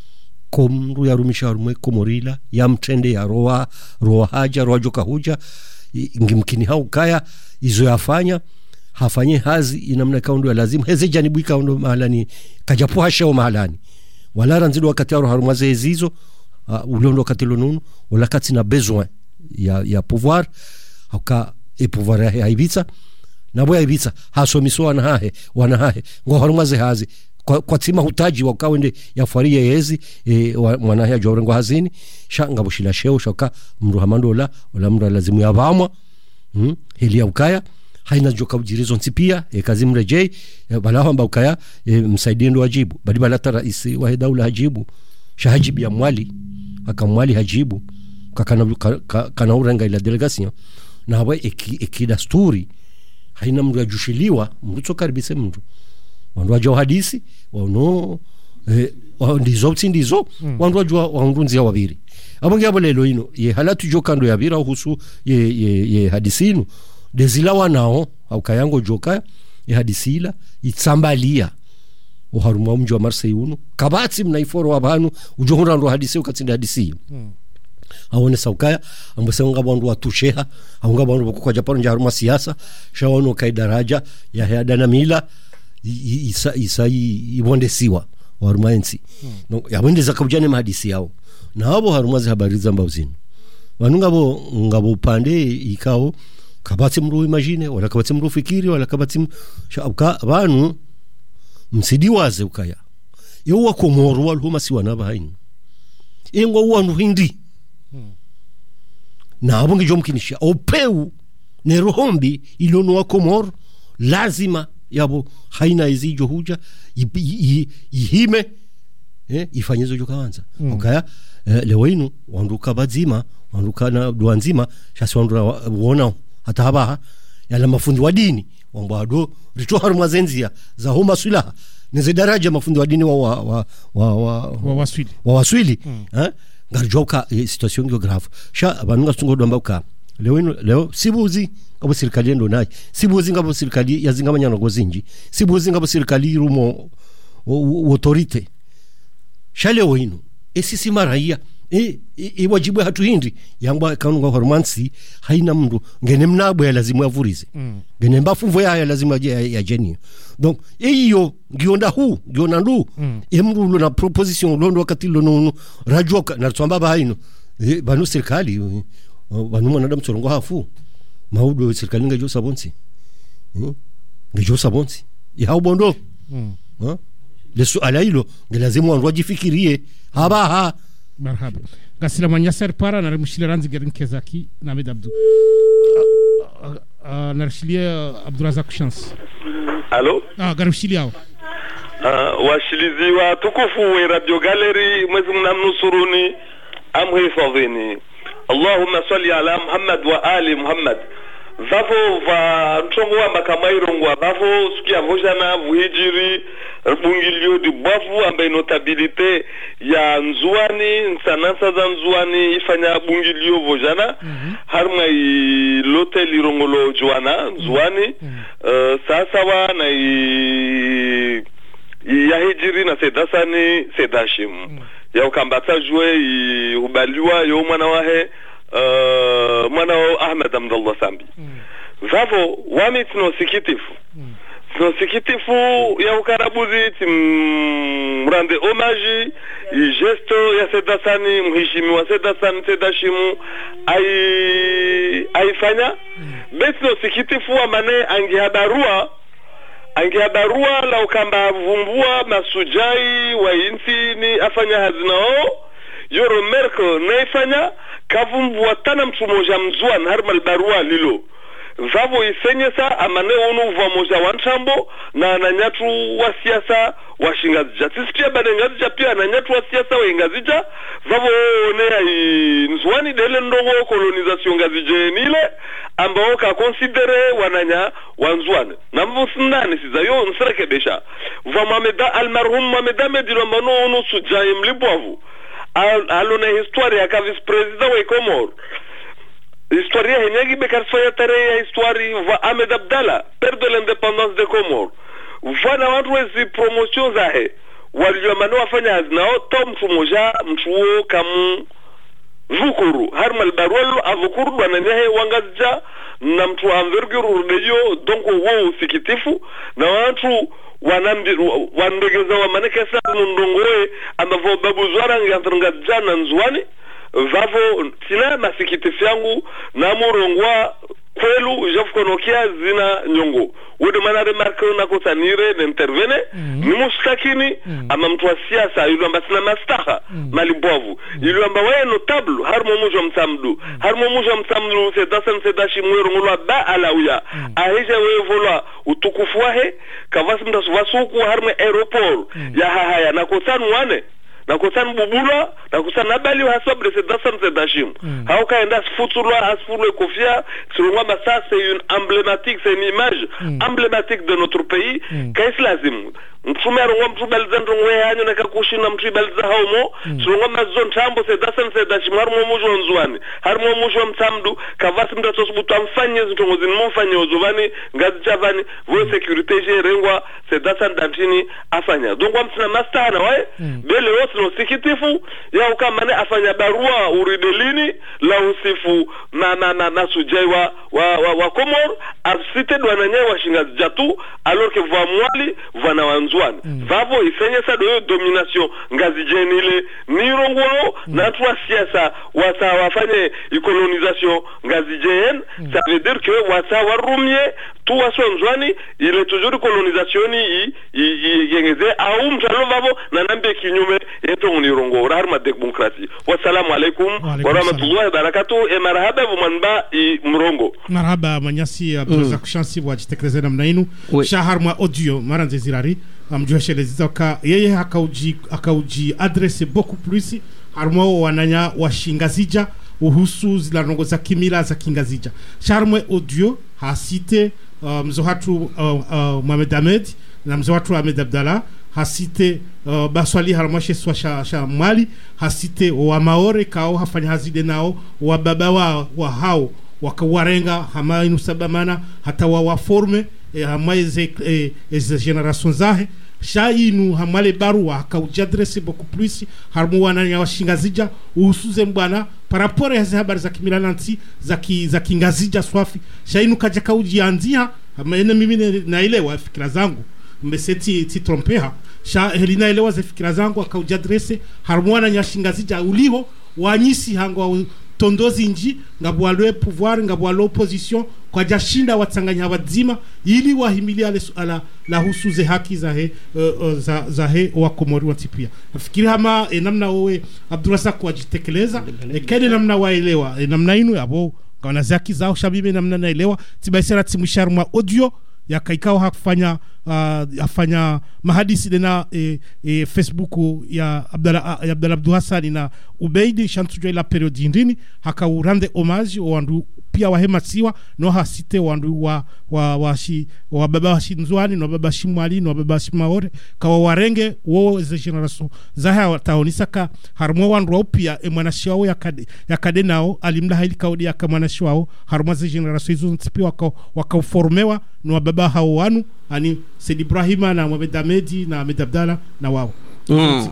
[SPEAKER 3] komru ya rumisha rumwe Komorila ya mtende ya roa roa haja roa joka huja ngimkini hau kaya izo yafanya hafanye hazi inamna kaundo ya lazima heze janibu kaundo mahalani kajapuhasha o mahalani wala ranzido wakati ya harumaze hizo uh, ulondo wakati lonunu wala kati na besoin ya, ya pouvoir hauka e pouvoir ya haibitsa na boya haibitsa haso miso wanahahe wanahahe ngo harumaze hazi kwa, kwa tima hutaji wakawende ya faria yezi e, wanahahe ya jaurengo hazini shanga bushila sheo shauka mru hamandola wala mru lazimu ya vamwa hmm? hili ya ukaya haina joka ujirizo nsipia e kazimre jay e, balawa mba ukaya e, msaidie ndo wajibu badi balata raisi wa daula hajibu shahajibu ya mwali akamwali hajibu kakana ka, kana urenga ila delegation na hawa eki, eki dasturi haina mru ajushiliwa mru tokaribise mru wandu wajua hadisi wano e, ndizo ndizo mm. wandu wajua wandunzi ya wabiri abongi abo lelo ino ye halatu joka ndo ya bira husu ye, ye, ye hadisinu dezila wanao au kayango joka ya hadisila itsambalia uharuma mji wa Marseille uno kabati mnaiforo abantu ujohura ndo hadisi ukatsinda hadisi mm. awone saukaya ambasenga bandu watusheha aunga bandu kwa Japan nja haruma siasa shawono kai daraja ya hada mila isa isa ibonde siwa haruma ensi mm. no yabonde zakabujane mahadisi yao na abo haruma za habari za mbazini wanungabo ngabo pande ikao kabati mru imagine wala kabati mru fikiri wala kabati shauka banu msidi waze ukaya yo wa Komoro walhuma si wana bahaini ingo wanu hindi hmm. na abongi jomkinisha opeu ne rohombi ilono wa Komoro lazima yabo haina izijo huja ihime eh ifanyizo jokaanza hmm. ukaya eh, lewinu wanduka bazima wanduka na duanzima shasi wandura wona hata habaha yala mafundi wa dini wambado rito haruma zenzia za homa sulaha neze daraja mafundi wa dini wa wa wa wa, wa,
[SPEAKER 1] wa waswili
[SPEAKER 3] wa waswili mm. eh ngarjoka e, situation geographe sha abanunga tungodo ambaka leo ino leo sibuzi ngabo serikali ndo nayi sibuzi ngabo serikali yazingamanya ngo zinji sibuzi ngabo serikali rumo autorite sha leo ino esisi maraia e, e, e wajibu hatu hindi yangwa kanunga hormansi haina mndu ngene mnabo ya lazima yavurize mm. ngene mbafuvo ya lazima ya, ya jeni donc iyo ngionda hu ngiona ndu mm. emru na proposition londo wakati lono rajoka na tsamba baino e, banu serikali banu mwanadamu tsorongo hafu maudo serikali ngajo sabonsi hmm? ngajo sabonsi ya ubondo
[SPEAKER 1] mm.
[SPEAKER 3] ha lesu ala hilo ngelazimu wandu wajifikirie haba ha
[SPEAKER 1] marhaba gasila manyasar para na mshile ranzi gerin kezaki na medabdu na rishilia Abdurazak chance
[SPEAKER 12] allo
[SPEAKER 1] ah garushili yao
[SPEAKER 12] uh, washilizi wa tukufu wa Radio Gallery mwezi mnamnusuruni amhifadhini Allahumma salli ala Muhammad wa ali Muhammad vavo va ntongwa makamairongwa vavo sikia vojana vuhijiri bungilio di bavu ambaye notabilite ya nzuani nsanansa za nzuani ifanya bungilio vojana mm-hmm. harma i l'hotel irongolo juana nzuani mm-hmm. uh, sasa wa na i, i ya hijiri na sedasani sedashim mm-hmm. ya ukambata jwe i ubaliwa yo mwana wahe Uh, mwana wa Ahmed Abdallah Sambi mm. vavo wami tino sikitifu mm. tino sikitifu ya ukarabuzi timrande homaji i gesto ya sedasani mhishimi wa sedasani sedashimu ai aifanya mm. betino sikitifu wa mane angihabarua angihabarua la ukamba vumbua masujai wa inti ni afanya hazinao yoro merko naifanya kavumbu watana mtu moja mzuan harma albarua lilo vavo isenye sa amane unu uva moja wanchambo na ananyatu wa siasa wa shingazija tisipia bada ngazija pia ananyatu wa siasa wa ingazija vavo onea nzuani dele ndongo kolonizasyon ngazije nile ambao ka konsidere wananya wanzuane na mvu sindani siza yo nserekebesha uva mameda almarhum mameda medilo mbano unu sujayi mlibuavu alona histoire ya vice president wa Komor histoire ya henyagi bekarfaya tare ya histoire va Ahmed Abdallah père de l'indépendance de Comore vana watu wezi promotion zahe waliomano wafanya hazinao tom fumoja mchuo kamu vukuru harmal barwalo avukuru wananyahe wangazja na mtu envergure urdeyo donc wo sikitifu na watu wanambi wandegeza wa manekesa ndongoe ambavo babu zwara ngantranga jana nzwani vavo tina masikitifu yangu na murongwa kwelu jafkonokia zina nyongo wode mana remarque na kotanire n'intervene mm. ni mustakini mm. ama mtu wa siasa yule amba sina mastaha mm. malibovu mm. yule amba wae notable harmo mujo msamdu mm. harmo mujo msamdu se dasan se dashi mwero ngulwa ba alawya mm. ahija we volwa utukufu wahe kavasi mtasu vasuku harmo aeroport mm. ya hahaya na kotanu wane na kotanu bubula na kotanu nabali wa hasobre se dasan se dashim mm. hauka enda sfuturwa asfurwe kofia surungwa masa c'est une emblématique c'est une image mm. emblématique de notre pays mm. kaisi lazimu mtumero ngwa mtubaliza ndongwe hanyo na kakushina mtubaliza haumo mm. surungwa mazon tambo se dasan se dashim harmo mujo nzuani harmo mujo mtamdu kavasi mtatosubutu amfanye zintongo zinmu mfanye ozovani ngazi chavani vo sécurité jerengwa se dasan dantini afanya donc wa mtina mastana wae mm. bele osi no sikitifu ya ukamane afanya barua uridelini la usifu na na na, na sujaiwa wa wa, wa Komor asite dwananye wa shingazi jatu alors que va mwali vana wanzwani mm. vavo isenye sa doyo domination ngazi jenile nirongolo mm. na tuwa siasa wasa wafanye colonisation ngazi jen mm. ça veut dire que wasa warumye tu wasonzwani ile toujours colonisation yi yengeze au mtalo vavo na nambe kinyume yeto unirongo rahma demokrasi wassalamu alaikum wa rahmatullahi wa barakatuh e marhaba vumanda i mrongo
[SPEAKER 1] marhaba manyasi Abdurazak Shansi wajitekeleze namna inu shahar mwa audio maranze zirari amjuhesheleza ka yeye akauji akauji adresse beaucoup plus harmo wananya washingazija uhusu zilarongo za kimila za kingazija sharmwe audio hasite uh, mzohatu uh, uh, Mohamed Ahmed na mzohatu Ahmed Abdallah hasite uh, baswali harmashe swa sha, sha mali hasite wa maore kao hafanya hazide nao wa baba wa, wa hao wakawarenga hama inu sabamana hata wa waforme e, hama eze, e, eze generation zahe sha inu hamale barua hakaujadrese beaucoup plus harmu wananya washingazija uhusuze mbwana parapore ya habari za kimila nanti za, ki, za kingazija swafi sha inu kaja kaujianzia hama ene mimi naelewa fikira zangu mbeseti ti trompeha sha helina elewa ze fikira zangu akaujadrese harmu wananya washingazija uliho wanyisi hangwa tondozi nji ngabwalwe pouvoir ngabwalwe opposition kwa jashinda watsanganya wadzima ili wahimilia ala la husuze haki za he uh, uh, za, za he wa Komori watipia. Nafikiri hama e, namna wewe Abdulrazak wajitekeleza e, kede namna waelewa e, namna inu yabo kawana zaki zao shabibe namna naelewa tibaisera timushar mwa audio ya kaikao hakufanya uh, afanya mahadisi dena e, e, Facebook ya Abdallah ya Abdallah Abdou Hassan na Ubeidi shantujo ila periodi ndini haka urande homage wandu pia wahemasiwa no hasite wandu wa wa washi wa baba washi nzwani no baba shimwali no baba shimaore kawa warenge wo ze generation zaha wataonisaka harmo wandu pia e mwana shao ya kade ya kade nao alimla haili kaudi ya kamwana shao harmo ze generation hizo ntipi waka wakaformewa no baba hao wanu ani Said Ibrahima na Mohamed Ahmedi na Ahmed Abdalla na wao
[SPEAKER 11] mm.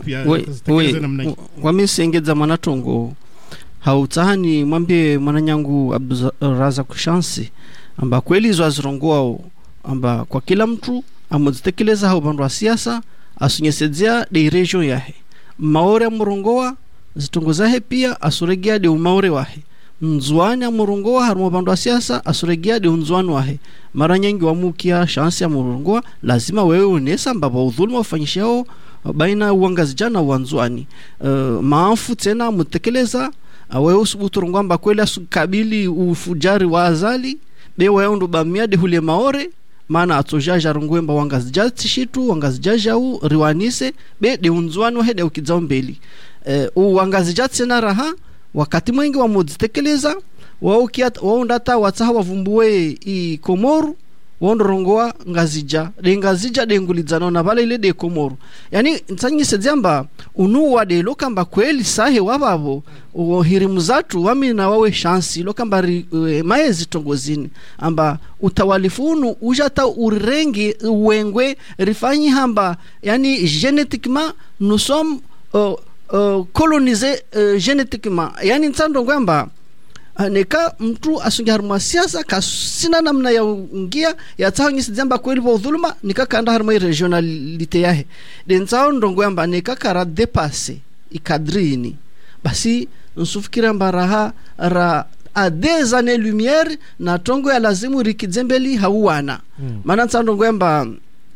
[SPEAKER 11] we wamisengeza mwanatongo hautahani mwambie mwananyangu Abdulrazak Shansi amba kweli hizo azirongoa amba kwa kila mtu amozitekeleza hao bandu wa siasa asunyesedzea de region yahe maore murongoa zitongozahe pia asuregia de umaore wahe nzwani amurongoa harimo bandu wa siasa asuregia de unzwani wahe mara nyingi wamukia Shansi amurongoa lazima wewe unesa mbaba udhuluma ufanyishao baina uangazijana uanzwani uh, maafu tena mutekeleza wewe usubuturungwa mba kweli asukabili ufujari wa azali be wewe ndo bamiade hule maore maana atojaja rungwemba wangazijati shitu wangazijaja u riwanise be de unzwani wahede ukizao mbeli uh, uangazijati na raha wakati mwingi wa muzitekeleza wao kiata wao ndata watsaha wavumbuwe i Komoru wondorongoa ngazija de ngazija de ngulizano na bale ile de Komoru yani nsanyi sedzamba unuwa de lokamba kweli sahe wababo uhirimu zatu wami na wawe Shansi lokamba uh, maezi tongozini amba utawalifunu ujata urengi uwengwe rifanyi hamba yani genetiquement nous sommes uh, uh, colonisés uh, genetiquement yani nsando ngamba neka mtu asungi haruma siasa kasina namna ya ungia ya tao nyisi dzamba kweli wa udhuluma nika kanda haruma regionalite yahe den tao ndongo yamba neka kara depase ikadrini basi nsufikira mbaraha ra a des années lumière na tongo ya lazimu rikidzembeli hauwana mm. Mana tao ndongo yamba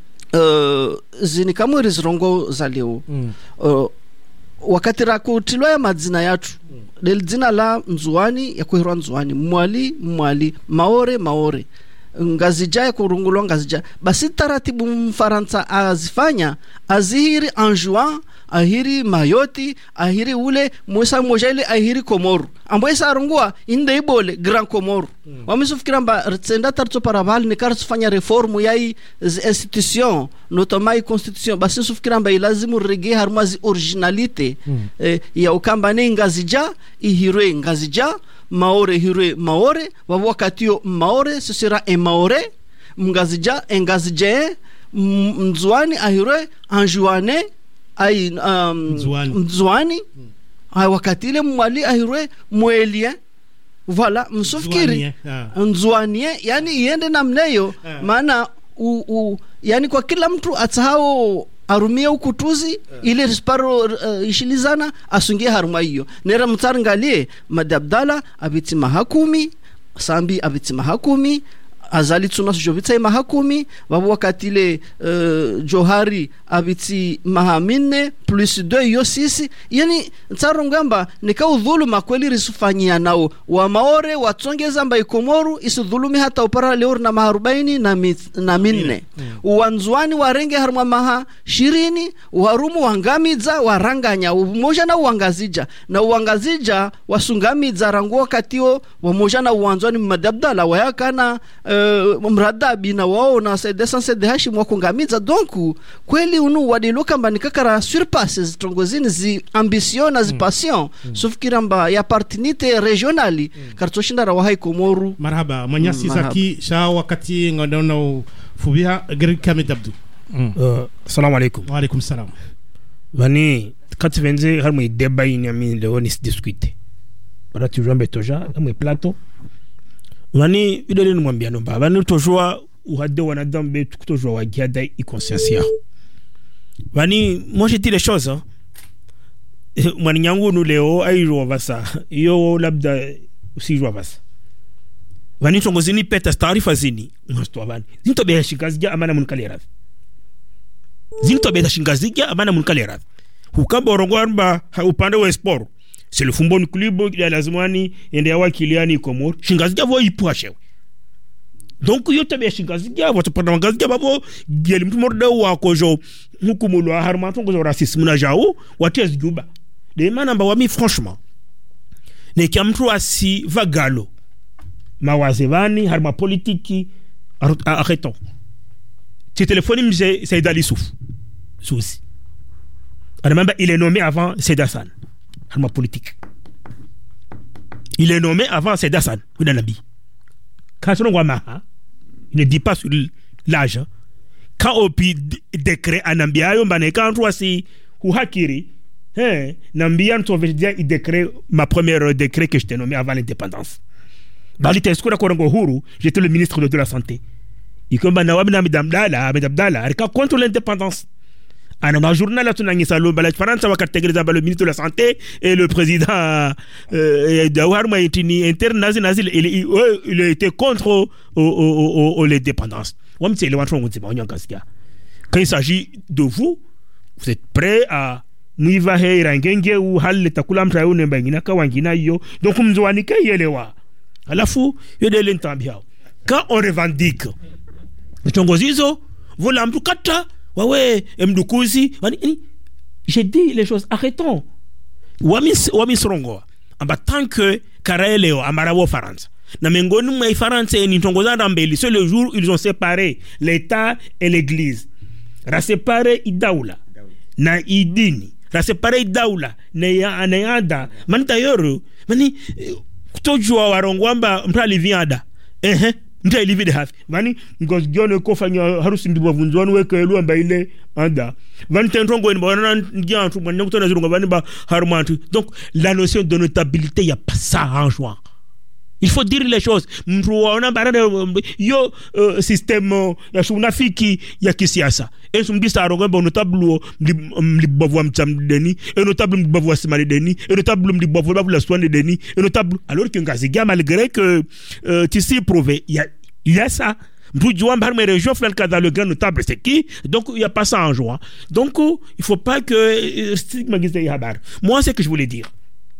[SPEAKER 11] uh, zini kamwiri zirongo za leo mm. uh, wakati rakutilwa ya madzina yatu mm. del dzina la nzuani ya kuhirwa nzuani mwali mwali maore maore ngazija ya kurungulwa ngazija basi taratibu mfaransa azifanya azihiri anjuan ahiri mayoti ahiri ule mwesa mojele ahiri Komoru ambaye sarungua inde ibole Grand Komoru mm. Wamisufikira mba rtsenda tarto parabali ni karsufanya reformu yai institution notamai constitution basi sufikira mba ilazimu rege harmazi originalite mm. eh, ya ukamba ne ngazija ihirwe ngazija maore hirwe maore wawakatio maore sisira e maore mngazija engazije mzwani ahirwe anjuane ai um, mzwani, mzwani. Hmm. Ay wakati ile mwali ahirwe mwelie voilà msufkiri nzwanie yani iende namneyo yeah. Maana u, u, yani kwa kila mtu atsahao arumia ukutuzi yeah. Ile risparo uh, ishilizana asungie haruma hiyo nera mtarangalie madabdala abiti mahakumi sambi abiti mahakumi azali tuna sujovita mahakumi babu wakati ile uh, Johari abiti mahamine plus deux yo sisi yani ntsarongamba nika udhuluma kweli risufanyia nao wa maore watongeza mba Komoru isudhulumi hata upara leo na maharubaini na mit, na minne mm. Uwanzwani warenge haruma maha shirini uharumu wangamiza waranganya umoja na uangazija na uangazija wasungamiza ranguo katio wamoja na uwanzwani madabdala wayakana uh, mradabi na wao na sedesanse de hashim wakungamiza donc kweli unu wadiluka mba nikakara surpasses tongozini zi ambition na zi passion mm. Sufikira mba ya partinite regionali mm. Kartoshinda rawahai Komoru
[SPEAKER 1] marhaba manyasi mm, zaki sha wakati ngondono fubia gerika medabdu
[SPEAKER 9] mm. uh, Assalamu alaikum
[SPEAKER 1] wa alaikum salam
[SPEAKER 9] vani kati venze harmo deba ini ami leo ni discuter para tu jambe toja amwe plateau vani idole ni mwambia nomba vani tojua uhade wanadambe kutojua wagiada i conscience vani moi je dis les choses hein. mwani nyangu nu leo airo vasa yo labda usijua vasa vani tongozini peta taarifa zini mwasto vani zinto be shingazija amana munkalera zinto be shingazija amana munkalera hukamba orongwamba upande wa sport c'est le Fumbon Club ya lazimani ende yawa kiliani Komor shingazija vo ipwashe donc yote be shingazija vo topanda ngazija babo gel mtu morda wa kojo hukumu wa harma tongozo racisme na jao watez juba de manamba wami franchement ne kiamtu asi vagalo mawazevani harma politiki arrêtons tu téléphones mzee Saïd Ali Souf souci même il est nommé avant Saïd Hassan harma politique il est nommé avant Saïd Hassan ou Nabi quand on voit maha il ne dit pas sur l'âge quand on peut décret anambia yo mbane quand on si ou hakiri hein nambia on veut dire il décret ma première décret que je t'ai nommé avant l'indépendance bali teskura korongo huru j'étais le ministre de la santé ikomba na wabina midamdala midamdala alika contre l'indépendance ana ma journal la tunangi salo bala faransa wakategereza balo ministre de la santé et le président euh Dawar Maitini international il, il, il était contre au, au, au, au l'indépendance wam c'est le wantron ngoti ba onyangaskia quand il s'agit de vous vous êtes prêt à muiva he rangenge ou hal takula mtayo nembangina kawangina yo donc mzwani kayelewa alafu yede l'entambia quand on revendique tongozizo vola mtukata wawe mdukuzi j'ai dit les choses arrêtons wami wami srongo amba tant que karaeleo amarawo faransa na mengoni mwa faransa ni tongoza ndambeli c'est le jour ils ont séparé l'état et l'église ra séparé idaula na idini ra séparé idaula na ya na yada man d'ailleurs mani kutojua warongwamba mtali viada ehe mta ilivide hafi vani ngozgione ko fanya harusi ndibo vunzwani weke elu amba ile anda vani tentongo ni bana ngia tu mwana kutona zirunga vani ba harumantu donc la notion de notabilité y a pas ça en juin il faut dire les choses mtu waona barada yo uh, système ya shunafiki ya kisiasa et mdisa arongomba notable mlibovwa mtamdeni et notable mlibovwa simali deni et notable mlibovwa babula soine deni et notable alors que ngaziga malgré que euh, tu sais prouvé il y a il y a ça mtu jua mbar me région flan kada le grand notable c'est qui donc il y a pas ça en juin donc il faut pas que stigmatiser habar moi c'est que je voulais dire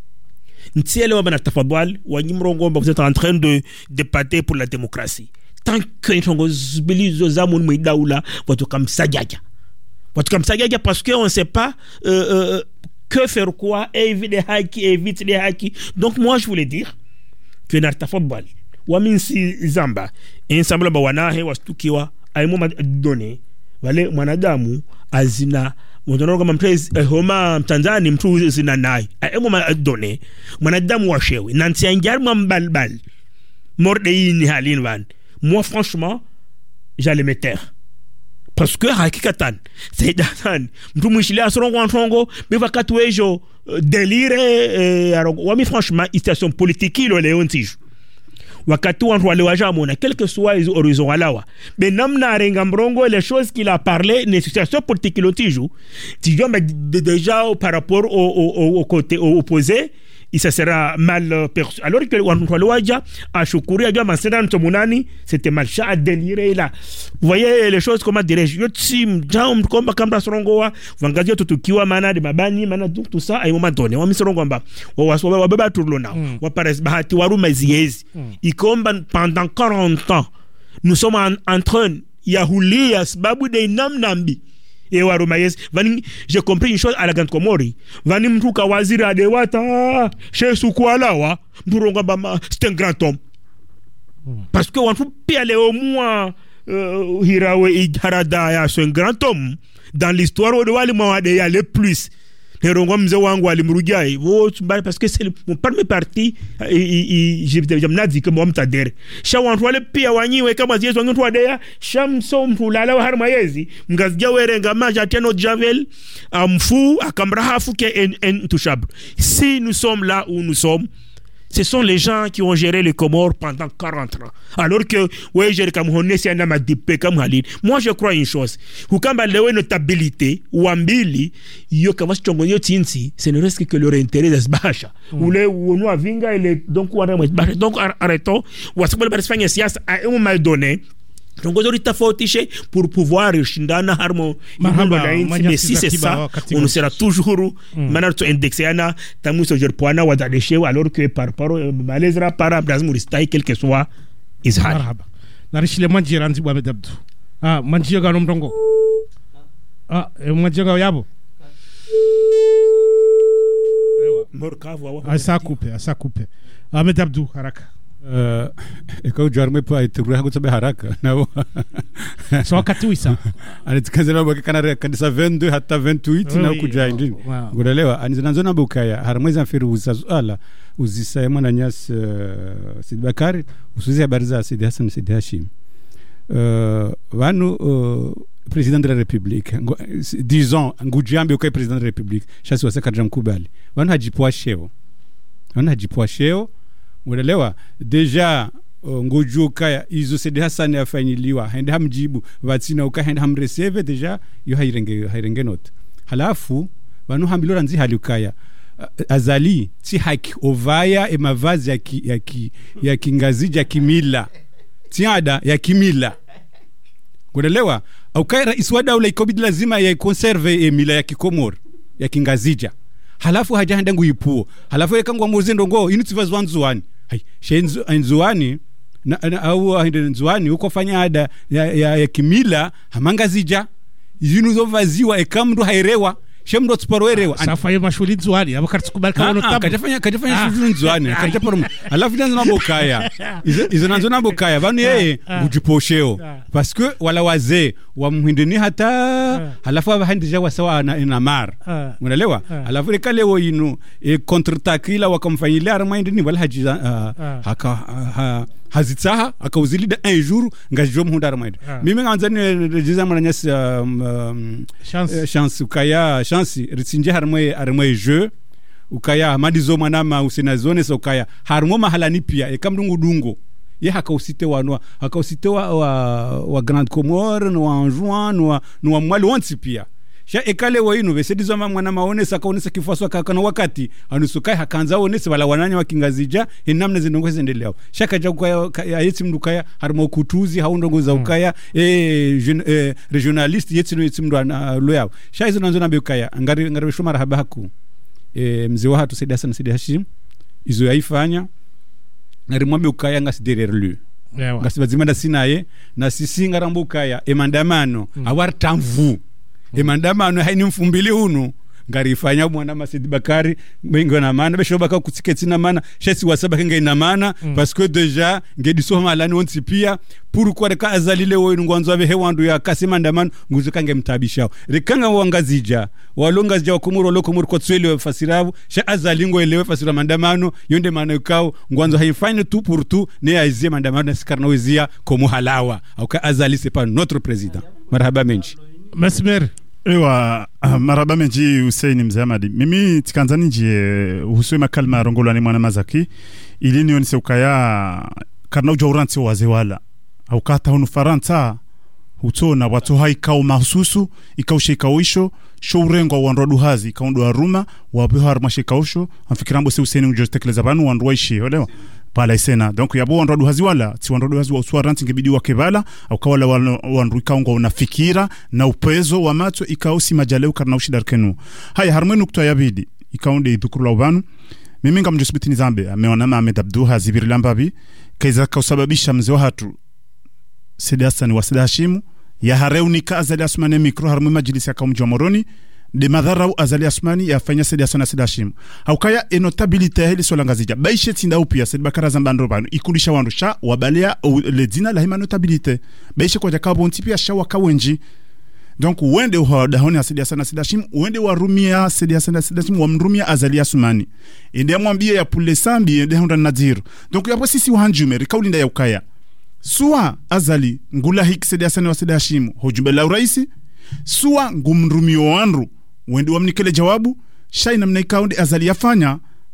[SPEAKER 9] Ntiele wa bana tafadhali wanyimrongo mba vous êtes en train de débattre pour la démocratie tant que ntongo zbilizo zamu mwidaula watu kamsajaja watu kamsajaja parce que on sait pas euh, euh, que faire quoi éviter les haki éviter les haki donc moi je voulais dire que na tafadhali wa minsi zamba ensemble ba wanahe wastukiwa aimo donné wale mwanadamu azina mwanadamu kama mtezi eh, homa Tanzania mtu zina naye aemo madone mwanadamu washewe nanti anjarma mbalbal morde yini halin van moi franchement j'allais me taire parce que hakikatan c'est dan mtu mwishile asrongo ntongo biva katwejo délire eh, wami franchement station politique lo leontiju wakati wantu wale wajamona quel que soit les horizons alawa mais namna renga mbrongo les choses qu'il a parlé les situations politiques l'otiju tu vois mais déjà par rapport au au au côté opposé il se sera mal perçu alors que wantu wale waja a shukuri a gama sera ntomunani c'était mal chat délirer là vous voyez les choses comment dirais-je yotim jam komba kamba sorongoa vangazia tutukiwa mana de mabani mana donc tout ça à un moment donné wa misrongo mba wa waswa baba turlona wa pares bahati waruma ziezi ikomba pendant quarante ans nous sommes en, en train ya hulia sababu de namnambi et waruma yes vani j'ai compris une chose à la grande Comori vani mtuka waziri adewata chesu kwalawa mburonga bama c'est un grand homme parce que on peut pas aller au moins euh, hirawe iharada ya c'est un grand homme dans l'histoire de wali mawade ya le plus nerongo mze wangu alimrugai wo tumbali parce que c'est mon premier parti j'ai mnadi que moi mtadere sha wantu wale pia wanyiwe kama yesu wangu twadea shamso mtulala wa harma yezi ngazija werenga maja teno javel amfu akamrahafu ke en, en touchable si nous sommes là où nous sommes Ce sont les gens qui ont géré les Comores pendant quarante ans. Alors que, ouais, j'ai comme on est, c'est un amadipé comme Halil. Moi, je crois une chose. Ou quand il y a une notabilité, ou ambili, yo kama chongonyo tinsi, ce ne reste que leur intérêt de se bâcher. Ou le, ou nous avinga, donc, ou donc, arrêtons. Ou à ce moment-là, Espagne, à un moment donné, donc aujourd'hui tafautishe pour pouvoir shindana harmo mais si c'est ça on sera toujours maintenant to indexéana tamu so jer poana wa daleshe alors que par par malezra para brazmuristai quel que soit izhar
[SPEAKER 1] marhaba narishile manjira nzi bwa medabdu ah manjira ga nomtongo ah manjira ga yabo
[SPEAKER 9] morkavo
[SPEAKER 1] asa coupe asa coupe ah medabdu haraka
[SPEAKER 7] Uh, ikaw jarme pa itigura ko sabe haraka na
[SPEAKER 1] so wakati wisa
[SPEAKER 7] anitikaza na baki kana kanisa vingt-deux hata vingt-huit na kuja ndini ngorelewa anizanzo na bukaya harmweza mfiru usala uzisa mwana nyas uh, Sidi Bakari usuzi habari za Sidi Hassan Sidi Hashim uh, wanu uh, président de la République disons ngujambe ukay président de la République shasi wasaka mkubali wanu hajipoa sheo wanu hajipoa sheo unaelewa deja uh, ngojuka izo Sidi Hassan afanyiliwa hende hamjibu vatsina uka hende hamreceive deja yo hairenge hairenge not halafu wanu hambilora nzi halukaya uh, azali ti haki ovaya e mavazi ya ki, ya ki, ya kingazija kimila tiada ya kimila unaelewa ukaira iswada ule ikobidi lazima ya conserve e mila ya kikomor ya kingazija halafu hajahenda nguipuo halafu yakangwa muzendo ngo inutsiva zwanzuani hai shenzu anzuani na, na au hende nzuani uko fanya ada ya, ya, ya kimila hamangazija yinuzo vaziwa ekamdu hairewa shemdo tsuparoerewa
[SPEAKER 1] safa ye mashuli nzuani abakartukubali kama tabu
[SPEAKER 7] kajafanya kajafanya shuli nzuani kajaparo alafu ndanzo nabokaya izo nanzo nabokaya banu yeye bujiposheo parce que wala wazee wa mhindini hata halafu abahandija wasawa na inamar unaelewa halafu lekalewo inu e contre-takila wakamfanyilia armaindini wala hajiza haka hazitsaha akauzilida un jour ngajo mhunda armaindi mimi nganzani rejiza mwananyasi chance chance ukaya chance ritsinje harmwe armwe jeu ukaya madizo manama usina zone so ukaya harmo mahalani pia ekamdungu dungo ye hakausite wanwa hakausite wa wa, wa Grande Comore no Anjouan no no mwali wonsi pia sha ekale wa inu vesedizo mwana maone sakaonesa kifaswa kakana wakati anusukai hakanza onese wala wananya wakingazija hinamne zinongo zendeleo shaka ja kwa yetsi mdukaya harmo kutuzi haundongo za ukaya mm. e jeune e, regionaliste yetsi no yetsi mdu loyao sha hizo nanzo nabe ukaya ngari ngari shomara habaku e mzee wa hatu Sidi Hassan Sidi Hashim izo yaifanya ngari mwambe ukaya ngasi derrière lui yeah, ngasi bazimanda sinaye na sisi ngarambo ukaya emandamano mm. awar tamvu mm. emandamano haini mfumbili hunu ngarifanya mwana Sidi Bakari mengo na mana besho baka kutsiketi na mana shesi wasaba kenga ina mana mm. parce que déjà ngediso malani onti pia pour quoi ka azalile wo ngwanzo abe hewandu ya kasema ndamano nguzuka ngemtabishao rekanga wangazija walongazija wakumuro lokomuro kotswele fasiravu sha azalingo elewe fasira mandamano yonde mana ukao ngwanzo haifanye tout pour tout ne aizie mandamano sikarna wezia komu halawa au ka azali c'est pas notre président marhaba menji
[SPEAKER 1] Mesmer
[SPEAKER 6] ewa uh, maraba menji Hussein Mzamadi mimi tikanzani nje uhuswe makalma rongolo ni mwana mazaki ili ni onise ukaya karna ujauranti waze wala au kata hunu faranta utona watu haikao mahususu ikaushe ikawisho shourengo wa ndodu hazi ikaundu haruma wabeho harmashe ikausho amfikirambo se Hussein ujotekeleza banu wanduwa ishi olewa pala isena donc yabo wandodu hazi wala ti wandodu hazi wa uswaranti ngebidi wa kebala au kawala wandu ikaunga unafikira na upezo wa macho ikausi majaleu karna ushidarkenu haya harmenu kutoa yabidi ikaunde idhukuru ubanu mimi nga mjusibiti nizambe ameona Ahmed Abdu hazibiri lambabi kaiza kausababisha mzee wa hatu Sidi Hassan wa Sidi Hashim ya hareunika azali asmani mikro harmu majlisi ya kaumji wa moroni de madharau azali asmani ya fanya Sidi Hassan na Sidi Hashim haukaya enotabilite hili solangazija baishe tinda upia Sidi Bakara zambandro banu ikulisha wandusha wabalea le dina la hima notabilite baishe kwa jakabo ntipia sha wakawenji donc uende uhadahoni ya Sidi Hassan na Sidi Hashim uende warumia Sidi Hassan na Sidi Hashim wamrumia azali asmani ende mwambie ya pule sambi ende honda nadiru donc yapo sisi uhanjume rikaulinda ya ukaya suwa azali ngula hiki Sidi Hassan wa Sidi Hashim hujumbe la uraisi suwa ngumrumio wanru wende wamnikele jawabu shai namna ikaundi azali yafanya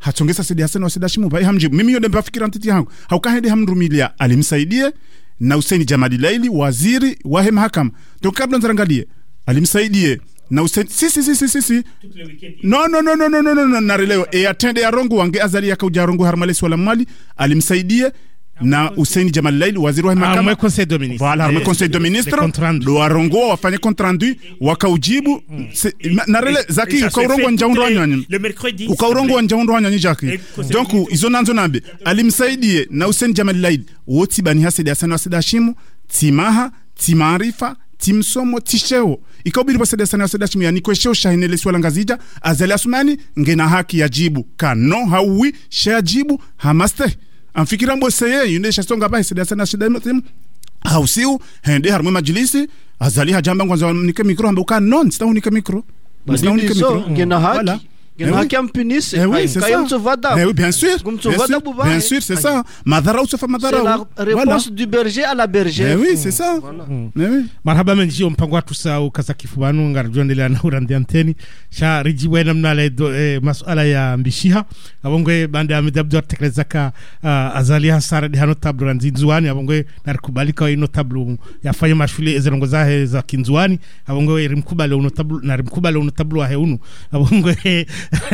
[SPEAKER 6] hatongesa Said Hassan wa Said Hashim bai hamjibu mimi yode mbafikira ntiti yangu haukahende hamrumilia alimsaidie na Hussein Jamali Laili waziri wa mahakama to kabla nzarangalie alimsaidie na Hussein si si si si si no no no no no no no na releo e atende ya rongo wange azali ya kauja rongo harmalesi wala mali alimsaidie na Hussein Jamal Laili waziri wa mahakama
[SPEAKER 1] ah, conseil de ministre
[SPEAKER 6] voilà le conseil de ministre do arongo wafanye compte rendu wakaujibu mm. na rele zaki ukaurongo njaundo wanyanyi
[SPEAKER 9] le mercredi
[SPEAKER 6] ukaurongo njaundo wanyanyi jaki donc izo nanzo nambe alimsaidie na Hussein Jamal Laili woti bani Said Hassan wa Said Hashim timaha timarifa timsomo tisheo ikabiri ba Said Hassan wa Said Hashim yani kwesheo shahinele swala ngazija azali asumani ngena haki ya jibu kano hawi shajibu hamaste amfikira mboseye yune shasonga ba Said Hassan Said Hashim hausiu hende harmu majlisi azali hajamba kwanza nike mikro hamba uka non sita unike mikro
[SPEAKER 11] sita unike mikro ngena haki ngena haki ampinise
[SPEAKER 6] kaya
[SPEAKER 11] mtovada
[SPEAKER 6] eh oui bien sûr bien sûr c'est ça madhara ou safa madhara
[SPEAKER 11] c'est la réponse du berger à la bergère
[SPEAKER 6] eh oui c'est ça
[SPEAKER 1] mais oui marhaba menji mpango watu saa kasakifu banu ngarjondelea na urandi anteni sha rijiwe namna le masuala ya mbishiha abongwe bande amedabdo tekelezaka azali hasara de hano tablo nzinzuani abongwe narikubalika ino tablo yafanya mashule ezerongo zahe za kinzuani abongwe rimkubale uno tablo na rimkubale uno tablo wa heunu abongwe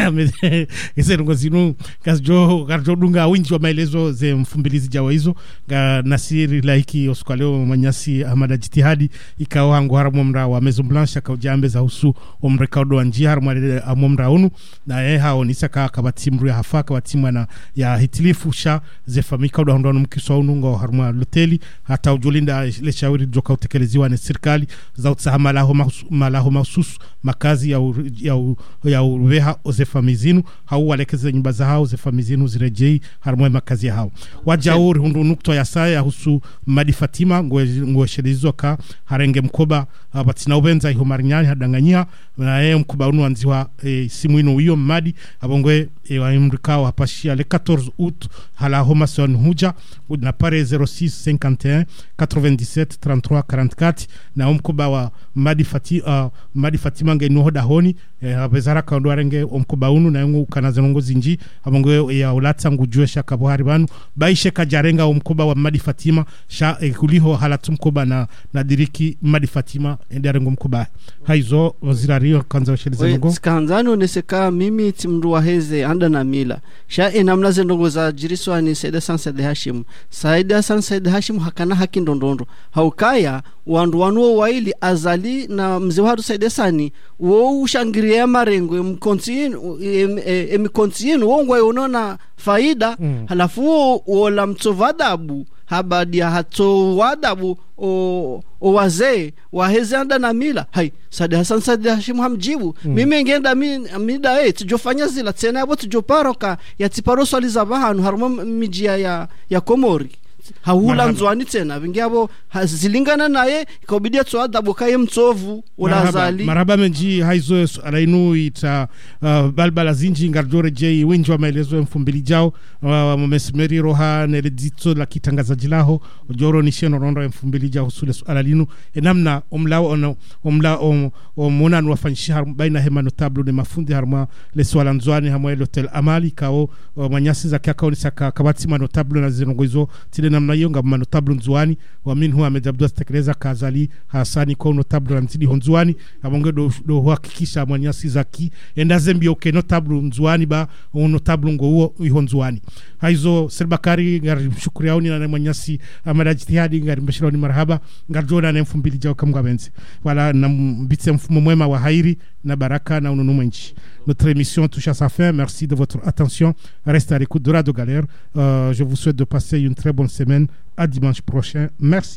[SPEAKER 1] ezerongo zinu kasjo karjo dunga winji wa maelezo ze mfumbilizi jawa hizo ga Nasiri laiki oskwaleo manyasi Ahmada Jitihadi ikawa hangu haramu mra wa Maison Blanche akaujambe za husu omrekaudo wa njia haramu amomra unu na ye hao nisaka kabatimu ya hafa kabatimu na ya hitilifu sha ze famikaudo hondono mkiswa ununga haramu loteli hata ujulinda le shauri joka utekeleziwa na serikali za utsaha malaho malaho maususu makazi ya u, ya u, ya uweha ze famizinu hau walekeze nyumba za hao ze famizinu zirejei haramu makazi ya hao wajauri hundu nukto ya saya husu Madi Fatima ngwe shelizo ka harenge mkoba batina ubenza iho marinyani hadanganyia na yeye mkoba unu anziwa e, simu ino hiyo Madi abongwe e, wa imrikao hapashia le quatorze août hala homa son huja na pare zero six cinquante et un quatre-vingt-dix-sept trente-trois quarante-quatre na mkoba wa Madi Fatima uh, Madi Fatima nge nuhoda honi e, abezara ka ndo arenge mkoba unu na yungu kanazenongo zinji abongwe ya ulatsa ngujue shaka buhari banu baishe kajarenga mkoba wa Madi Fatima sha e, kuliho halatu mkoba na na diriki Madi Fatima endarengo mkoba haizo wazirario kanza washeliza nongo
[SPEAKER 11] skanzano neseka mimi timru waheze anda na mila sha enamna zenongo za jiriswa ni Said Hassan Said Hashim Said Hassan Said Hashim hakana haki ndondondo haukaya wandu wanuo waili azali na mzee wadu Said Hassan wo ushangiria marengo mkontinu emikontinu wongwa yonona faida mm. halafu wala mtovadabu habadia hato wadabu o, o wazee waheze anda na mila hai Said Hassan Said Hashim hamjibu mm. mimi ngenda mi, mida eh tujofanya zila tena yabo tujoparoka ya tiparo swali za bahanu haruma mijia ya ya Komori haula nzwani tena vingiabo zilingana naye ikabidia tsoadabu kaye mtsovu ulazali
[SPEAKER 1] maraba menji haizo alainu ita uh, balbala zinji ngardore jei wenjwa maelezo mfumbili jao uh, mmesmeri roha neledito la kitangazaji laho joro ni sheno rondo mfumbili jao sule alalinu enamna omlao ono omla om omona nwafanyisha baina hema notable de mafundi harma le swala nzwani hamwe hotel Amali kao uh, manyasi za kakao ni saka kabati notable na zinongo hizo tile namna yonga notable nzwani wa minhu amedabdo stekeleza kazali Hasani kwa notable nzidi honzwani abonge do, do hakikisha manyasi zaki endazembi oke notable nzwani ba notable ngo huo ihonzwani haizo Selbakari ngari shukuri yauni na manyasi Ahmada Jitihadi ngari mbeshironi marhaba ngarjona na mfumbili jao kamga benzi wala na mbitse mfumo mwema wa hairi na baraka na ununu mwenchi. Notre émission touche à sa fin. Merci de votre attention. Restez à l'écoute de Radio Galère. Euh, je vous souhaite de passer une très bonne semaine. À dimanche prochain. Merci.